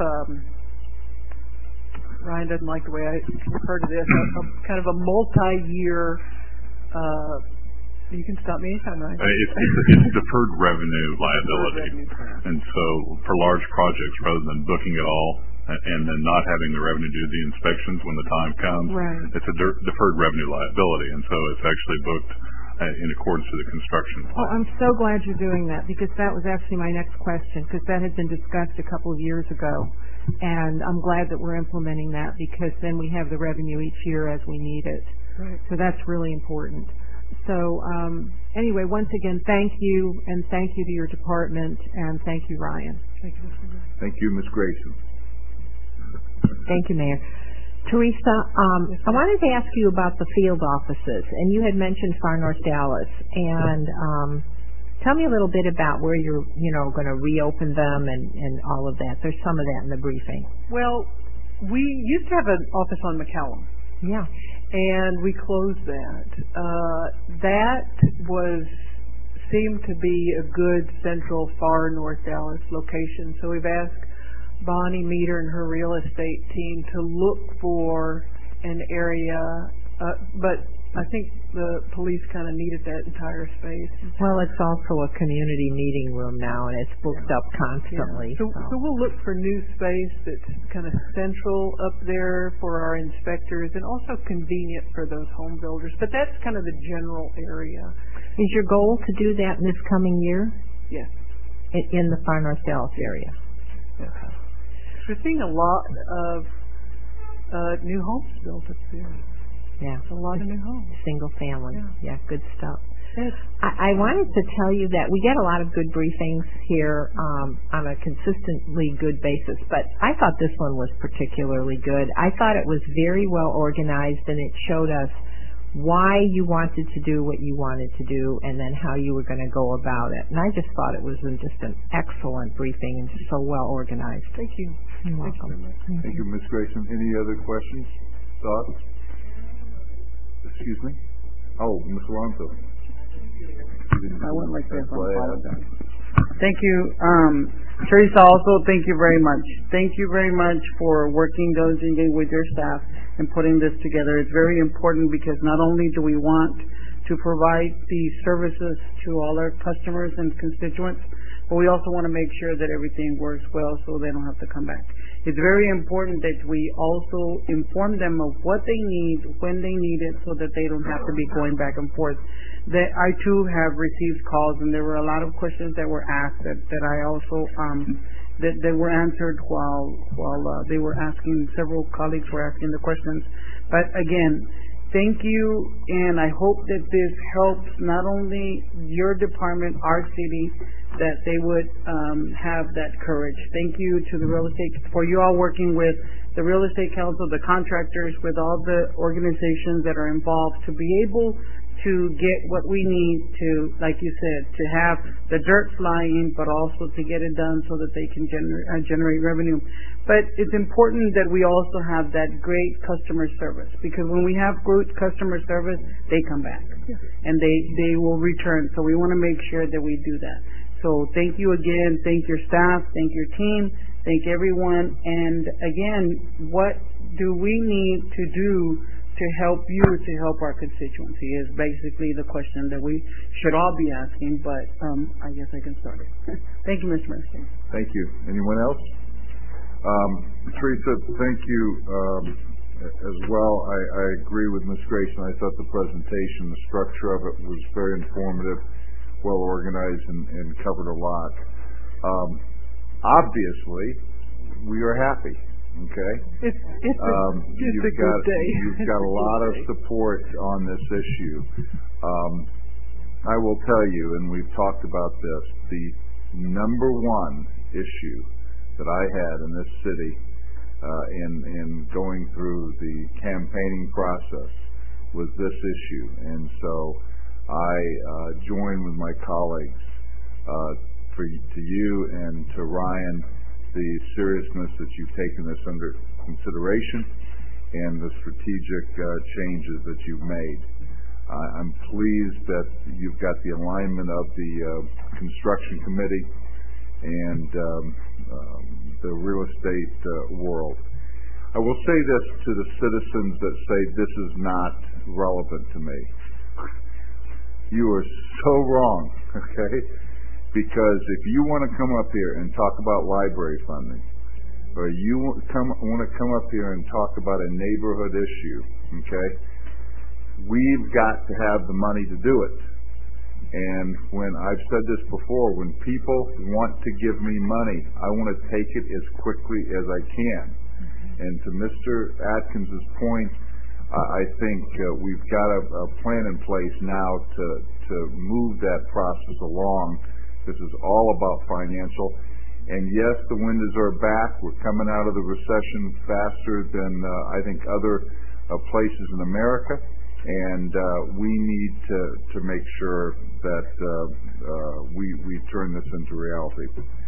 Ryan doesn't like the way I refer to this, a kind of a multi-year. You can stop me anytime, Ryan. It's deferred revenue liability, and so for large projects, rather than booking it all and then not having the revenue do the inspections when the time comes, right. It's a deferred revenue liability, and so it's actually booked in accordance to the construction plan. Oh, I'm so glad you're doing that, because that was actually my next question, because that had been discussed a couple of years ago, and I'm glad that we're implementing that, because then we have the revenue each year as we need it. Right. So that's really important. So anyway, once again, thank you, and thank you to your department, and thank you, Ryan. Thank you, Mr. Mayor. Thank you, Ms. Grayson. Thank you, Mayor. Teresa, I wanted to ask you about the field offices, and you had mentioned Far North Dallas, and tell me a little bit about where you're, going to reopen them and all of that. There's some of that in the briefing. Well, we used to have an office on McCallum. Yeah. And we closed that. That seemed to be a good central Far North Dallas location. So we've asked Bonnie Meter and her real estate team to look for an area, but I think the police kind of needed that entire space. Well, it's also a community meeting room now, and it's booked up constantly. Yeah. So we'll look for new space that's kind of central up there for our inspectors, and also convenient for those home builders. But that's kind of the general area. Is your goal to do that in this coming year? Yes. In the Far North Dallas area? Okay. We're seeing a lot of new homes built up there. Yeah. A lot of new homes. Single family. Yeah, good stuff. Yes. I wanted to tell you that we get a lot of good briefings here on a consistently good basis, but I thought this one was particularly good. I thought it was very well organized, and it showed us why you wanted to do what you wanted to do and then how you were going to go about it. And I just thought it was just an excellent briefing and just so well organized. Thank you. You're welcome. Thank you, Ms. Grayson. Any other questions, thoughts? Excuse me? Oh, Ms. Alonso. I wouldn't like to apologize. Thank you. Teresa, also thank you very much. Thank you very much for working diligently with your staff and putting this together. It's very important because not only do we want to provide these services to all our customers and constituents, but we also want to make sure that everything works well so they don't have to come back. It's very important that we also inform them of what they need, when they need it, so that they don't have to be going back and forth. I too have received calls, and there were a lot of questions that were asked that I also that were answered while they were asking. Several colleagues were asking the questions. But again, thank you, and I hope that this helps not only your department, our city, that they would have that courage. Thank you to the real estate, for you all working with the Real Estate Council, the contractors, with all the organizations that are involved to be able to get what we need to, like you said, to have the dirt flying, but also to get it done so that they can generate revenue. But it's important that we also have that great customer service, because when we have good customer service, they come back and they will return. So we want to make sure that we do that. So thank you again. Thank your staff. Thank your team. Thank everyone. And again, what do we need to do to help you, to help our constituency, is basically the question that we should all be asking, but I guess I can start it. Thank you, Mr. Minister. Thank you. Anyone else? Teresa, thank you as well. I agree with Ms. Grayson. I thought the presentation, the structure of it was very informative, well organized, and covered a lot. Obviously, we are happy. Okay. It's a good day. You've got a lot of support on this issue. I will tell you, and we've talked about this, the number one issue that I had in this city in going through the campaigning process was this issue. And so I join with my colleagues to you and to Ryan the seriousness that you've taken this under consideration and the strategic changes that you've made. I'm pleased that you've got the alignment of the construction committee and the real estate world. I will say this to the citizens that say this is not relevant to me. You are so wrong, okay? Because if you want to come up here and talk about library funding, or you want to come up here and talk about a neighborhood issue, okay, we've got to have the money to do it. And when I've said this before, when people want to give me money, I want to take it as quickly as I can. And to Mr. Atkins' point, I think we've got a plan in place now to move that process along. This is all about financial. And yes, the windows are back. We're coming out of the recession faster than I think other places in America. And we need to make sure that we turn this into reality.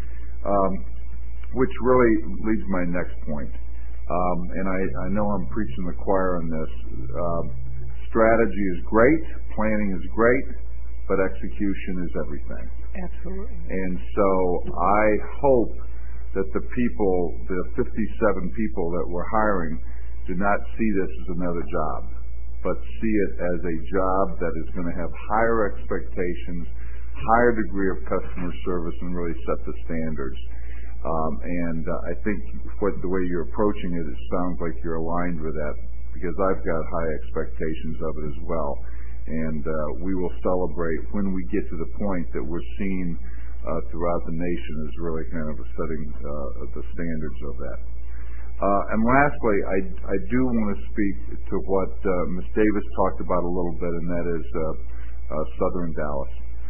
Which really leads to my next point. And I know I'm preaching the choir on this. Strategy is great, planning is great, but execution is everything. Absolutely. And so I hope that the 57 people that we're hiring, do not see this as another job, but see it as a job that is going to have higher expectations, higher degree of customer service, and really set the standards. And I think the way you're approaching it, it sounds like you're aligned with that, because I've got high expectations of it as well. And we will celebrate when we get to the point that we're seen throughout the nation as really kind of setting the standards of that. And lastly, I do want to speak to what Ms. Davis talked about a little bit, and that is Southern Dallas.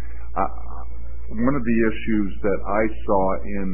One of the issues that I saw in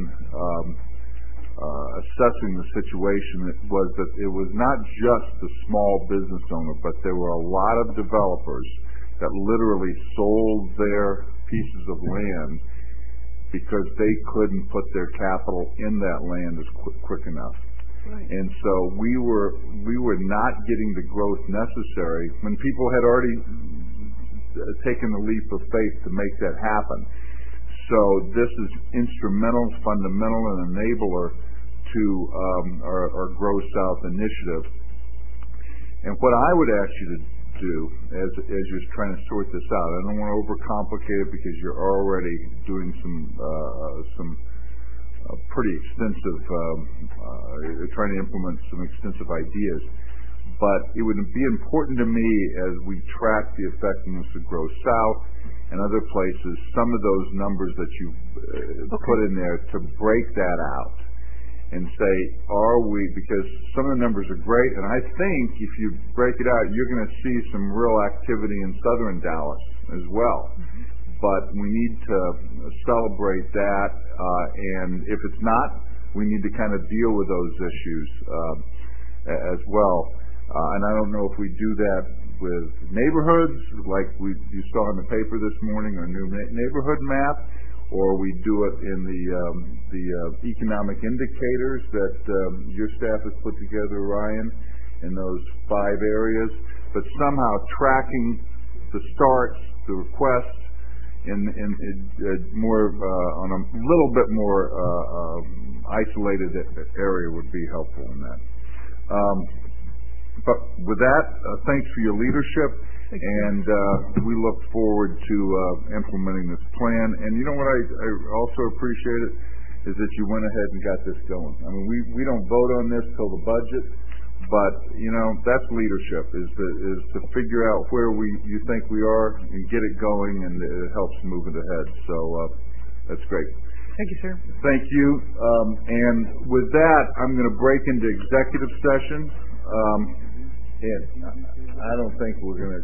assessing the situation was that it was not just the small business owner, but there were a lot of developers that literally sold their pieces of land because they couldn't put their capital in that land as quick enough. Right. And so we were not getting the growth necessary when people had already taken the leap of faith to make that happen. So this is instrumental, fundamental, and enabler to our Grow South initiative. And what I would ask you to do, as you're trying to sort this out, I don't want to overcomplicate it because you're already doing some pretty extensive, trying to implement some extensive ideas. But it would be important to me as we track the effectiveness of Grow South and other places, some of those numbers that you put in there, to break that out and say, because some of the numbers are great, and I think if you break it out, you're going to see some real activity in Southern Dallas as well. But we need to celebrate that, and if it's not, we need to kind of deal with those issues as well. And I don't know if we do that with neighborhoods, like you saw in the paper this morning, our new neighborhood map, or we do it in the economic indicators that your staff has put together, Ryan, in those 5 areas. But somehow tracking the starts, the requests, in more on a little bit more isolated area would be helpful in that. But with that, thanks for your leadership, and we look forward to implementing this plan. And you know what I also appreciate it is that you went ahead and got this going. I mean, we don't vote on this till the budget, but you know that's leadership is to figure out where you think we are and get it going, and it helps move it ahead. So that's great. Thank you, sir. Thank you. And with that, I'm going to break into executive session. I don't think we're going to,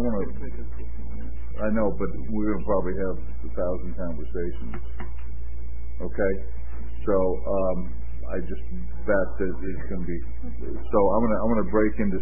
I know, but we're going to probably have 1,000 conversations. Okay? So, I just bet that it's going to be, so I'm going to break into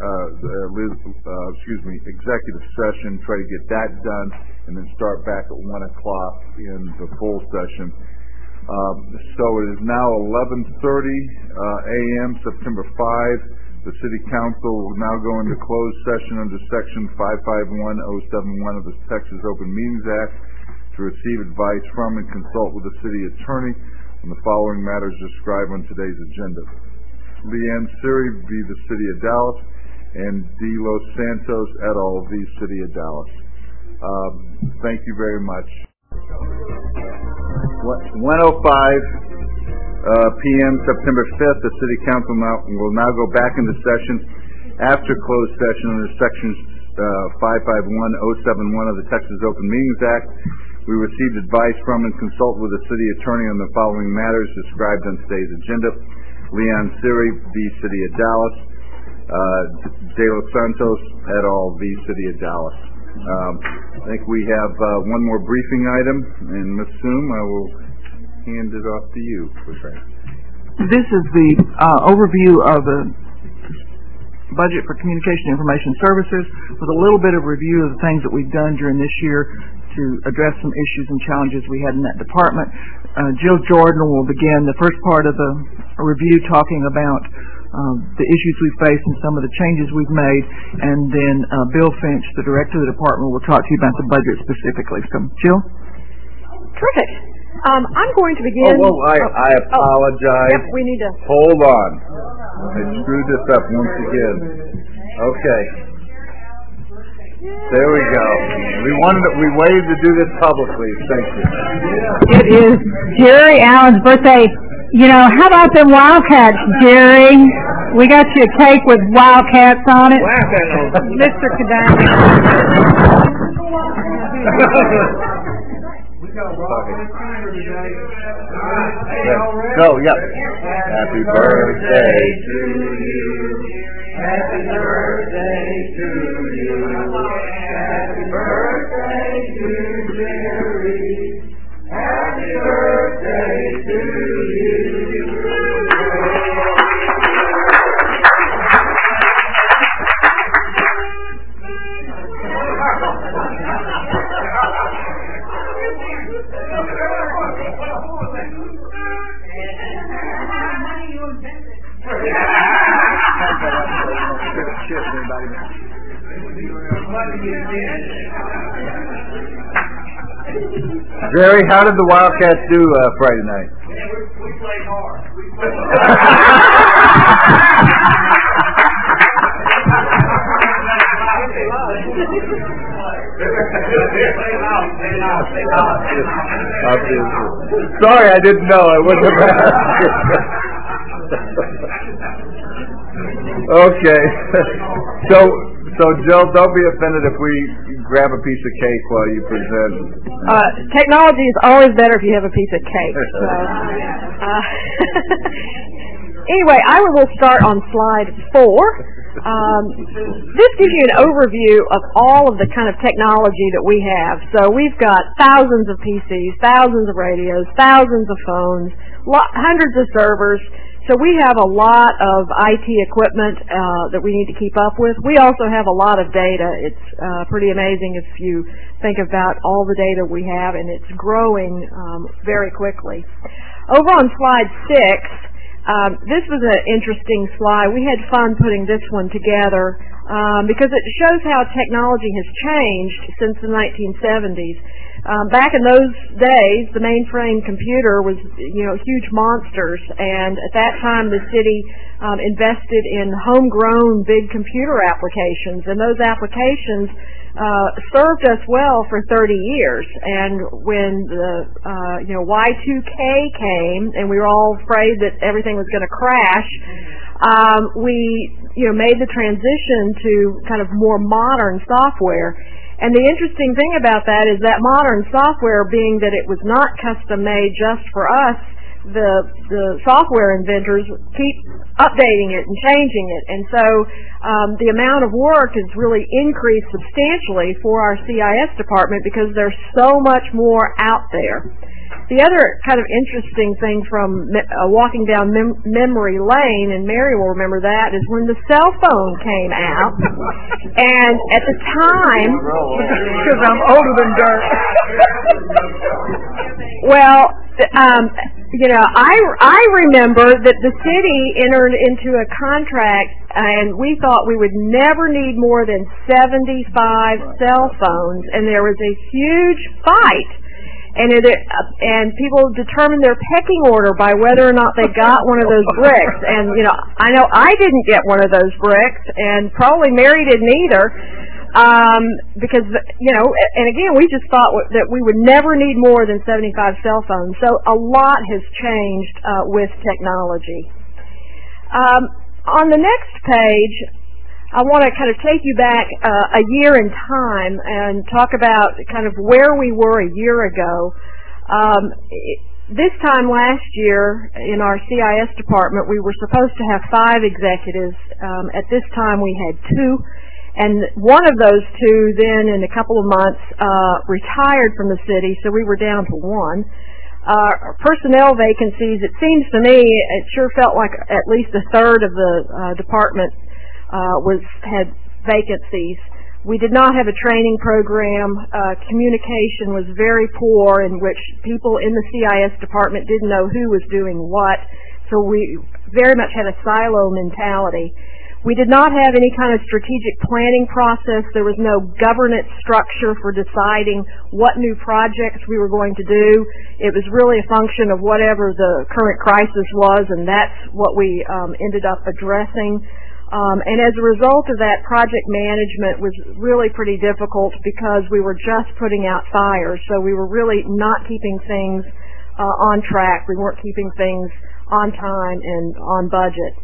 executive session, try to get that done, and then start back at 1 o'clock in the full session. So it is now 11:30 a.m., September 5. The City Council will now go into closed session under Section 551071 of the Texas Open Meetings Act to receive advice from and consult with the City Attorney on the following matters described on today's agenda. Leanne Siri v. the City of Dallas and D. Los Santos et al. v. City of Dallas. Thank you very much. 1:05 p.m. September 5th, the City Council will now go back into session after closed session under Sections 551071 of the Texas Open Meetings Act. We received advice from and consult with the City Attorney on the following matters described on today's agenda. Leon Siri v. City of Dallas, De Los Santos et al. v. City of Dallas. I think we have one more briefing item, and Ms. Soom, I will hand it off to you. This is the overview of the budget for Communication Information Services with a little bit of review of the things that we've done during this year to address some issues and challenges we had in that department. Jill Jordan will begin the first part of the review talking about the issues we've faced and some of the changes we've made, and then Bill Finch, the director of the department, will talk to you about the budget specifically. So, Jill? Terrific. I'm going to begin... I apologize. Yep, we need to... Hold on. I screwed this up once again. Okay. There we go. We waited to do this publicly. Thank you. It is Jerry Allen's birthday. You know, how about them Wildcats, Jerry? We got you a cake with Wildcats on it. Mr. Kadani. Go, yep. Happy birthday to you. Happy birthday to you. Happy birthday to Jerry. Happy birthday to you. Jerry, how did the Wildcats do Friday night? We played hard. Sorry, I didn't know. I wouldn't have asked. Okay. So, Jill, don't be offended if we grab a piece of cake while you present. Technology is always better if you have a piece of cake. So, anyway, I will start on slide 4. This gives you an overview of all of the kind of technology that we have. So we've got thousands of PCs, thousands of radios, thousands of phones, hundreds of servers. So we have a lot of IT equipment that we need to keep up with. We also have a lot of data. It's pretty amazing if you think about all the data we have, and it's growing very quickly. Over on slide 6, this was an interesting slide. We had fun putting this one together because it shows how technology has changed since the 1970s. Back in those days, the mainframe computer was, huge monsters, and at that time the city invested in homegrown big computer applications, and those applications served us well for 30 years. And when the Y2K came, and we were all afraid that everything was going to crash, we made the transition to kind of more modern software. And the interesting thing about that is that modern software, being that it was not custom made just for us, the software inventors keep updating it and changing it. And so the amount of work has really increased substantially for our CIS department because there's so much more out there. The other kind of interesting thing from walking down memory lane, and Mary will remember that, is when the cell phone came out. And at the time, because I'm older than dirt. Well, I remember that the city entered into a contract, and we thought we would never need more than 75 cell phones, and there was a huge fight, and people determined their pecking order by whether or not they got one of those bricks. And I know I didn't get one of those bricks, and probably Mary didn't either. Because, and again, we just thought that we would never need more than 75 cell phones. So a lot has changed with technology. On the next page, I want to kind of take you back a year in time and talk about kind of where we were a year ago. This time last year in our CIS department, we were supposed to have 5 executives. At this time, we had 2. And one of those 2 then in a couple of months retired from the city, so we were down to 1. Personnel vacancies, it seems to me, it sure felt like at least a third of the department had vacancies. We did not have a training program. Communication was very poor, in which people in the CIS department didn't know who was doing what, so we very much had a silo mentality. We did not have any kind of strategic planning process. There was no governance structure for deciding what new projects we were going to do. It was really a function of whatever the current crisis was, and that's what we ended up addressing. And as a result of that, project management was really pretty difficult because we were just putting out fires. So we were really not keeping things on track. We weren't keeping things on time and on budget.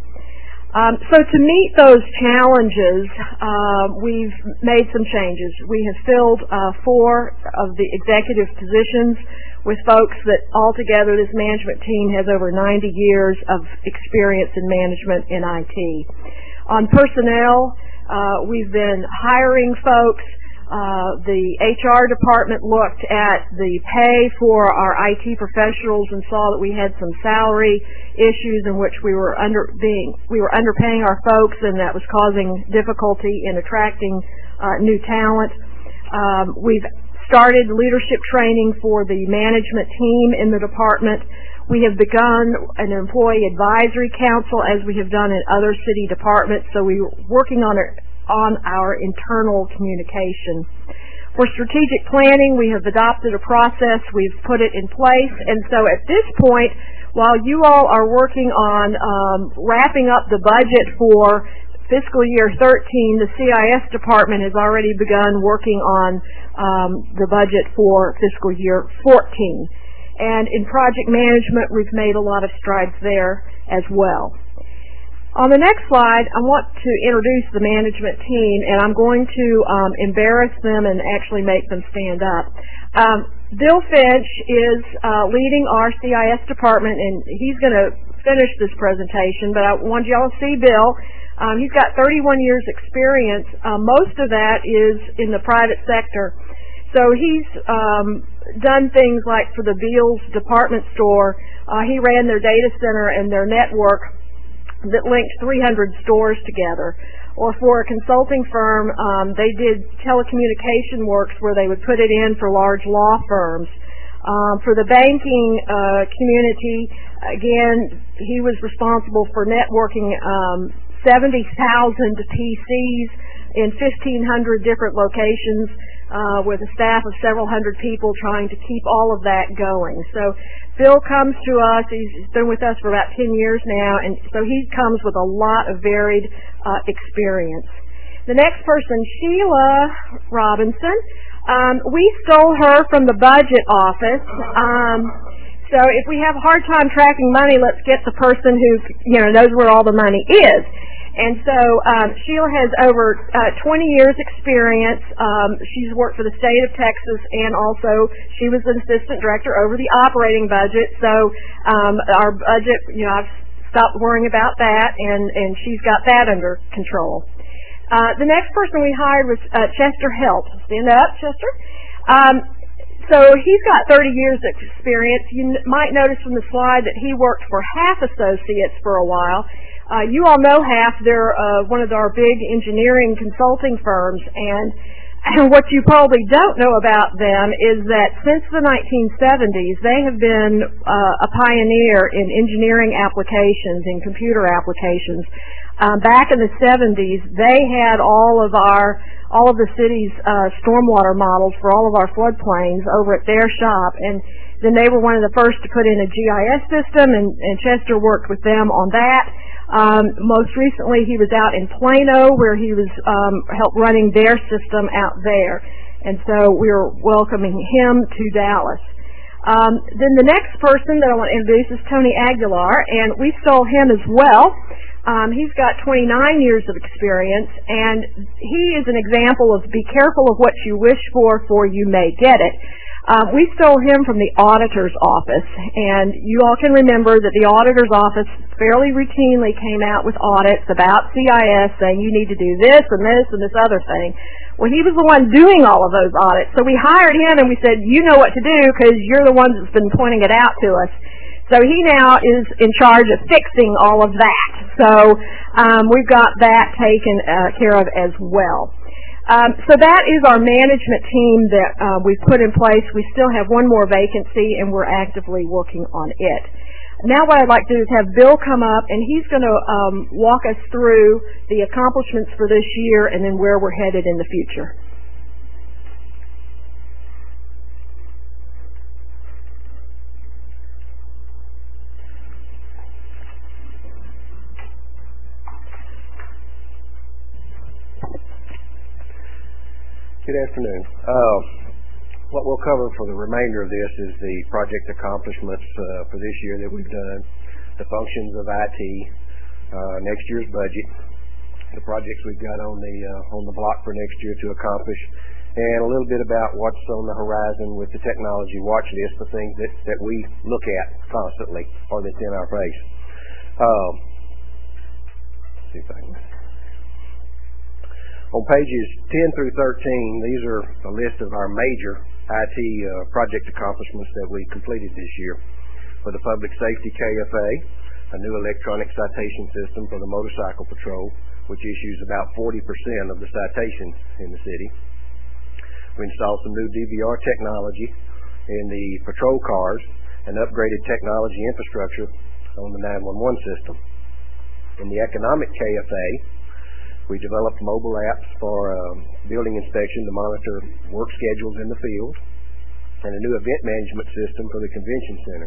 So to meet those challenges, we've made some changes. We have filled 4 of the executive positions with folks that altogether this management team has over 90 years of experience in management in IT. On personnel, we've been hiring folks. The HR department looked at the pay for our IT professionals and saw that we had some salary issues in which we were underpaying our folks, and that was causing difficulty in attracting new talent. We've started leadership training for the management team in the department. We have begun an employee advisory council, as we have done in other city departments, so we're working on our internal communication. For strategic planning, we have adopted a process, we've put it in place, and so at this point, while you all are working on wrapping up the budget for fiscal year 13, the CIS department has already begun working on the budget for fiscal year 14. And in project management, we've made a lot of strides there as well. On the next slide, I want to introduce the management team, and I'm going to embarrass them and actually make them stand up. Bill Finch is leading our CIS department, and he's going to finish this presentation, but I want y'all to see Bill. He's got 31 years experience. Most of that is in the private sector. So he's done things like for the Beals department store, he ran their data center and their network that linked 300 stores together. Or for a consulting firm, they did telecommunication works where they would put it in for large law firms. For the banking community, again, he was responsible for networking 70,000 PCs in 1,500 different locations with a staff of several hundred people trying to keep all of that going. So Bill comes to us, he's been with us for about 10 years now, and so he comes with a lot of varied experience. The next person, Sheila Robinson, we stole her from the budget office. So if we have a hard time tracking money, let's get the person who knows where all the money is. And so Sheila has over 20 years experience. She's worked for the state of Texas, and also she was an assistant director over the operating budget. So our budget, I've stopped worrying about that, and she's got that under control. The next person we hired was Chester Helt. Stand up, Chester. So he's got 30 years experience. You might notice from the slide that he worked for Half Associates for a while. You all know Half. They're one of our big engineering consulting firms, and what you probably don't know about them is that since the 1970s, they have been a pioneer in engineering applications, in computer applications. Back in the 70s, they had all of the city's stormwater models for all of our floodplains over at their shop, and then they were one of the first to put in a GIS system, and Chester worked with them on that. Most recently, he was out in Plano, where he was helped running their system out there, and so we're welcoming him to Dallas. Then the next person that I want to introduce is Tony Aguilar, and we stole him as well. He's got 29 years of experience, and he is an example of be careful of what you wish for you may get it. We stole him from the auditor's office, and you all can remember that the auditor's office fairly routinely came out with audits about CIS saying you need to do this and this and this other thing. Well, he was the one doing all of those audits, so we hired him and we said, you know what to do because you're the one that's been pointing it out to us. So he now is in charge of fixing all of that. So we've got that taken care of as well. So that is our management team that we've put in place. We still have one more vacancy, and we're actively working on it. Now what I'd like to do is have Bill come up, and he's going to walk us through the accomplishments for this year and then where we're headed in the future. Good afternoon. What we'll cover for the remainder of this is the project accomplishments for this year that we've done, the functions of IT, next year's budget, the projects we've got on the block for next year to accomplish, and a little bit about what's on the horizon with the technology watch list, the things that we look at constantly or that's in our face. Let's see if I can. On pages 10 through 13, these are a list of our major IT project accomplishments that we completed this year. For the Public Safety KFA, a new electronic citation system for the motorcycle patrol, which issues about 40% of the citations in the city. We installed some new DVR technology in the patrol cars and upgraded technology infrastructure on the 911 system. In the Economic KFA, we developed mobile apps for building inspection to monitor work schedules in the field, and a new event management system for the convention center.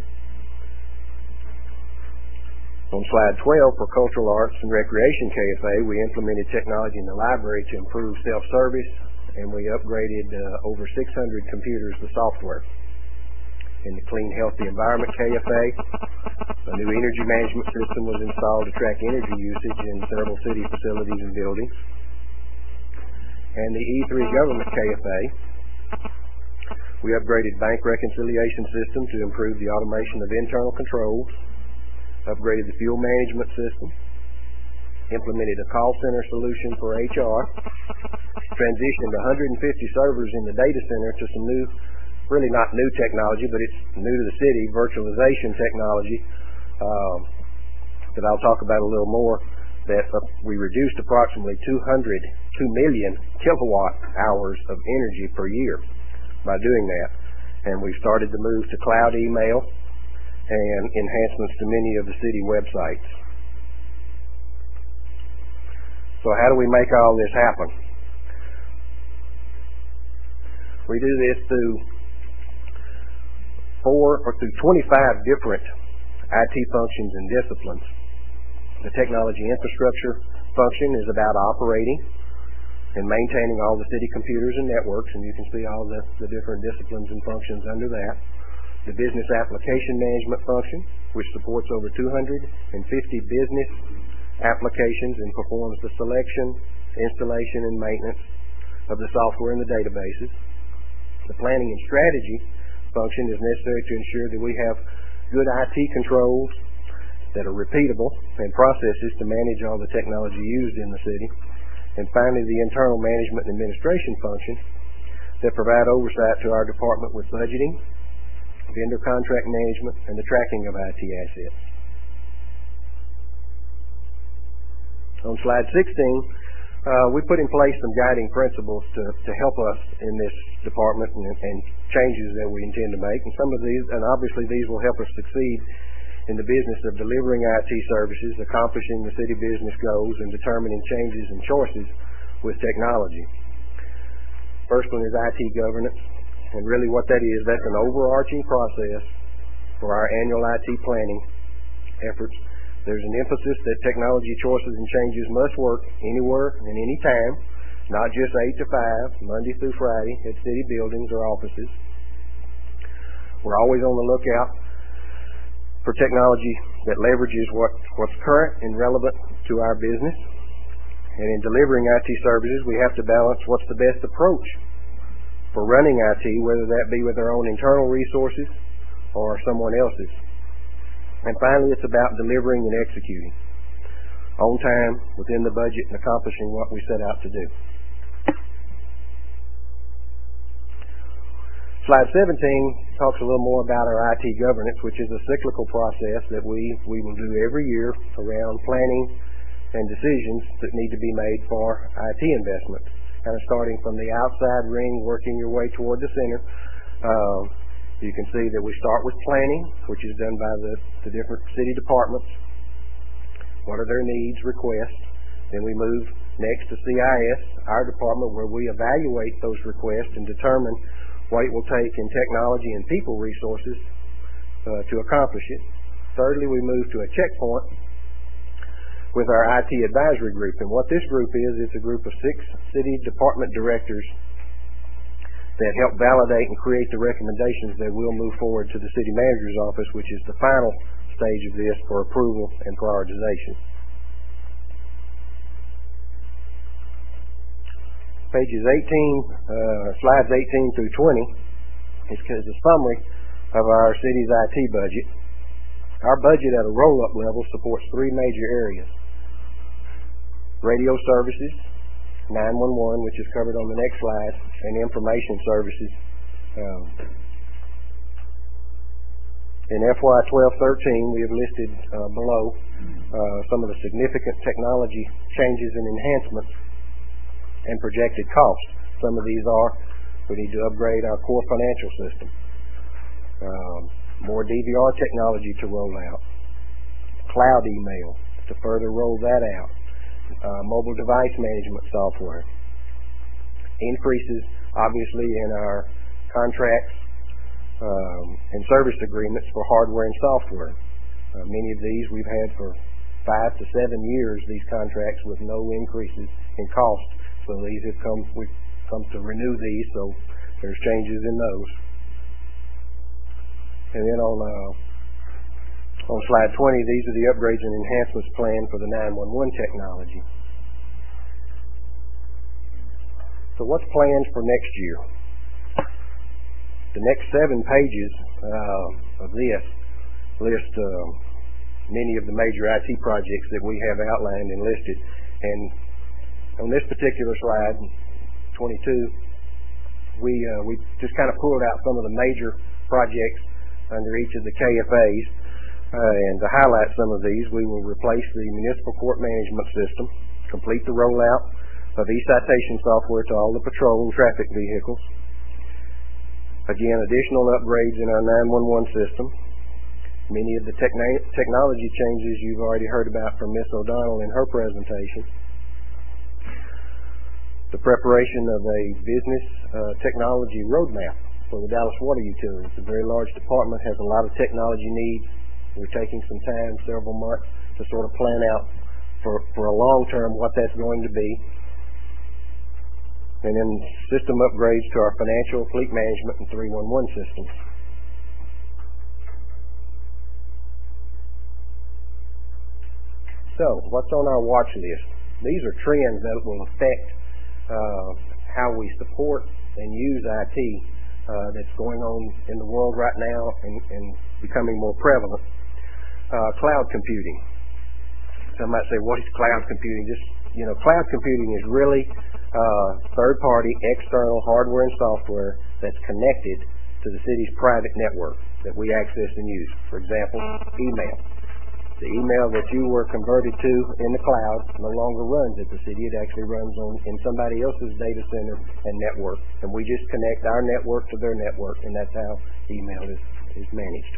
On slide 12, for Cultural Arts and Recreation KFA, we implemented technology in the library to improve self-service, and we upgraded over 600 computers to software. In the Clean Healthy Environment KFA, a new energy management system was installed to track energy usage in several city facilities and buildings. And the E3 Government KFA, we upgraded bank reconciliation system to improve the automation of internal controls, upgraded the fuel management system, implemented a call center solution for HR, transitioned 150 servers in the data center to some new, really not new technology, but it's new to the city, virtualization technology, that I'll talk about a little more, that we reduced approximately 2 million kilowatt hours of energy per year by doing that. And we've started to move to cloud email and enhancements to many of the city websites. So how do we make all this happen? We do this through 25 different IT functions and disciplines. The technology infrastructure function is about operating and maintaining all the city computers and networks, and you can see all the different disciplines and functions under that. The business application management function, which supports over 250 business applications and performs the selection, installation, and maintenance of the software and the databases. The planning and strategy function is necessary to ensure that we have good IT controls that are repeatable and processes to manage all the technology used in the city. And finally, the internal management and administration function that provide oversight to our department with budgeting, vendor contract management, and the tracking of IT assets. On slide 16, We put in place some guiding principles to help us in this department and changes that we intend to make. And some of these, and obviously these will help us succeed in the business of delivering IT services, accomplishing the city business goals, and determining changes and choices with technology. First one is IT governance. And really what that is, that's an overarching process for our annual IT planning efforts. There's an emphasis that technology choices and changes must work anywhere and any time, not just 8 to 5, Monday through Friday at city buildings or offices. We're always on the lookout for technology that leverages what's current and relevant to our business. And in delivering IT services, we have to balance what's the best approach for running IT, whether that be with our own internal resources or someone else's. And finally, it's about delivering and executing on time, within the budget, and accomplishing what we set out to do. Slide 17 talks a little more about our IT governance, which is a cyclical process that we will do every year around planning and decisions that need to be made for IT investments. Kind of starting from the outside ring, working your way toward the center. You can see that we start with planning, which is done by the different city departments. What are their needs, requests? Then we move next to CIS, our department, where we evaluate those requests and determine what it will take in technology and people resources to accomplish it. Thirdly, we move to a checkpoint with our IT advisory group. And what this group is, it's a group of 6 city department directors that help validate and create the recommendations that will move forward to the city manager's office, which is the final stage of this for approval and prioritization. Slides 18 through 20 is a summary of our city's IT budget. Our budget at a roll-up level supports 3 major areas. Radio services, 911, which is covered on the next slide, and information services. In FY 12-13, we have listed below some of the significant technology changes and enhancements and projected costs. Some of these are, we need to upgrade our core financial system, more DVR technology to roll out, cloud email to further roll that out, mobile device management software, increases obviously in our contracts and service agreements for hardware and software. Many of these we've had for 5 to 7 years, these contracts with no increases in cost. So we've come to renew these, so there's changes in those. And then on slide 20, these are the upgrades and enhancements planned for the 911 technology. So what's planned for next year? The next 7 pages of this list many of the major IT projects that we have outlined and listed. And on this particular slide, 22, we just kind of pulled out some of the major projects under each of the KFAs. And to highlight some of these, we will replace the municipal court management system, complete the rollout of e-citation software to all the patrol and traffic vehicles. Again, additional upgrades in our 911 system. Many of the technology changes you've already heard about from Ms. O'Donnell in her presentation. The preparation of a business technology roadmap for the Dallas Water Utility. It's a very large department, has a lot of technology needs. We're taking some time, several months, to sort of plan out for a long term what that's going to be. And then system upgrades to our financial, fleet management, and 311 systems. So, what's on our watch list? These are trends that will affect how we support and use IT that's going on in the world right now and becoming more prevalent. Cloud computing. Some might say, what is cloud computing? Cloud computing is really third-party external hardware and software that's connected to the city's private network that we access and use. For example, email. The email that you were converted to in the cloud no longer runs at the city. It actually runs in somebody else's data center and network. And we just connect our network to their network, and that's how email is managed.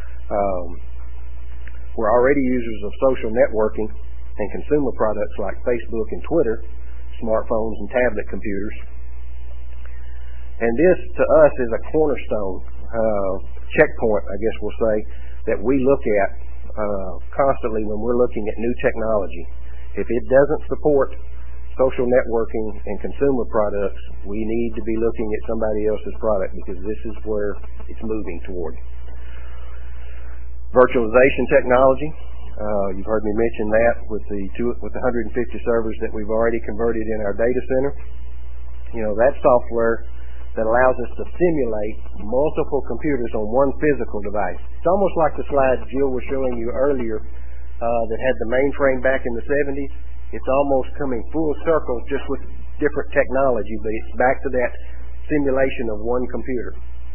We're already users of social networking and consumer products like Facebook and Twitter, smartphones and tablet computers. And this, to us, is a cornerstone checkpoint, I guess we'll say, that we look at constantly when we're looking at new technology. If it doesn't support social networking and consumer products, we need to be looking at somebody else's product, because this is where it's moving toward. Virtualization technology, you've heard me mention that with the 150 servers that we've already converted in our data center. That software that allows us to simulate multiple computers on one physical device. It's almost like the slide Jill was showing you earlier that had the mainframe back in the 70s. It's almost coming full circle, just with different technology, but it's back to that simulation of one computer.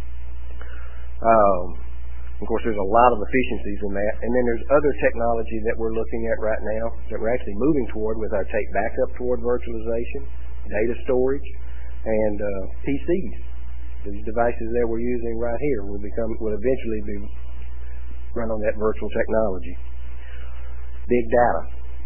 Of course, there's a lot of efficiencies in that. And then there's other technology that we're looking at right now that we're actually moving toward with our tape backup toward virtualization, data storage, and PCs. These devices that we're using right here will eventually be run on that virtual technology. Big data.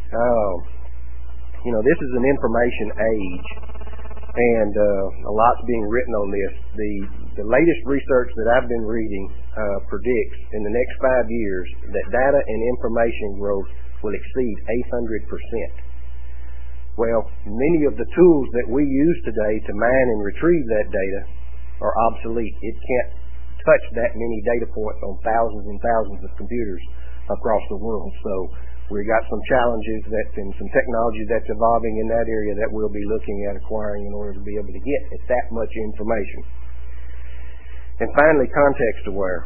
This is an information age, and a lot's being written on this. The latest research that I've been reading predicts in the next 5 years that data and information growth will exceed 800%. Well, many of the tools that we use today to mine and retrieve that data are obsolete. It can't touch that many data points on thousands and thousands of computers across the world. So we've got some challenges and some technology that's evolving in that area that we'll be looking at acquiring in order to be able to get at that much information. And finally, context aware.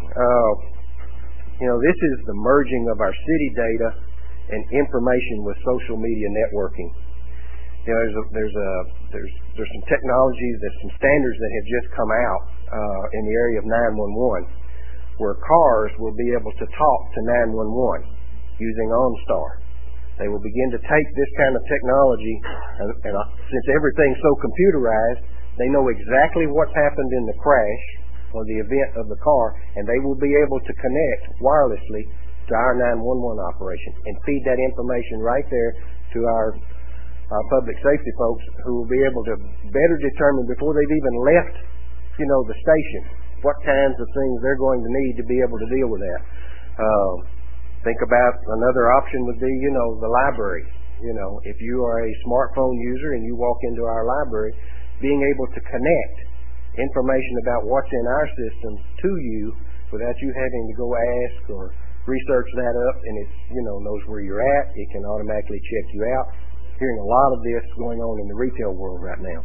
This is the merging of our city data and information with social media networking. There's some technologies, there's some standards that have just come out in the area of 911, where cars will be able to talk to 911 using OnStar. They will begin to take this kind of technology, and since everything's so computerized, they know exactly what's happened in the crash or the event of the car, and they will be able to connect wirelessly to our 911 operation and feed that information right there to our public safety folks, who will be able to better determine before they've even left, the station, what kinds of things they're going to need to be able to deal with that. Think about another option would be, the library. If you are a smartphone user and you walk into our library, being able to connect information about what's in our systems to you without you having to go ask or research that up, and it knows where you're at. It can automatically check you out. Hearing a lot of this going on in the retail world right now.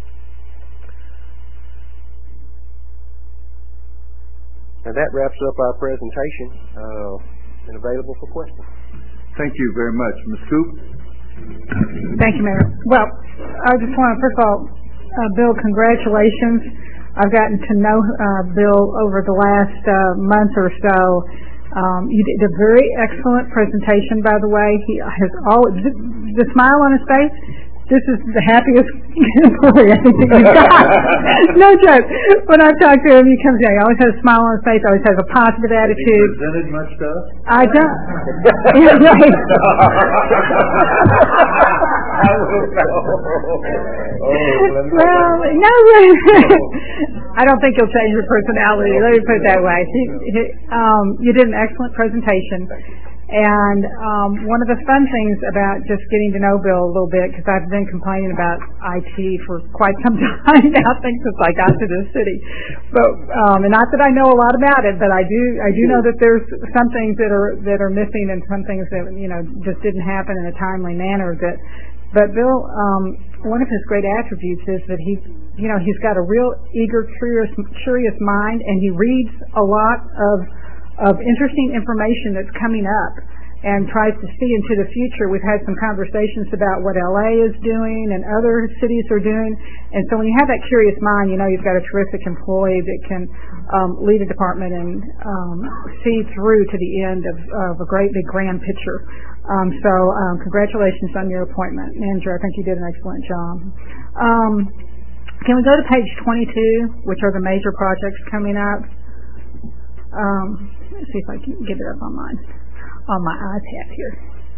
Now that wraps up our presentation and available for questions. Thank you very much. Ms. Coop? Thank you, Mayor. Well, I just want to, first of all, Bill, congratulations. I've gotten to know Bill over the last month or so. You did a very excellent presentation, by the way. He has always the smile on his face. This is the happiest employee I think that you've got. No joke. When I talk to him, he comes in. He always has a smile on his face. Always has a positive attitude. Have you presented much stuff? I don't. Yeah, right. Well, no. I don't think he'll change your personality. Let me put it that way. You did an excellent presentation. And one of the fun things about just getting to know Bill a little bit, because I've been complaining about IT for quite some time now, I think, since I got to this city. But and not that I know a lot about it, but I do know that there's some things that are missing, and some things that just didn't happen in a timely manner. But Bill, one of his great attributes is that he's got a real eager, curious mind, and he reads a lot of interesting information that's coming up. and tries to see into the future. We've had some conversations about what LA is doing and other cities are doing. And so when you have that curious mind, you know you've got a terrific employee that can lead a department and see through to the end of a great big grand picture. So congratulations on your appointment, Manager. I think you did an excellent job. Can we go to page 22, which are the major projects coming up? Let's see if I can get it up on my iPad here.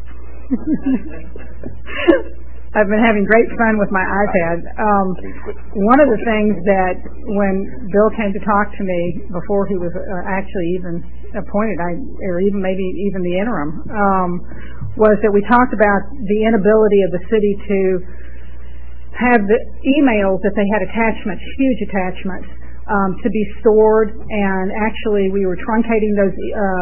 I've been having great fun with my iPad. One of the things that when Bill came to talk to me before he was actually even appointed, or even maybe even the interim, was that we talked about the inability of the city to have the emails that they had attachments, huge attachments, to be stored, and actually we were truncating those,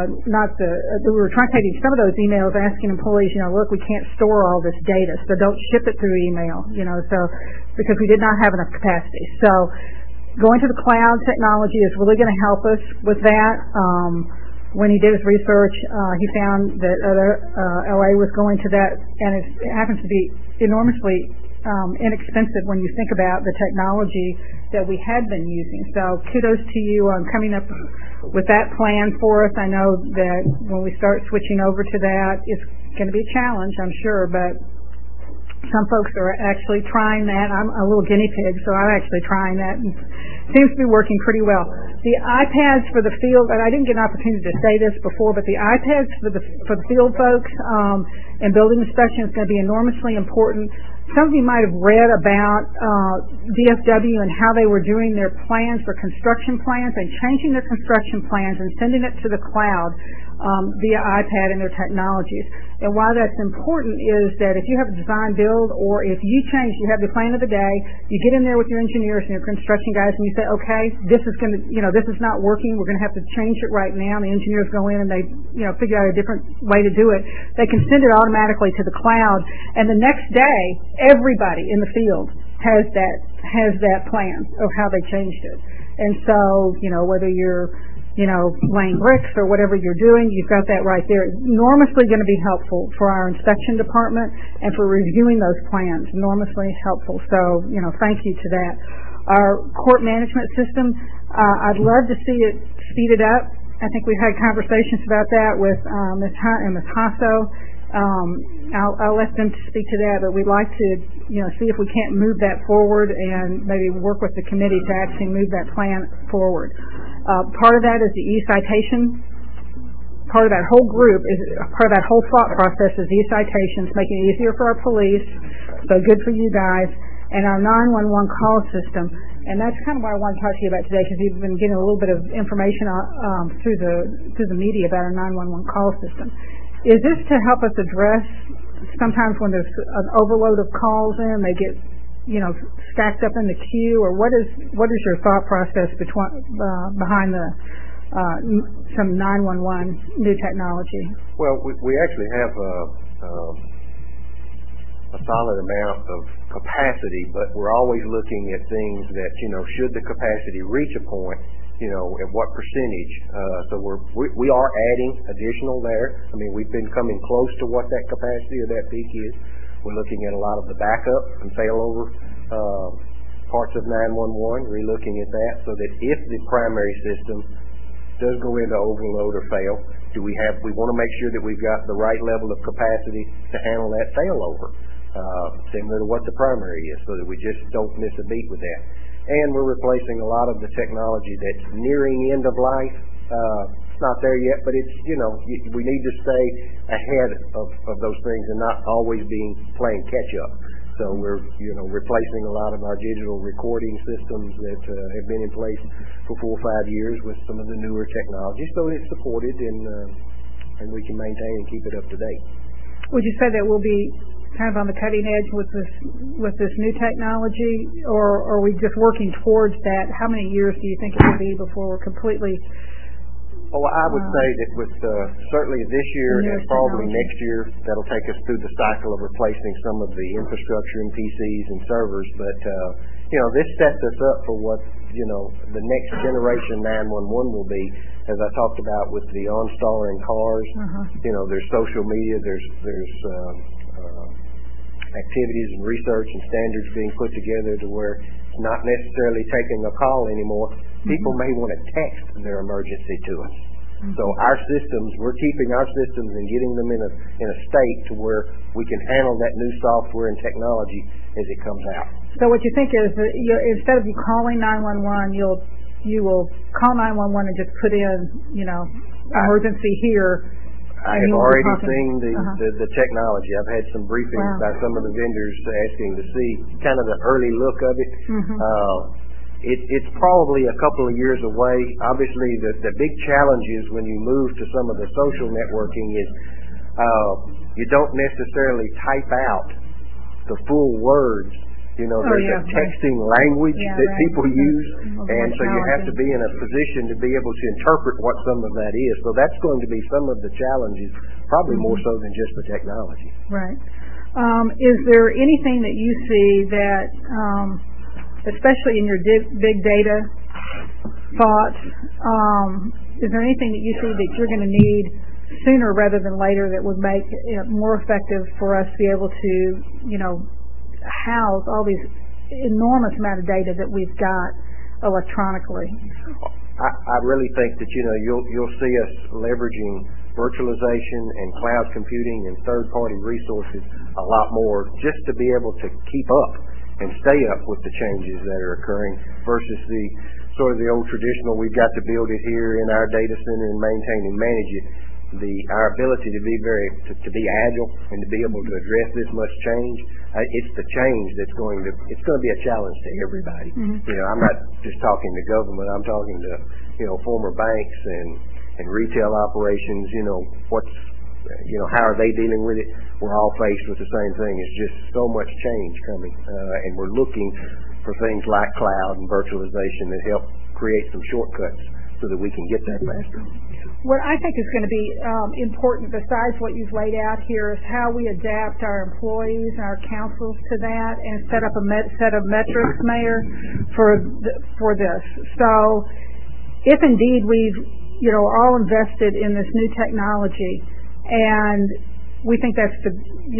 we were truncating some of those emails, asking employees, look, we can't store all this data, so don't ship it through email, so because we did not have enough capacity. So going to the cloud technology is really going to help us with that. When he did his research, he found that LA was going to that, and it happens to be enormously inexpensive when you think about the technology that we had been using. So kudos to you on coming up with that plan for us. I know that when we start switching over to that, it's going to be a challenge, I'm sure, but some folks are actually trying that. I'm a little guinea pig, so I'm actually trying that, and it seems to be working pretty well. The iPads for the field, and I didn't get an opportunity to say this before, but the iPads for the field folks and building inspection is going to be enormously important. Some of you might have read about DFW and how they were doing their plans, their construction plans, and changing their construction plans and sending it to the cloud via iPad and their technologies. And why that's important is that if you have a design build, or if you change, you have the plan of the day, you get in there with your engineers and your construction guys and you say, okay, this is going to, this is not working, we're going to have to change it right now. And the engineers go in and they, figure out a different way to do it. They can send it automatically to the cloud, and the next day, everybody in the field has that plan of how they changed it. And so, whether you're laying bricks or whatever you're doing, you've got that right there. It's enormously going to be helpful for our inspection department and for reviewing those plans. Enormously helpful. So, thank you to that. Our court management system, I'd love to see it speeded up. I think we've had conversations about that with Ms. Hunt and Ms. Hasso. I'll let them speak to that, but we'd like to, see if we can't move that forward and maybe work with the committee to actually move that plan forward. Part of that is the e-citation. Part of that whole group part of that whole thought process is e-citations, making it easier for our police, so good for you guys, and our 911 call system. And that's kind of what I want to talk to you about today, because you've been getting a little bit of information through the media about our 911 call system. Is this to help us address sometimes when there's an overload of calls in, they get stacked up in the queue, or what is your thought process behind some 911 new technology? Well, we actually have a solid amount of capacity, but we're always looking at things that should the capacity reach a point, at what percentage. So we are adding additional there. I mean, we've been coming close to what that capacity of that peak is. We're looking at a lot of the backup and failover parts of 911, relooking at that, so that if the primary system does go into overload or fail, we want to make sure that we've got the right level of capacity to handle that failover, similar to what the primary is, so that we just don't miss a beat with that. And we're replacing a lot of the technology that's nearing end of life. It's not there yet, but it's, we need to stay ahead of those things and not always playing catch up. So we're, replacing a lot of our digital recording systems that have been in place for 4 or 5 years with some of the newer technology, so it's supported and we can maintain and keep it up to date. Would you say that we'll be kind of on the cutting edge with this new technology, or are we just working towards that? How many years do you think it will be before we're completely? Oh, I would say that with certainly this year and probably next year, that'll take us through the cycle of replacing some of the infrastructure and PCs and servers. But this sets us up for what the next generation 911 will be. as I talked about with the OnStar in cars, there's social media, there's activities and research and standards being put together to where it's not necessarily taking a call anymore. People may want to text their emergency to us. So our systems, we're keeping our systems and getting them in a state to where we can handle that new software and technology as it comes out. So what you think is that instead of you calling 911, you will call 911 and just put in, emergency here. I have already seen the technology. I've had some briefings by some of the vendors asking to see kind of the early look of it. It's probably a couple of years away. Obviously, the big challenge is when you move to some of the social networking is you don't necessarily type out the full words. There's a texting language that people use, and so you have to be in a position to be able to interpret what some of that is. So that's going to be some of the challenges, probably more so than just the technology. Right. Is there anything that you see that, especially in your big data thoughts, is there anything that you see that you're going to need sooner rather than later that would make it more effective for us to be able to, house all these enormous amount of data that we've got electronically? I really think that you'll see us leveraging virtualization and cloud computing and third-party resources a lot more, just to be able to keep up and stay up with the changes that are occurring versus the sort of the old traditional, we've got to build it here in our data center and maintain and manage it. Our ability to be to be agile and to be able to address this much change, it's the change it's going to be a challenge to everybody. I'm not just talking to government, I'm talking to former banks and retail operations. How are they dealing with it? We're all faced with the same thing. It's just so much change coming, and we're looking for things like cloud and virtualization that help create some shortcuts so that we can get that faster. What I think is going to be important, besides what you've laid out here, is how we adapt our employees and our councils to that, and set up a set of metrics, Mayor, for this. So, if indeed we've all invested in this new technology, and we think that's the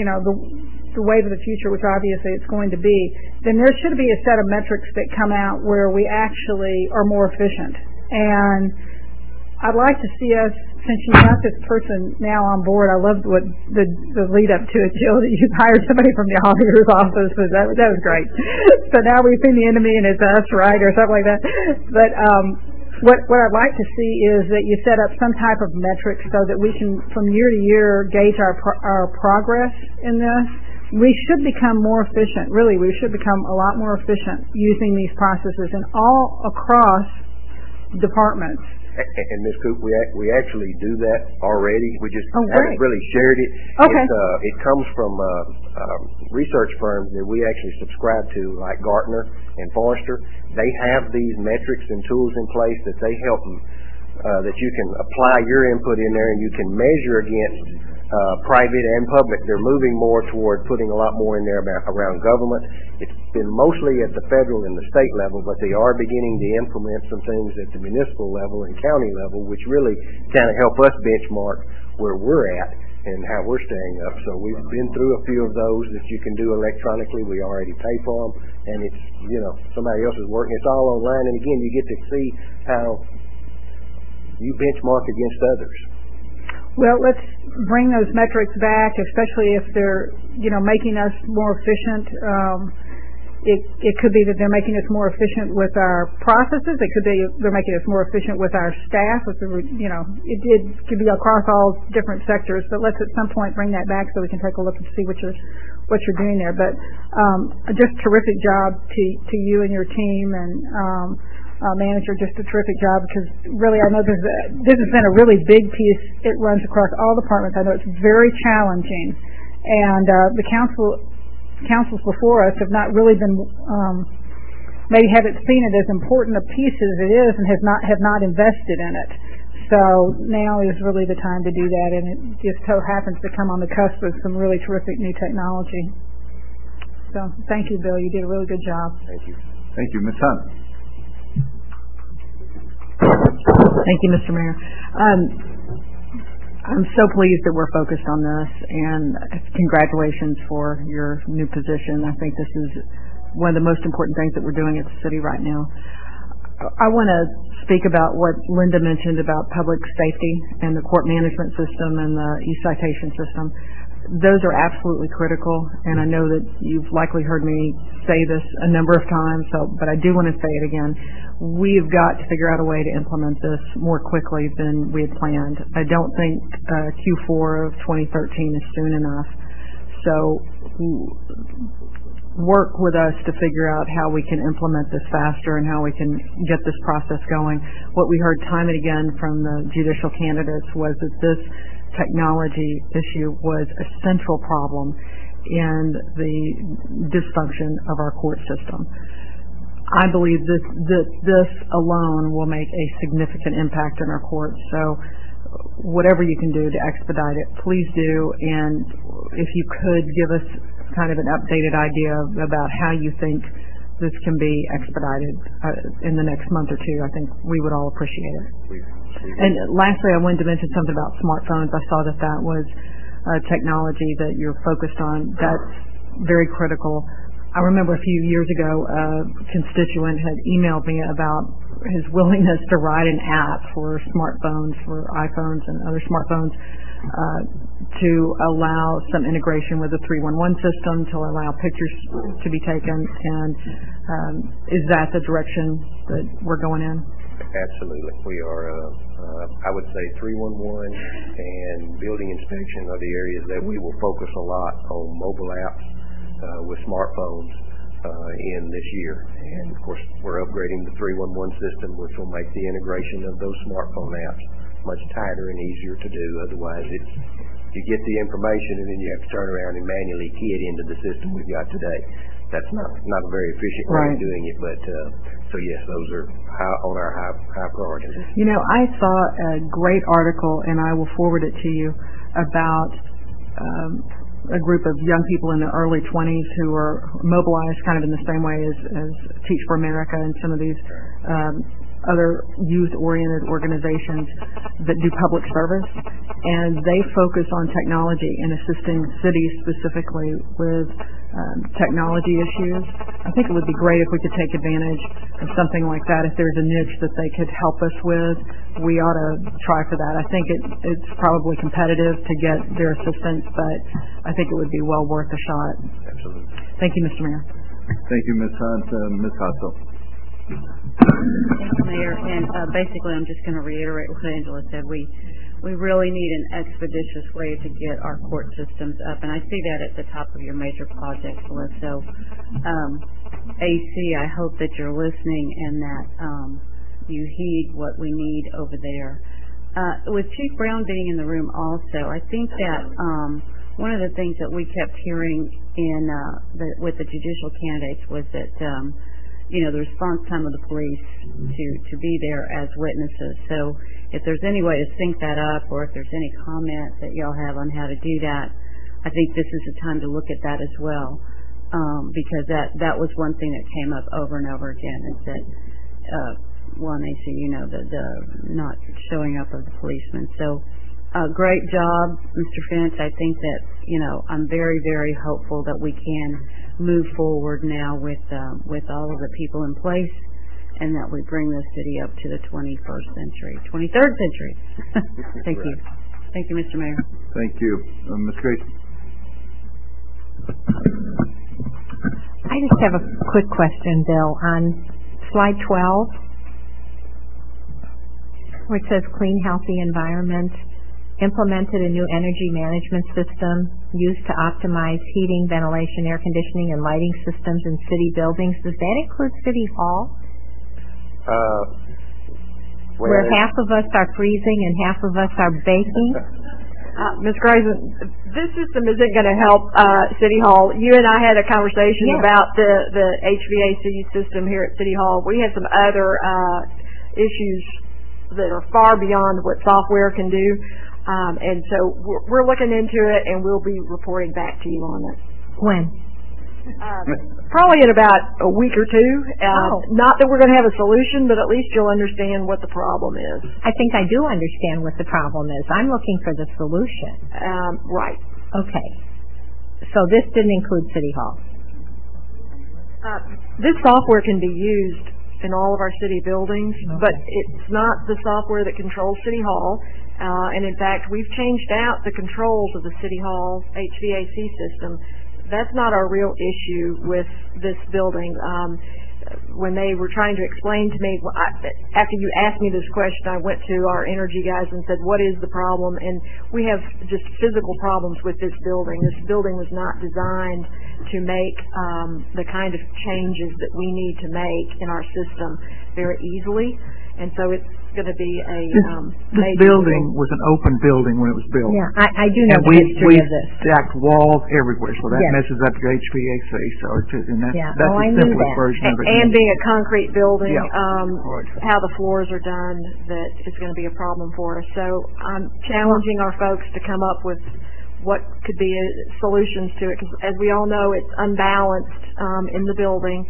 wave of the future, which obviously it's going to be, then there should be a set of metrics that come out where we actually are more efficient. And I'd like to see us, since you've got this person now on board, I loved what the lead up to it, Jill, that you've hired somebody from the auditor's office. That was great. So now we've seen the enemy and it's us, right, or something like that. But what I'd like to see is that you set up some type of metrics so that we can, from year to year, gauge our progress in this. We should become more efficient. Really, we should become a lot more efficient using these processes and all across departments. And Ms. Coop, we actually do that already. We just haven't really shared it. Okay. It comes from research firms that we actually subscribe to, like Gartner and Forrester. They have these metrics and tools in place that they help that you can apply your input in there, and you can measure against private and public. They're moving more toward putting a lot more in there around government. It's been mostly at the federal and the state level, but they are beginning to implement some things at the municipal level and county level, which really kind of help us benchmark where we're at and how we're staying up. So we've been through a few of those that you can do electronically. We already pay for them, and it's somebody else is working. It's all online, and again, you get to see how you benchmark against others. Well, let's bring those metrics back, especially if they're, making us more efficient. It could be that they're making us more efficient with our processes. It could be they're making us more efficient with our staff. It could be across all different sectors. But let's at some point bring that back so we can take a look and see what you're doing there. But just terrific job to you and your team, and manager, just a terrific job, because really I know this has been a really big piece. It runs across all departments. I know it's very challenging, and the councils before us have not really been maybe haven't seen it as important a piece as it is, and have not invested in it. So now is really the time to do that, and it just so happens to come on the cusp of some really terrific new technology. So thank you, Bill. You did a really good job. Thank you. Thank you. Ms. Hunt. Thank you, Mr. Mayor. I'm so pleased that we're focused on this, and congratulations for your new position. I think this is one of the most important things that we're doing at the city right now. I want to speak about what Linda mentioned about public safety and the court management system and the e-citation system. Those are absolutely critical, and I know that you've likely heard me say this a number of times, but I do want to say it again. We've got to figure out a way to implement this more quickly than we had planned. I don't think Q4 of 2013 is soon enough. So work with us to figure out how we can implement this faster and how we can get this process going. What we heard time and again from the judicial candidates was that this technology issue was a central problem in the dysfunction of our court system. I believe this alone will make a significant impact in our courts. So whatever you can do to expedite it, please do. And if you could give us kind of an updated idea about how you think this can be expedited in the next month or two, I think we would all appreciate it. And lastly, I wanted to mention something about smartphones. I saw that was technology that you're focused on. That's very critical. I remember a few years ago, a constituent had emailed me about his willingness to write an app for smartphones, for iPhones and other smartphones, to allow some integration with the 311 system, to allow pictures to be taken. And is that the direction that we're going in? Absolutely. We are, I would say 311 and building inspection are the areas that we will focus a lot on mobile apps with smartphones in this year. And of course, we're upgrading the 311 system, which will make the integration of those smartphone apps much tighter and easier to do. Otherwise, you get the information and then you have to turn around and manually key it into the system we've got today. That's not a very efficient way of doing it, but so yes, those are on our high priorities. You know, I saw a great article, and I will forward it to you, about a group of young people in their early 20s who are mobilized kind of in the same way as Teach for America and some of these other youth-oriented organizations that do public service, and they focus on technology and assisting cities specifically with technology issues. I think it would be great if we could take advantage of something like that. If there's a niche that they could help us with, we ought to try for that. I think it's probably competitive to get their assistance, but I think it would be well worth a shot. Absolutely. Thank you, Mr. Mayor. Thank you, Ms. Hunt. Ms. Hassel. Thank you, Mayor. And basically, I'm just going to reiterate what Angela said. We really need an expeditious way to get our court systems up, and I see that at the top of your major projects list. So, AC, I hope that you're listening and that you heed what we need over there. With Chief Brown being in the room also, I think that one of the things that we kept hearing with the judicial candidates was that the response time of the police to be there as witnesses. So if there's any way to sync that up, or if there's any comment that y'all have on how to do that, I think this is the time to look at that as well, because that was one thing that came up over and over again, is that the not showing up of the policemen. So great job, Mr. Finch. I think that I'm very, very hopeful that we can move forward now with all of the people in place, and that we bring the city up to the 23rd century. Thank you. Thank you, Mr. Mayor. Thank you. Ms. Grace. I just have a quick question, Bill. On slide 12, where it says clean, healthy environment, implemented a new energy management system used to optimize heating, ventilation, air conditioning, and lighting systems in city buildings. Does that include City Hall? Where half of us are freezing and half of us are baking? Ms. Grayson, this system isn't going to help City Hall. You and I had a conversation about the HVAC system here at City Hall. We had some other issues that are far beyond what software can do. And so we're looking into it, and we'll be reporting back to you on it. When? Probably in about a week or two. Not that we're going to have a solution, but at least you'll understand what the problem is. I think I do understand what the problem is. I'm looking for the solution. Right. Okay. So this didn't include City Hall. This software can be used in all of our city buildings, but it's not the software that controls City Hall. And in fact, we've changed out the controls of the City Hall HVAC system. That's not our real issue with this building. When they were trying to explain to me, after you asked me this question, I went to our energy guys and said, what is the problem? And we have just physical problems with this building. This building was not designed to make the kind of changes that we need to make in our system very easily. And so it's going to be a this building was an open building when it was built. Yeah, I do know and the history of this. We stacked walls everywhere, so that Yes. messes up your HVAC. So that's Yeah. the I knew simplest that. version of it. And being a concrete building, Yeah. how the floors are done, that is going to be a problem for us. So I'm challenging our folks to come up with what could be solutions to it, because as we all know, it's unbalanced in the building.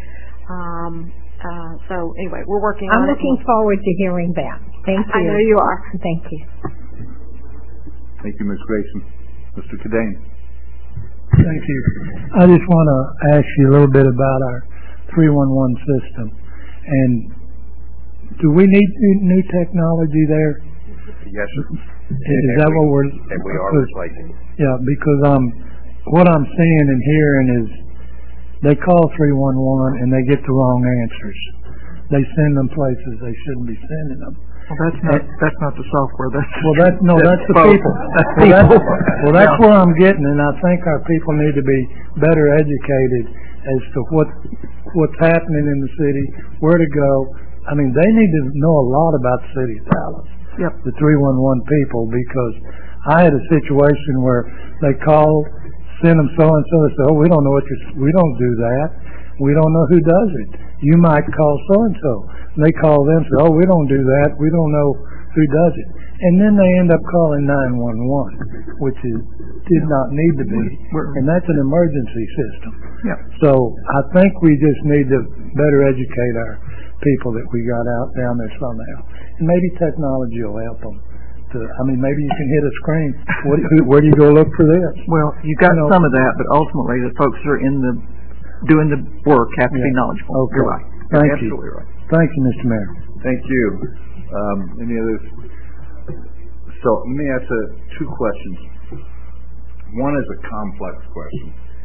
So anyway, we're working on it. I'm looking forward to hearing that. Thank you. I know you are. Thank you. Thank you, Ms. Grayson. Mr. Cadane. Thank you. I just want to ask you a little bit about our 311 system. And do we need new technology there? Yes, sir. Is that what we're... And we are replacing. Yeah, because what I'm seeing and hearing is they call 311 and they get the wrong answers. They send them places they shouldn't be sending them. Well, that's not the software. That's the people. That's where I'm getting, and I think our people need to be better educated as to what's happening in the city, where to go. I mean, they need to know a lot about the city of Dallas. Yep. The 311 people, because I had a situation where they called, sent them so and so. They said, "Oh, we don't know we don't do that. We don't know who does it. You might call so and so." They call them, say, "Oh, we don't do that. We don't know who does it." And then they end up calling 911, which did not need to be, and that's an emergency system. Yeah. So I think we just need to better educate our people that we got out down there somehow, and maybe technology will help them. Maybe you can hit a screen. Where do you go look for this? Well, you got some of that, but ultimately the folks who are doing the work have to be knowledgeable. Okay. You're right. Thank You're you. absolutely right. Thank you, Mr. Mayor. Thank you. Any others? So let me ask two questions. One is a complex question,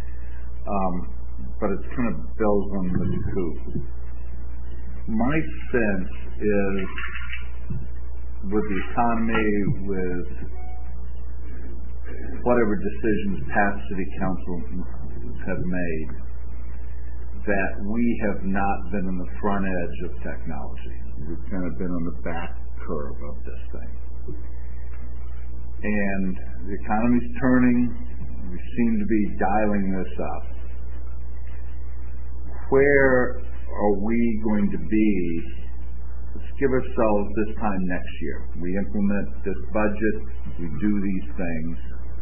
but it's kind of builds on the two. My sense is, with the economy, with whatever decisions past city councils have made, that we have not been on the front edge of technology. We've kind of been on the back curve of this thing. And the economy's turning. We seem to be dialing this up. Where are we going to be? Let's give ourselves this time next year. We implement this budget. We do these things.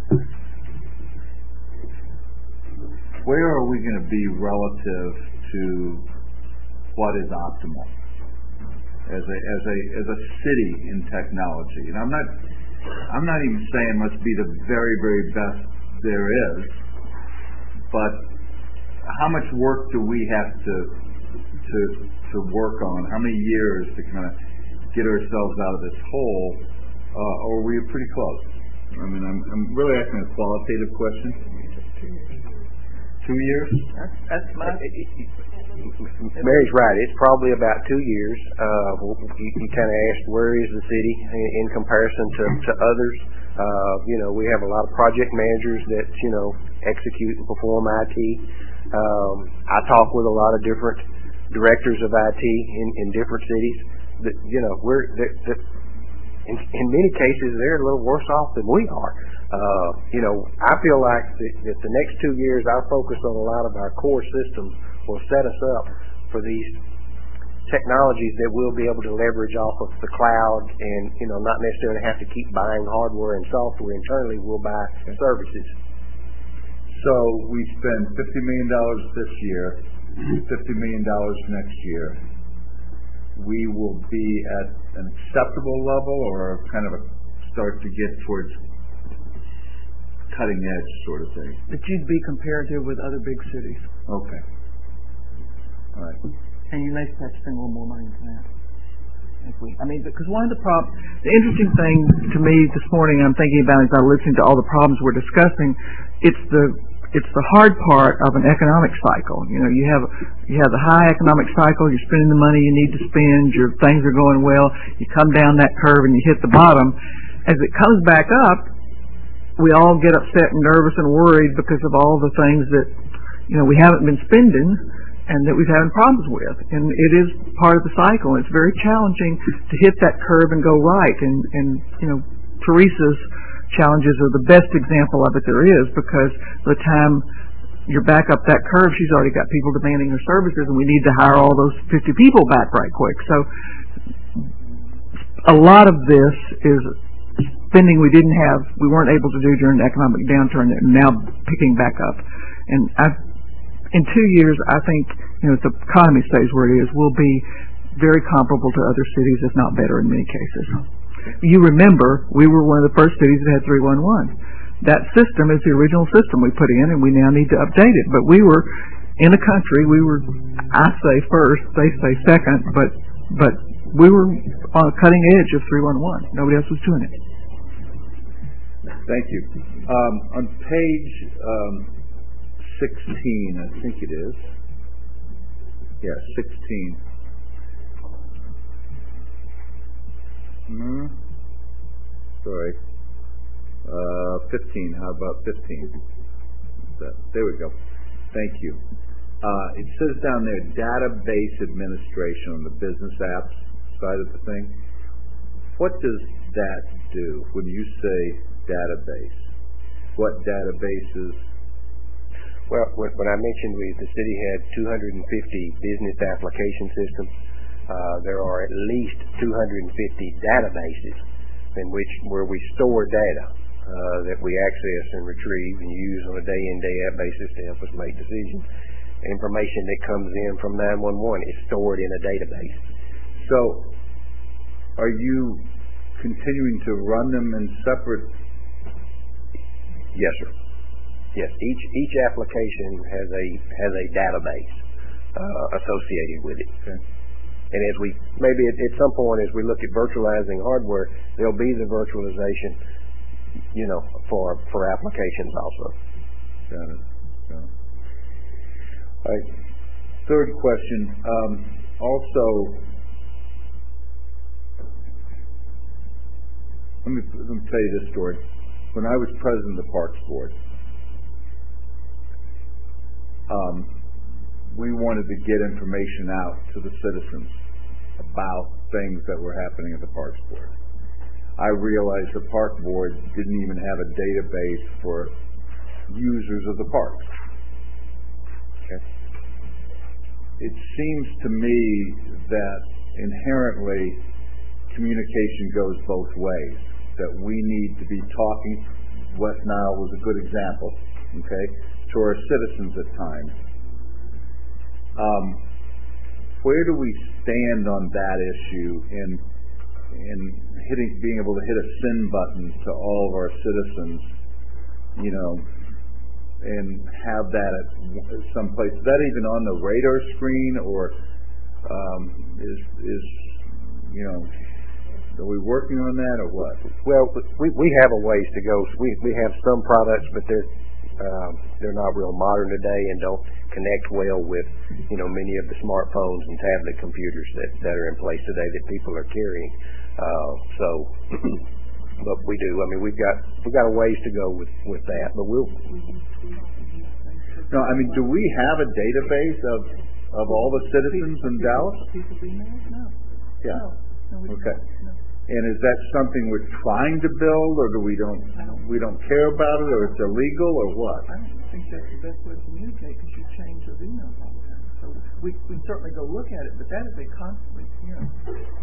Where are we going to be relative to what is optimal as a city in technology? And I'm not even saying let's be the very, very best there is, but how much work do we have to work on? How many years to kind of get ourselves out of this hole? Or are we pretty close? I mean, I'm really asking a qualitative question. 2 years? That's my... Mary's right. It's probably about 2 years. You kind of asked, where is the city in comparison to others? We have a lot of project managers that, execute and perform IT. I talk with a lot of different directors of IT in different cities. That, in many cases, they're a little worse off than we are. I feel like that the next 2 years, our focus on a lot of our core systems will set us up for these technologies that we'll be able to leverage off of the cloud, and not necessarily have to keep buying hardware and software internally. We'll buy services. So we spend $50 million this year, $50 million next year. We will be at an acceptable level or kind of a start to get towards cutting edge sort of thing. That you'd be comparative with other big cities. Okay. All right. And you may have to spend a little more money than that. Because one of the interesting thing to me this morning I'm thinking about as I listen to all the problems we're discussing, it's the hard part of an economic cycle. You know, you have the high economic cycle, you're spending the money you need to spend, your things are going well, you come down that curve and you hit the bottom. As it comes back up, we all get upset and nervous and worried because of all the things that, you know, we haven't been spending and that we've having problems with. And it is part of the cycle. It's very challenging to hit that curve and go right. And you know, Teresa's challenges are the best example of it there is, because by the time you're back up that curve, she's already got people demanding her services, and we need to hire all those 50 people back right quick. So a lot of this is spending we weren't able to do during the economic downturn that now picking back up. And in 2 years, I think, you know, if the economy stays where it is, we'll be very comparable to other cities, if not better in many cases. You remember, we were one of the first cities that had 311. That system is the original system we put in, and we now need to update it. But we were in a country, I say first, they say second, but we were on the cutting edge of 311. Nobody else was doing it. Thank you. On page 16, I think it is. Yeah, 16. Sorry. 15. How about 15? There we go. Thank you. It says down there, database administration on the business apps side of the thing. What does that do when you say database? What databases? Well, when I mentioned the city had 250 business application systems, there are at least 250 databases where we store data that we access and retrieve and use on a day-in, day-out basis to help us make decisions. Information that comes in from 911 is stored in a database. So, are you continuing to run them in separate? Yes, sir. Yes, each application has a database associated with it. Okay. And as we maybe at some point as we look at virtualizing hardware, there'll be the virtualization, you know, for applications also. Got it. All right. Third question. Also, let me tell you this story. When I was president of the Parks Board, we wanted to get information out to the citizens about things that were happening at the Parks Board. I realized the Park Board didn't even have a database for users of the parks. Okay. It seems to me that inherently communication goes both ways, that we need to be talking. West Nile was a good example, okay, to our citizens at times. Where do we stand on that issue in being able to hit a send button to all of our citizens, you know, and have that at some place? Is that even on the radar screen, or is you know, are we working on that, or what? Well, we have a ways to go. We have some products, but they're not real modern today and don't connect well with, you know, many of the smartphones and tablet computers that are in place today that people are carrying. But we do. I mean, we've got a ways to go with that, but we'll. No, I mean, do we have a database of all the citizens in Dallas? No. Yeah. Okay. And is that something we're trying to build, or we don't care about it, or it's illegal, or what? I don't think that's the best way to communicate, because you change those emails all the time. So we certainly go look at it, but that is a constantly, you know,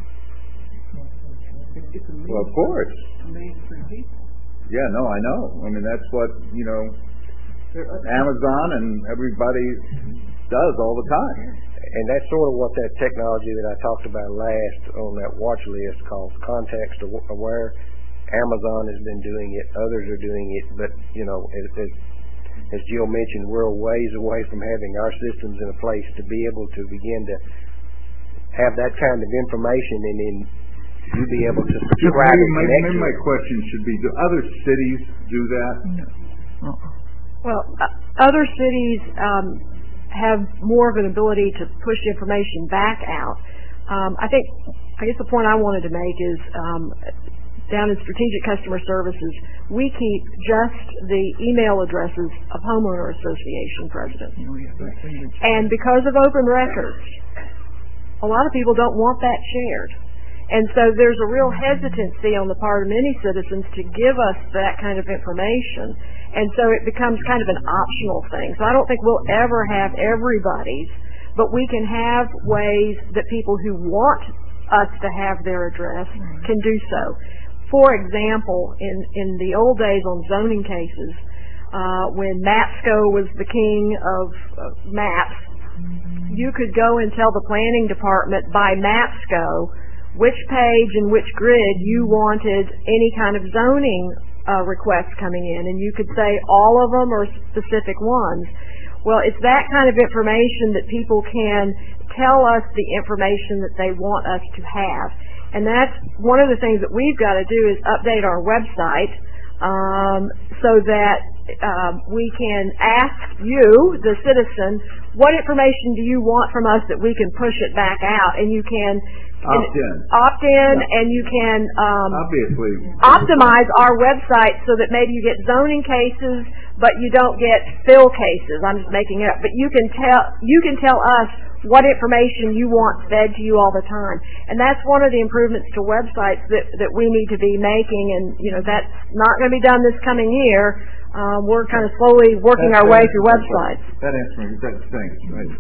it's a means. Well, of course. A means for people. Yeah, no, I know. I mean, that's what, you know, Amazon and everybody does all the time. And that's sort of what that technology that I talked about last on that watch list called context aware. Amazon has been doing it, others are doing it, but as Jill mentioned, we're a ways away from having our systems in a place to be able to begin to have that kind of information, and then you be able to subscribe and connect. Maybe my question should be, do other cities do that? No. Well, other cities have more of an ability to push information back out. I guess the point I wanted to make is down in Strategic Customer Services, we keep just the email addresses of homeowner association presidents. And because of open records, a lot of people don't want that shared. And so there's a real hesitancy on the part of many citizens to give us that kind of information. And so it becomes kind of an optional thing. So I don't think we'll ever have everybody's, but we can have ways that people who want us to have their address can do so. For example, in the old days on zoning cases, when MAPSCO was the king of maps, you could go and tell the planning department by MAPSCO which page and which grid you wanted any kind of zoning requests coming in, and you could say all of them or specific ones. Well, it's that kind of information that people can tell us the information that they want us to have. And that's one of the things that we've got to do is update our website so that we can ask you, the citizen, what information do you want from us that we can push it back out, and you can opt in, and you can obviously optimize our website so that maybe you get zoning cases, but you don't get fill cases. I'm just making it up, but you can tell us what information you want fed to you all the time. And that's one of the improvements to websites that we need to be making, and that's not going to be done this coming year. We're kind of slowly working our way through websites. That answer is that thanks, right?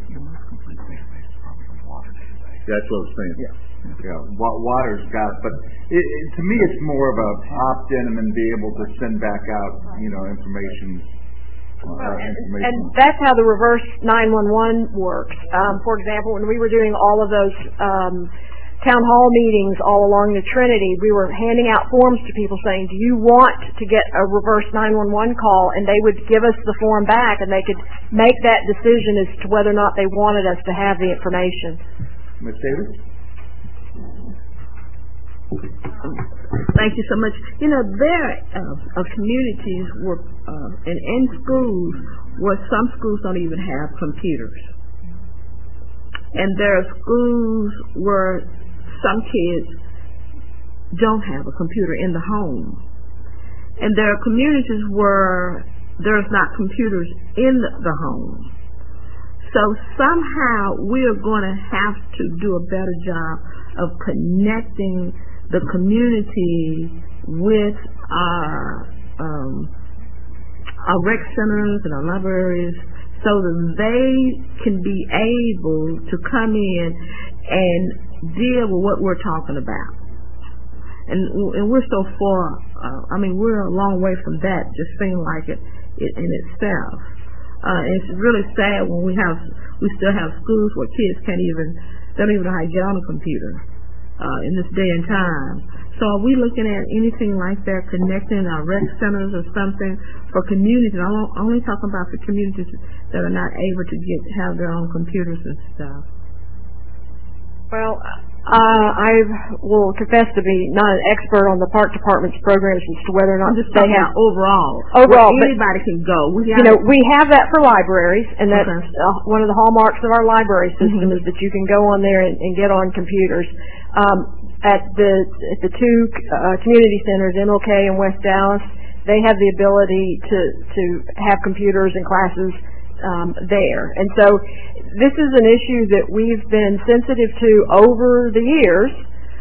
That's what I was saying. Yeah. Water's got it, but to me it's more of a opt-in and then be able to send back out, information. And that's how the reverse 911 works. For example, when we were doing all of those town hall meetings all along the Trinity, we were handing out forms to people saying, do you want to get a reverse 911 call? And they would give us the form back, and they could make that decision as to whether or not they wanted us to have the information. Ms. Davis? Thank you so much. There are communities where, and in schools where some schools don't even have computers. And there are schools where some kids don't have a computer in the home. And there are communities where there's not computers in the home. So somehow we are going to have to do a better job of connecting the community with our rec centers and our libraries so that they can be able to come in and deal with what we're talking about. And we're so far, we're a long way from that, just seeming like it in itself. It's really sad when we still have schools where kids don't even know how to get on a computer in this day and time. So are we looking at anything like that, connecting our rec centers or something for communities? I'm only talking about for communities that are not able to have their own computers and stuff. Well, I will confess to be not an expert on the park department's programs as to whether or not they have overall, anybody can go. We have that for libraries, and that's one of the hallmarks of our library system is that you can go on there and get on computers. At the two community centers, MLK and West Dallas, they have the ability to have computers and classes there. And so this is an issue that we've been sensitive to over the years,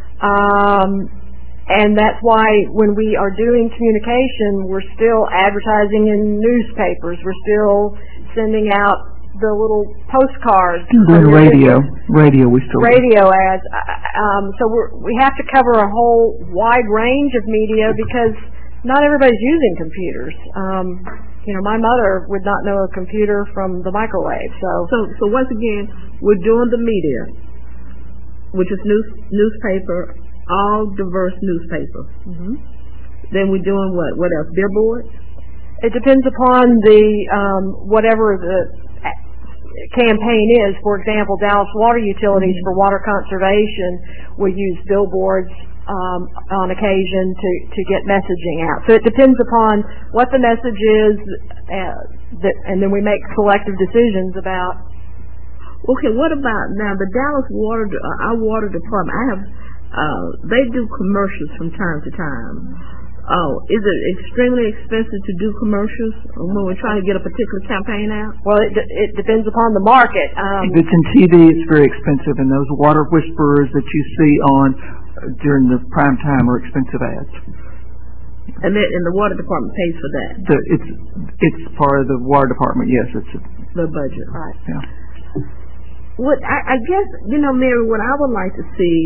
and that's why when we are doing communication, we're still advertising in newspapers, we're still sending out the little postcards. Radio we still radio ads. So we have to cover a whole wide range of media because not everybody's using computers. My mother would not know a computer from the microwave. So once again, we're doing the media, which is newspaper, all diverse newspaper. Mm-hmm. Then we're doing what? What else? Billboards? It depends upon whatever the campaign is. For example, Dallas Water Utilities for water conservation will use billboards on occasion to get messaging out. So it depends upon what the message is, and then we make selective decisions about. Okay, what about now the Dallas our water department? They do commercials from time to time. Oh, is it extremely expensive to do commercials when we're trying to get a particular campaign out? Well, it depends upon the market. If it's in TV, it's very expensive, and those water whisperers that you see on during the prime time are expensive ads. And the water department pays for that? It's part of the water department, yes. It's the budget. Right. Yeah. What I guess, Mary, what I would like to see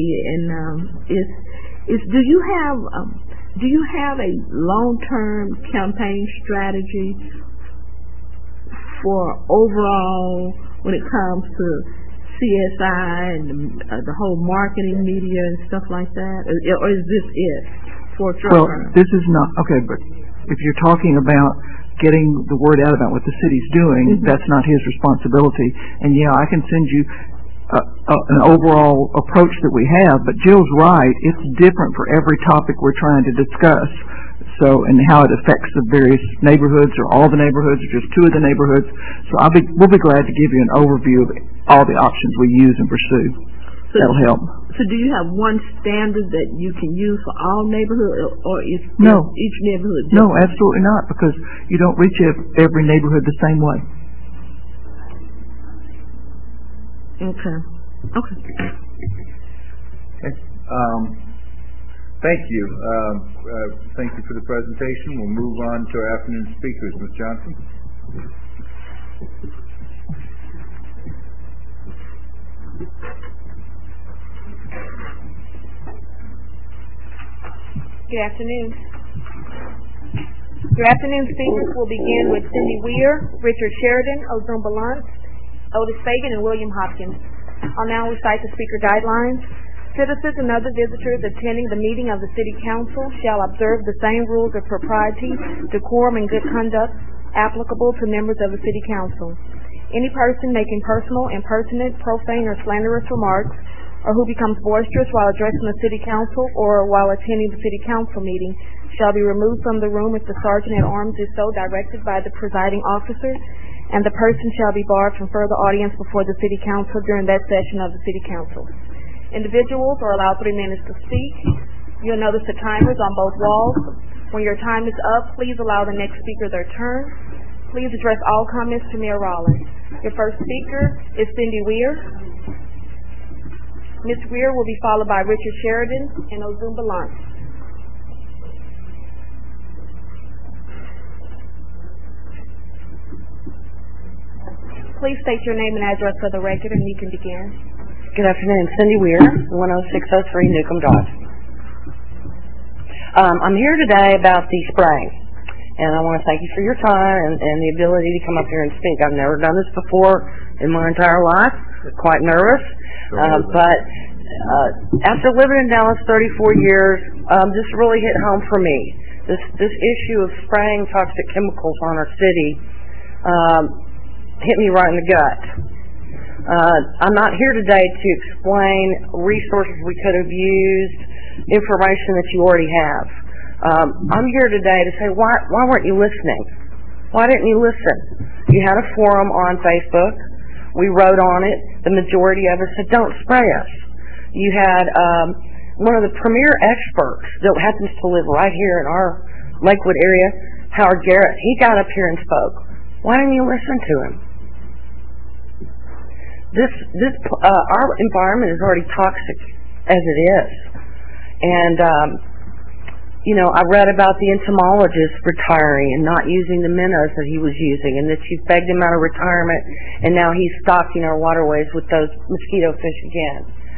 is do you have a long-term campaign strategy for overall when it comes to CSI and the whole marketing media and stuff like that? Or is this it for a short term? This is not, okay, but if you're talking about getting the word out about what the city's doing, that's not his responsibility. And yeah, I can send you an overall approach that we have, but Jill's right, it's different for every topic we're trying to discuss. So, and how it affects the various neighborhoods, or all the neighborhoods, or just two of the neighborhoods. So we'll be glad to give you an overview of all the options we use and pursue. That'll help. So do you have one standard that you can use for all neighborhoods, or is each neighborhood different? No, absolutely not, because you don't reach every neighborhood the same way. Okay. Thank you. Thank you for the presentation. We'll move on to our afternoon speakers. Ms. Johnson. Good afternoon. Your afternoon speakers will begin with Cindy Weir, Richard Sheridan, Ozumba Luntz, Otis Fagan, and William Hopkins. I'll now recite the speaker guidelines. Citizens and other visitors attending the meeting of the City Council shall observe the same rules of propriety, decorum, and good conduct applicable to members of the City Council. Any person making personal, impertinent, profane, or slanderous remarks, or who becomes boisterous while addressing the City Council or while attending the City Council meeting shall be removed from the room if the Sergeant at Arms is so directed by the presiding officer, and the person shall be barred from further audience before the City Council during that session of the City Council. Individuals are allowed 3 minutes to speak. You'll notice the timers on both walls. When your time is up, please allow the next speaker their turn. Please address all comments to Mayor Rollins. Your first speaker is Cindy Weir. Ms. Weir will be followed by Richard Sheridan and Ozumba Luntz. Please state your name and address for the record, and you can begin. Good afternoon. Cindy Weir, 10603 Newcomb Drive. I'm here today about the spraying, and I want to thank you for your time and the ability to come up here and speak. I've never done this before in my entire life. Quite nervous, but after living in Dallas 34 years, this really hit home for me. This issue of spraying toxic chemicals on our city hit me right in the gut. I'm not here today to explain resources we could have used, information that you already have. I'm here today to say, why weren't you listening? Why didn't you listen? You had a forum on Facebook. We wrote on it. The majority of us said, don't spray us. You had one of the premier experts that happens to live right here in our Lakewood area, Howard Garrett. He got up here and spoke. Why didn't you listen to him? Our environment is already toxic as it is. And, I read about the entomologist retiring and not using the minnows that he was using, and that she begged him out of retirement, and now he's stocking our waterways with those mosquito fish again.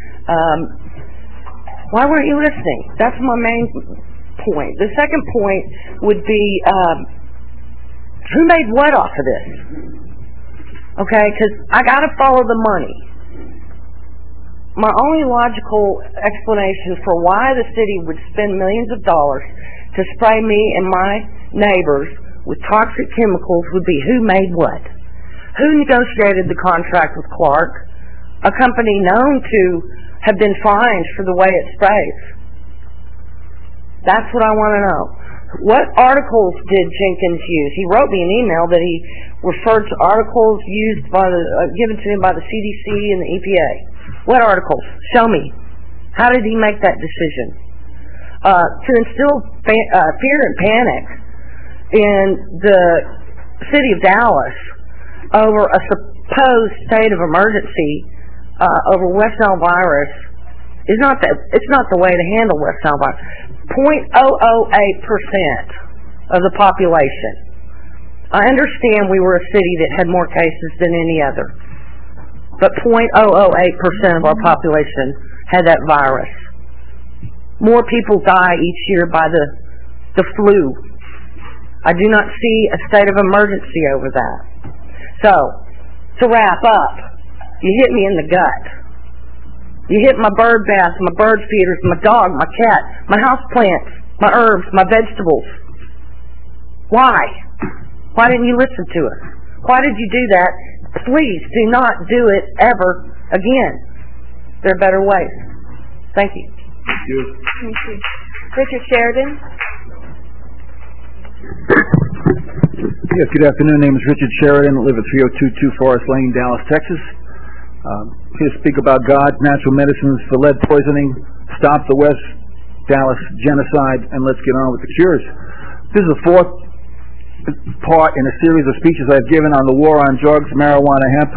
Why weren't you listening? That's my main point. The second point would be Who made what off of this? Okay, because I got to follow the money. My only logical explanation for why the city would spend millions of dollars to spray me and my neighbors with toxic chemicals would be who made what. Who negotiated the contract with Clark, a company known to have been fined for the way it sprays? That's what I want to know. What articles did Jenkins use? He wrote me an email that he referred to articles used by given to him by the CDC and the EPA. What articles? Show me. How did he make that decision? To instill fear and panic in the city of Dallas over a supposed state of emergency over West Nile virus is not that. It's not the way to handle West Nile virus. 0.008% of the population. I understand we were a city that had more cases than any other, but 0.008% of our population had that virus. More people die each year by the flu. I do not see a state of emergency over that. So, to wrap up, you hit me in the gut. You hit my bird baths, my bird feeders, my dog, my cat, my house plants, my herbs, my vegetables. Why? Why didn't you listen to us? Why did you do that? Please do not do it ever again. There are better ways. Thank you. Thank you. Richard Sheridan. Yes, good afternoon. My name is Richard Sheridan. I live at 3022 Forest Lane, Dallas, Texas. Here to speak about God's natural medicines for lead poisoning, stop the West Dallas genocide, and let's get on with the cures. This is the fourth part in a series of speeches I've given on the war on drugs, marijuana, hemp,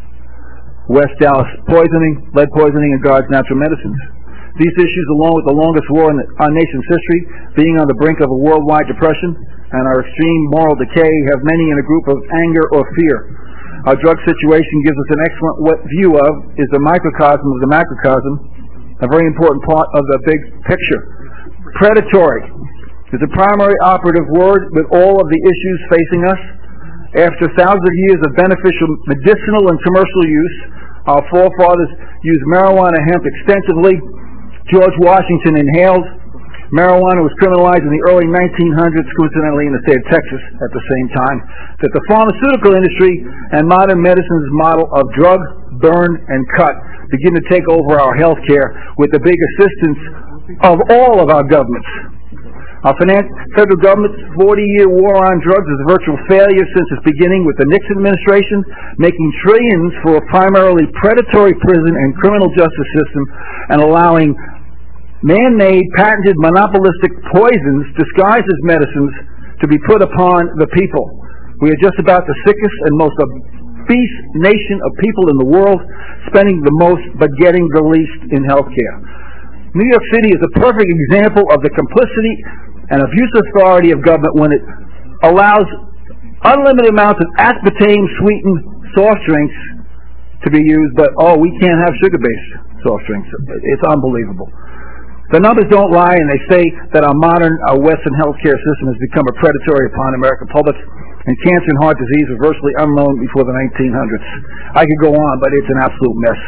West Dallas poisoning, lead poisoning, and God's natural medicines. These issues, along with the longest war in our nation's history, being on the brink of a worldwide depression, and our extreme moral decay, have many in a group of anger or fear. Our drug situation gives us an excellent view of is the microcosm of the macrocosm, a very important part of the big picture. Predatory is the primary operative word with all of the issues facing us. After thousands of years of beneficial medicinal and commercial use, our forefathers used marijuana hemp extensively. George Washington inhaled. Marijuana was criminalized in the early 1900s, coincidentally in the state of Texas at the same time that the pharmaceutical industry and modern medicine's model of drug, burn, and cut begin to take over our health care with the big assistance of all of our governments. Our federal government's 40-year war on drugs is a virtual failure since its beginning with the Nixon administration, making trillions for a primarily predatory prison and criminal justice system and allowing man-made, patented, monopolistic poisons disguised as medicines to be put upon the people. We are just about the sickest and most obese nation of people in the world, spending the most but getting the least in health care. New York City is a perfect example of the complicity and abuse authority of government when it allows unlimited amounts of aspartame-sweetened soft drinks to be used, but, we can't have sugar-based soft drinks. It's unbelievable. The numbers don't lie, and they say that our Western healthcare system has become a predatory upon the American public, and cancer and heart disease were virtually unknown before the 1900s. I could go on, but it's an absolute mess.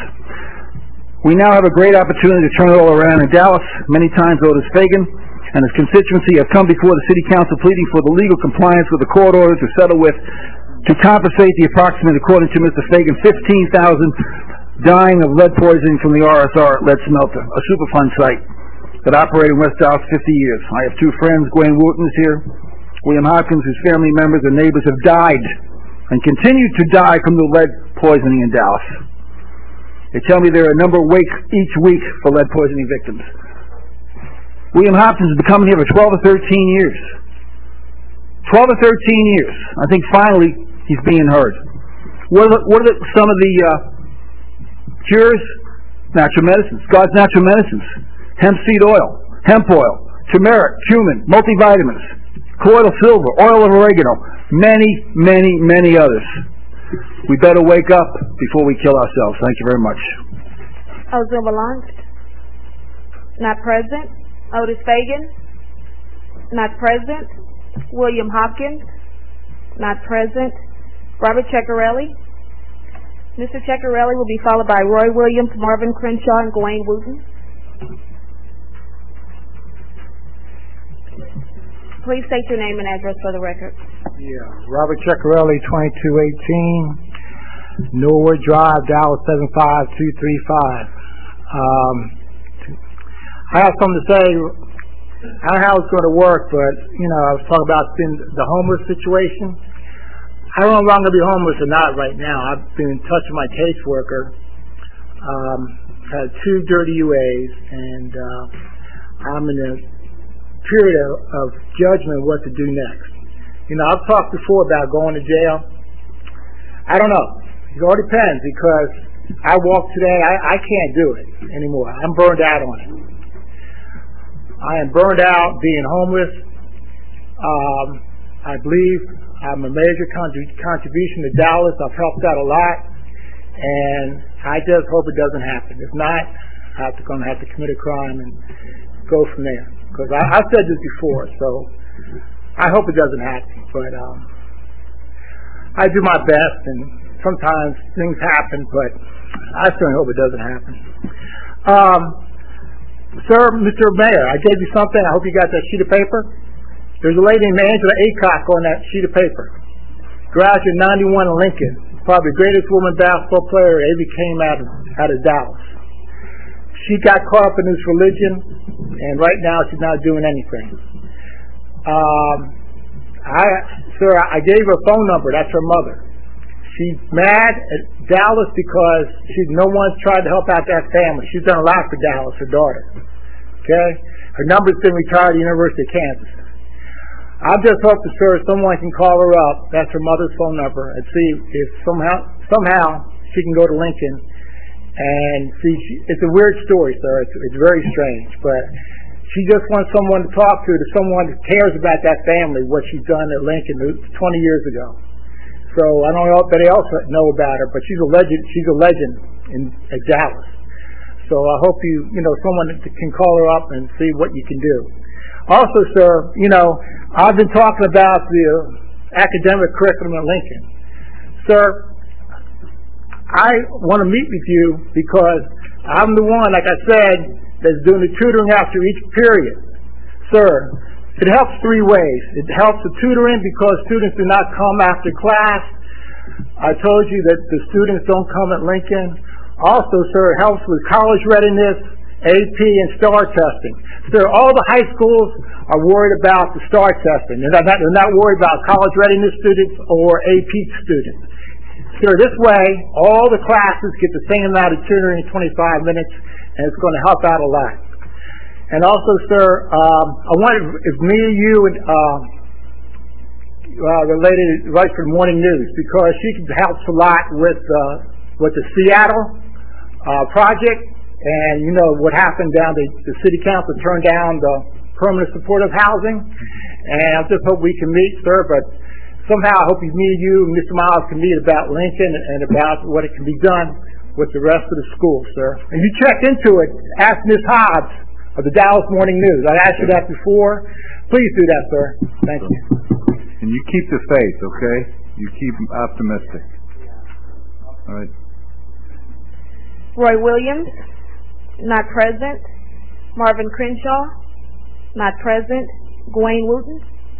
We now have a great opportunity to turn it all around in Dallas. Many times Otis Fagan and his constituency have come before the city council pleading for the legal compliance with the court order to settle with, to compensate the approximate, according to Mr. Fagan, 15,000 dying of lead poisoning from the RSR lead smelter, a Superfund site that operated in West Dallas 50 years. I have two friends, Gwen Wooten is here, William Hopkins, whose family members and neighbors have died and continue to die from the lead poisoning in Dallas. They tell me there are a number of wakes each week for lead poisoning victims. William Hopkins has been coming here for 12 or 13 years. 12 or 13 years. I think finally he's being heard. What are some of the cures? Natural medicines. God's natural medicines. Hemp seed oil, hemp oil, turmeric, cumin, multivitamins, colloidal silver, oil of oregano, many, many, many others. We better wake up before we kill ourselves. Thank you very much. Ozumba Lance. Not present. Otis Fagan. Not present. William Hopkins. not present. Robert Ceccarelli. Mr. Ceccarelli will be followed by Roy Williams, Marvin Crenshaw, and Gawain Wooten. Please state your name and address for the record. Yeah, Robert Ceccarelli, 2218 Norwood Drive, Dallas 75235. I have something to say. I don't know how it's going to work, but I was talking about the homeless situation. I don't know if I'm going to be homeless or not right now. I've been in touch with my caseworker. Had 2 dirty UAs, and I'm in a period of judgment what to do next. I've talked before about going to jail. I don't know. It all depends, because I walk today, I can't do it anymore. I'm burned out on it. I am burned out being homeless. I believe I'm a major contribution to Dallas. I've helped out a lot, and I just hope it doesn't happen. If not, I'm going to have to commit a crime and go from there. Because I've said this before, so I hope it doesn't happen. But I do my best, and sometimes things happen, but I certainly hope it doesn't happen. Sir, Mr. Mayor, I gave you something. I hope you got that sheet of paper. There's a lady named Angela Aycock on that sheet of paper. Graduate 91 in Lincoln. Probably the greatest woman basketball player ever came out of Dallas. She got caught up in this religion, and right now she's not doing anything. I gave her a phone number. That's her mother. She's mad at Dallas because no one's tried to help out that family. She's done a lot for Dallas, her daughter. Okay? Her number's been retired at the University of Kansas. I just hope that, sir, someone can call her up. That's her mother's phone number, and see if somehow she can go to Lincoln and see. It's a weird story, sir. It's very strange, but she just wants someone to talk to someone that cares about that family, what she's done at Lincoln 20 years ago. So I don't know if anybody else know about her, but she's a legend. She's a legend at Dallas. So I hope someone can call her up and see what you can do. Also, sir, I've been talking about the academic curriculum at Lincoln. Sir, I want to meet with you because I'm the one, like I said, that's doing the tutoring after each period. Sir, it helps 3 ways. It helps the tutoring because students do not come after class. I told you that the students don't come at Lincoln. Also, sir, it helps with college readiness, AP, and STAR testing. Sir, all the high schools are worried about the STAR testing. They're not worried about college readiness students or AP students. Sir, this way, all the classes get the same amount of tutoring in 25 minutes, and it's going to help out a lot. And also, sir, I wonder if me and you related right for the morning news, because she helps a lot with the Seattle project, and what happened down the city council turned down the permanent supportive housing, and I just hope we can meet, sir. But somehow I hope you and Mr. Miles can meet about Lincoln and about what it can be done with the rest of the school, sir. And you checked into it. Ask Ms. Hobbs of the Dallas Morning News. I asked you that before. Please do that, sir. Thank you. And you keep the faith, okay? You keep optimistic. All right. Roy Williams, not present. Marvin Crenshaw, not present. Gawain Wooten.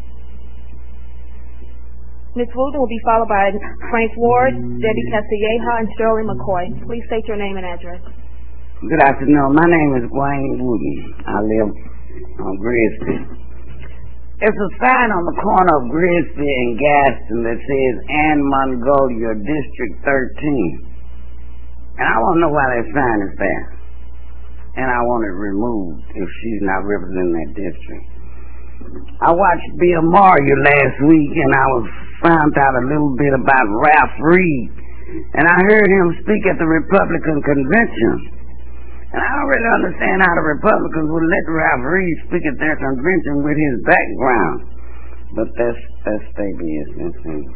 Ms. Wooten will be followed by Frank Ward, Debbie Castilleja, and Shirley McCoy. Please state your name and address. Good afternoon. My name is Gawain Wooten. I live on Grigsby. There's a sign on the corner of Grigsby and Gaston that says Ann Mongolia, District 13. And I want to know why that sign is there. And I want it removed if she's not representing that district. I watched Bill Maher last week, and I found out a little bit about Ralph Reed. And I heard him speak at the Republican convention. And I don't really understand how the Republicans would let Ralph Reed speak at their convention with his background. But that's their business.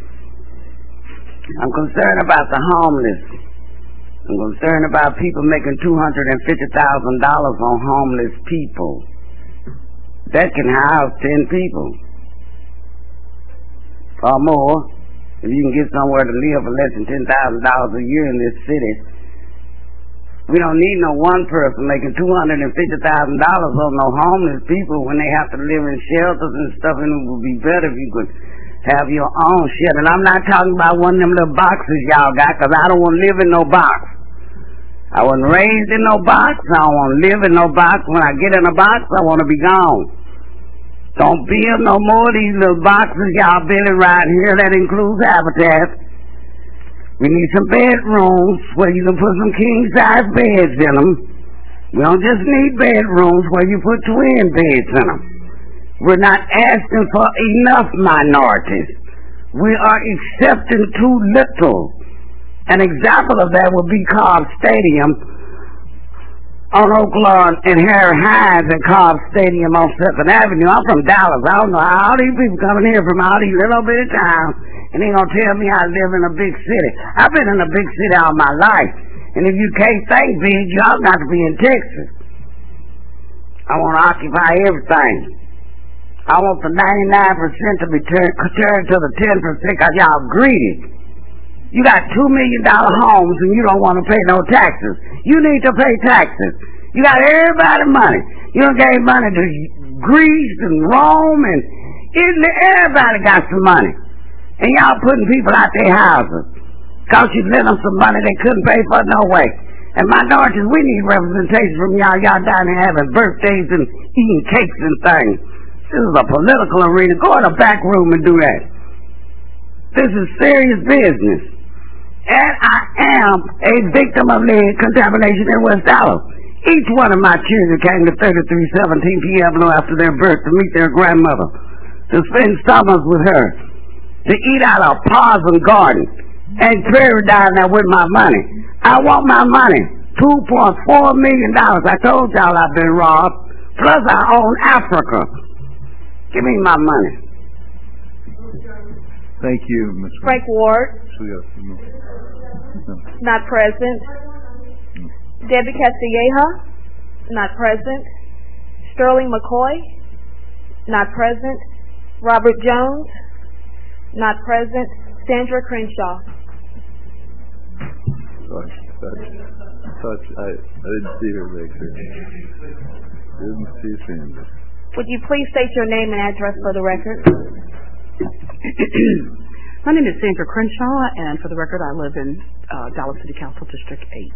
I'm concerned about the homeless. I'm concerned about people making $250,000 on homeless people. That can house 10 people or more. If you can get somewhere to live for less than $10,000 a year in this city, we don't need no one person making $250,000 on no homeless people when they have to live in shelters and stuff, and it would be better if you could have your own shit. And I'm not talking about one of them little boxes y'all got, because I don't want to live in no box. I wasn't raised in no box. I don't want to live in no box. When I get in a box, I want to be gone. Don't build no more of these little boxes y'all building right here. That includes Habitat. We need some bedrooms where you can put some king-size beds in them. We don't just need bedrooms where you put twin beds in them. We're not asking for enough minorities. We are accepting too little. An example of that would be Cobb Stadium on Oak Lawn and Harry Hines at Cobb Stadium on 7th Avenue. I'm from Dallas. I don't know how all these people coming here from all these little bitty towns and they gonna tell me I live in a big city. I've been in a big city all my life. And if you can't think big, y'all got to be in Texas. I want to occupy everything. I want the 99% to be turned to the 10% because y'all greedy. You got $2 million homes and you don't want to pay no taxes. You need to pay taxes. You got everybody money. You done gave money to Greece and Rome and Italy. Everybody got some money. And y'all putting people out their houses. Because you lent them some money they couldn't pay for no way. And minorities, we need representation from y'all. Y'all down there having birthdays and eating cakes and things. This is a political arena. Go in the back room and do that. This is serious business. And I am a victim of lead contamination in West Dallas. Each one of my children came to 3317 Pueblo after their birth to meet their grandmother, to spend summers with her, to eat out of Parson Garden, and prairie down there with my money. I want my money. $2.4 million. I told y'all I've been robbed. Plus I own Africa. Give me my money. Thank you, Ms. Frank Ward. Not present. Debbie Castilleja. Not present. Sterling McCoy. Not present. Robert Jones. Not present. Sandra Crenshaw. I didn't see her back there. Didn't see Sandra. Would you please state your name and address for the record? My name is Sandra Crenshaw, and for the record, I live in Dallas City Council District 8.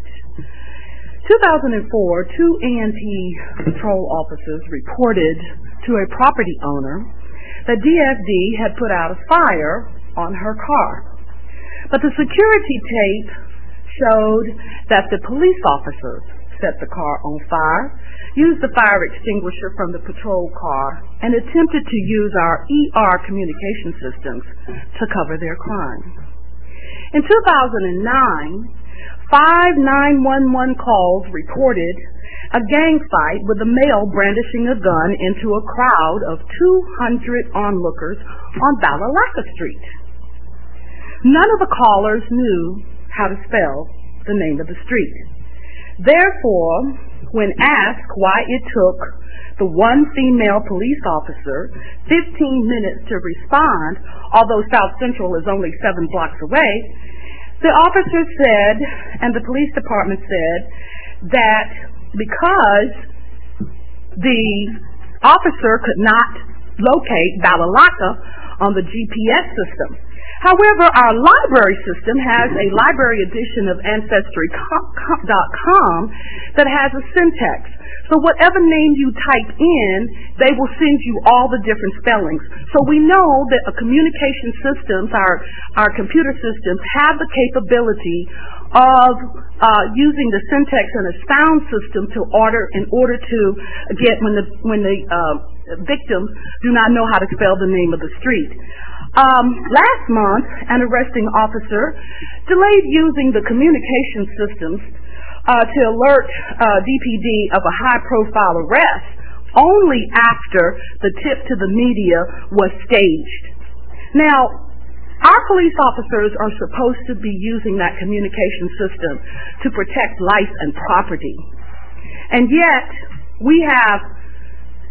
2004, two A&P patrol officers reported to a property owner that DFD had put out a fire on her car. But the security tape showed that the police officers set the car on fire, used the fire extinguisher from the patrol car, and attempted to use our ER communication systems to cover their crime. In 2009, 5 911 calls reported a gang fight with a male brandishing a gun into a crowd of 200 onlookers on Balalaika Street. None of the callers knew how to spell the name of the street. Therefore, when asked why it took the one female police officer 15 minutes to respond, although South Central is only 7 blocks away, the officer said, and the police department said, that because the officer could not locate Balalaika on the GPS system. However, our library system has a library edition of Ancestry.com that has a syntax. So whatever name you type in, they will send you all the different spellings. So we know that communication systems, our computer systems, have the capability of using the syntax and a sound system in order to get when the victims do not know how to spell the name of the street. Last month, an arresting officer delayed using the communication systems to alert DPD of a high-profile arrest only after the tip to the media was staged. Now, our police officers are supposed to be using that communication system to protect life and property. And yet, we have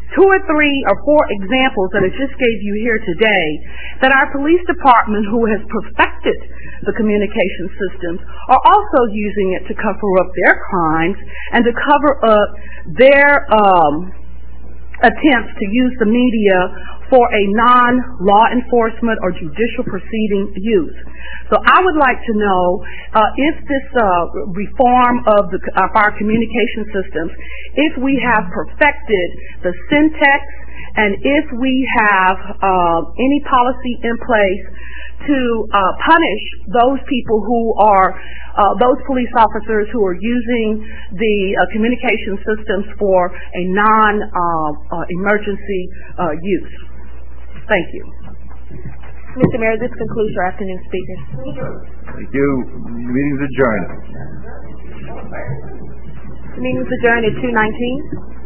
2 or 3 or 4 examples that I just gave you here today, that our police department, who has perfected the communication systems, are also using it to cover up their crimes and to cover up their attempts to use the media for a non-law enforcement or judicial proceeding use. So I would like to know if this reform of our communication systems, if we have perfected the syntax, and if we have any policy in place to punish those people who are those police officers who are using the communication systems for a non-emergency use. Thank you. Mr. Mayor, this concludes your afternoon speakers. Thank you. Meeting's adjourned. Meeting's adjourned at 2:19.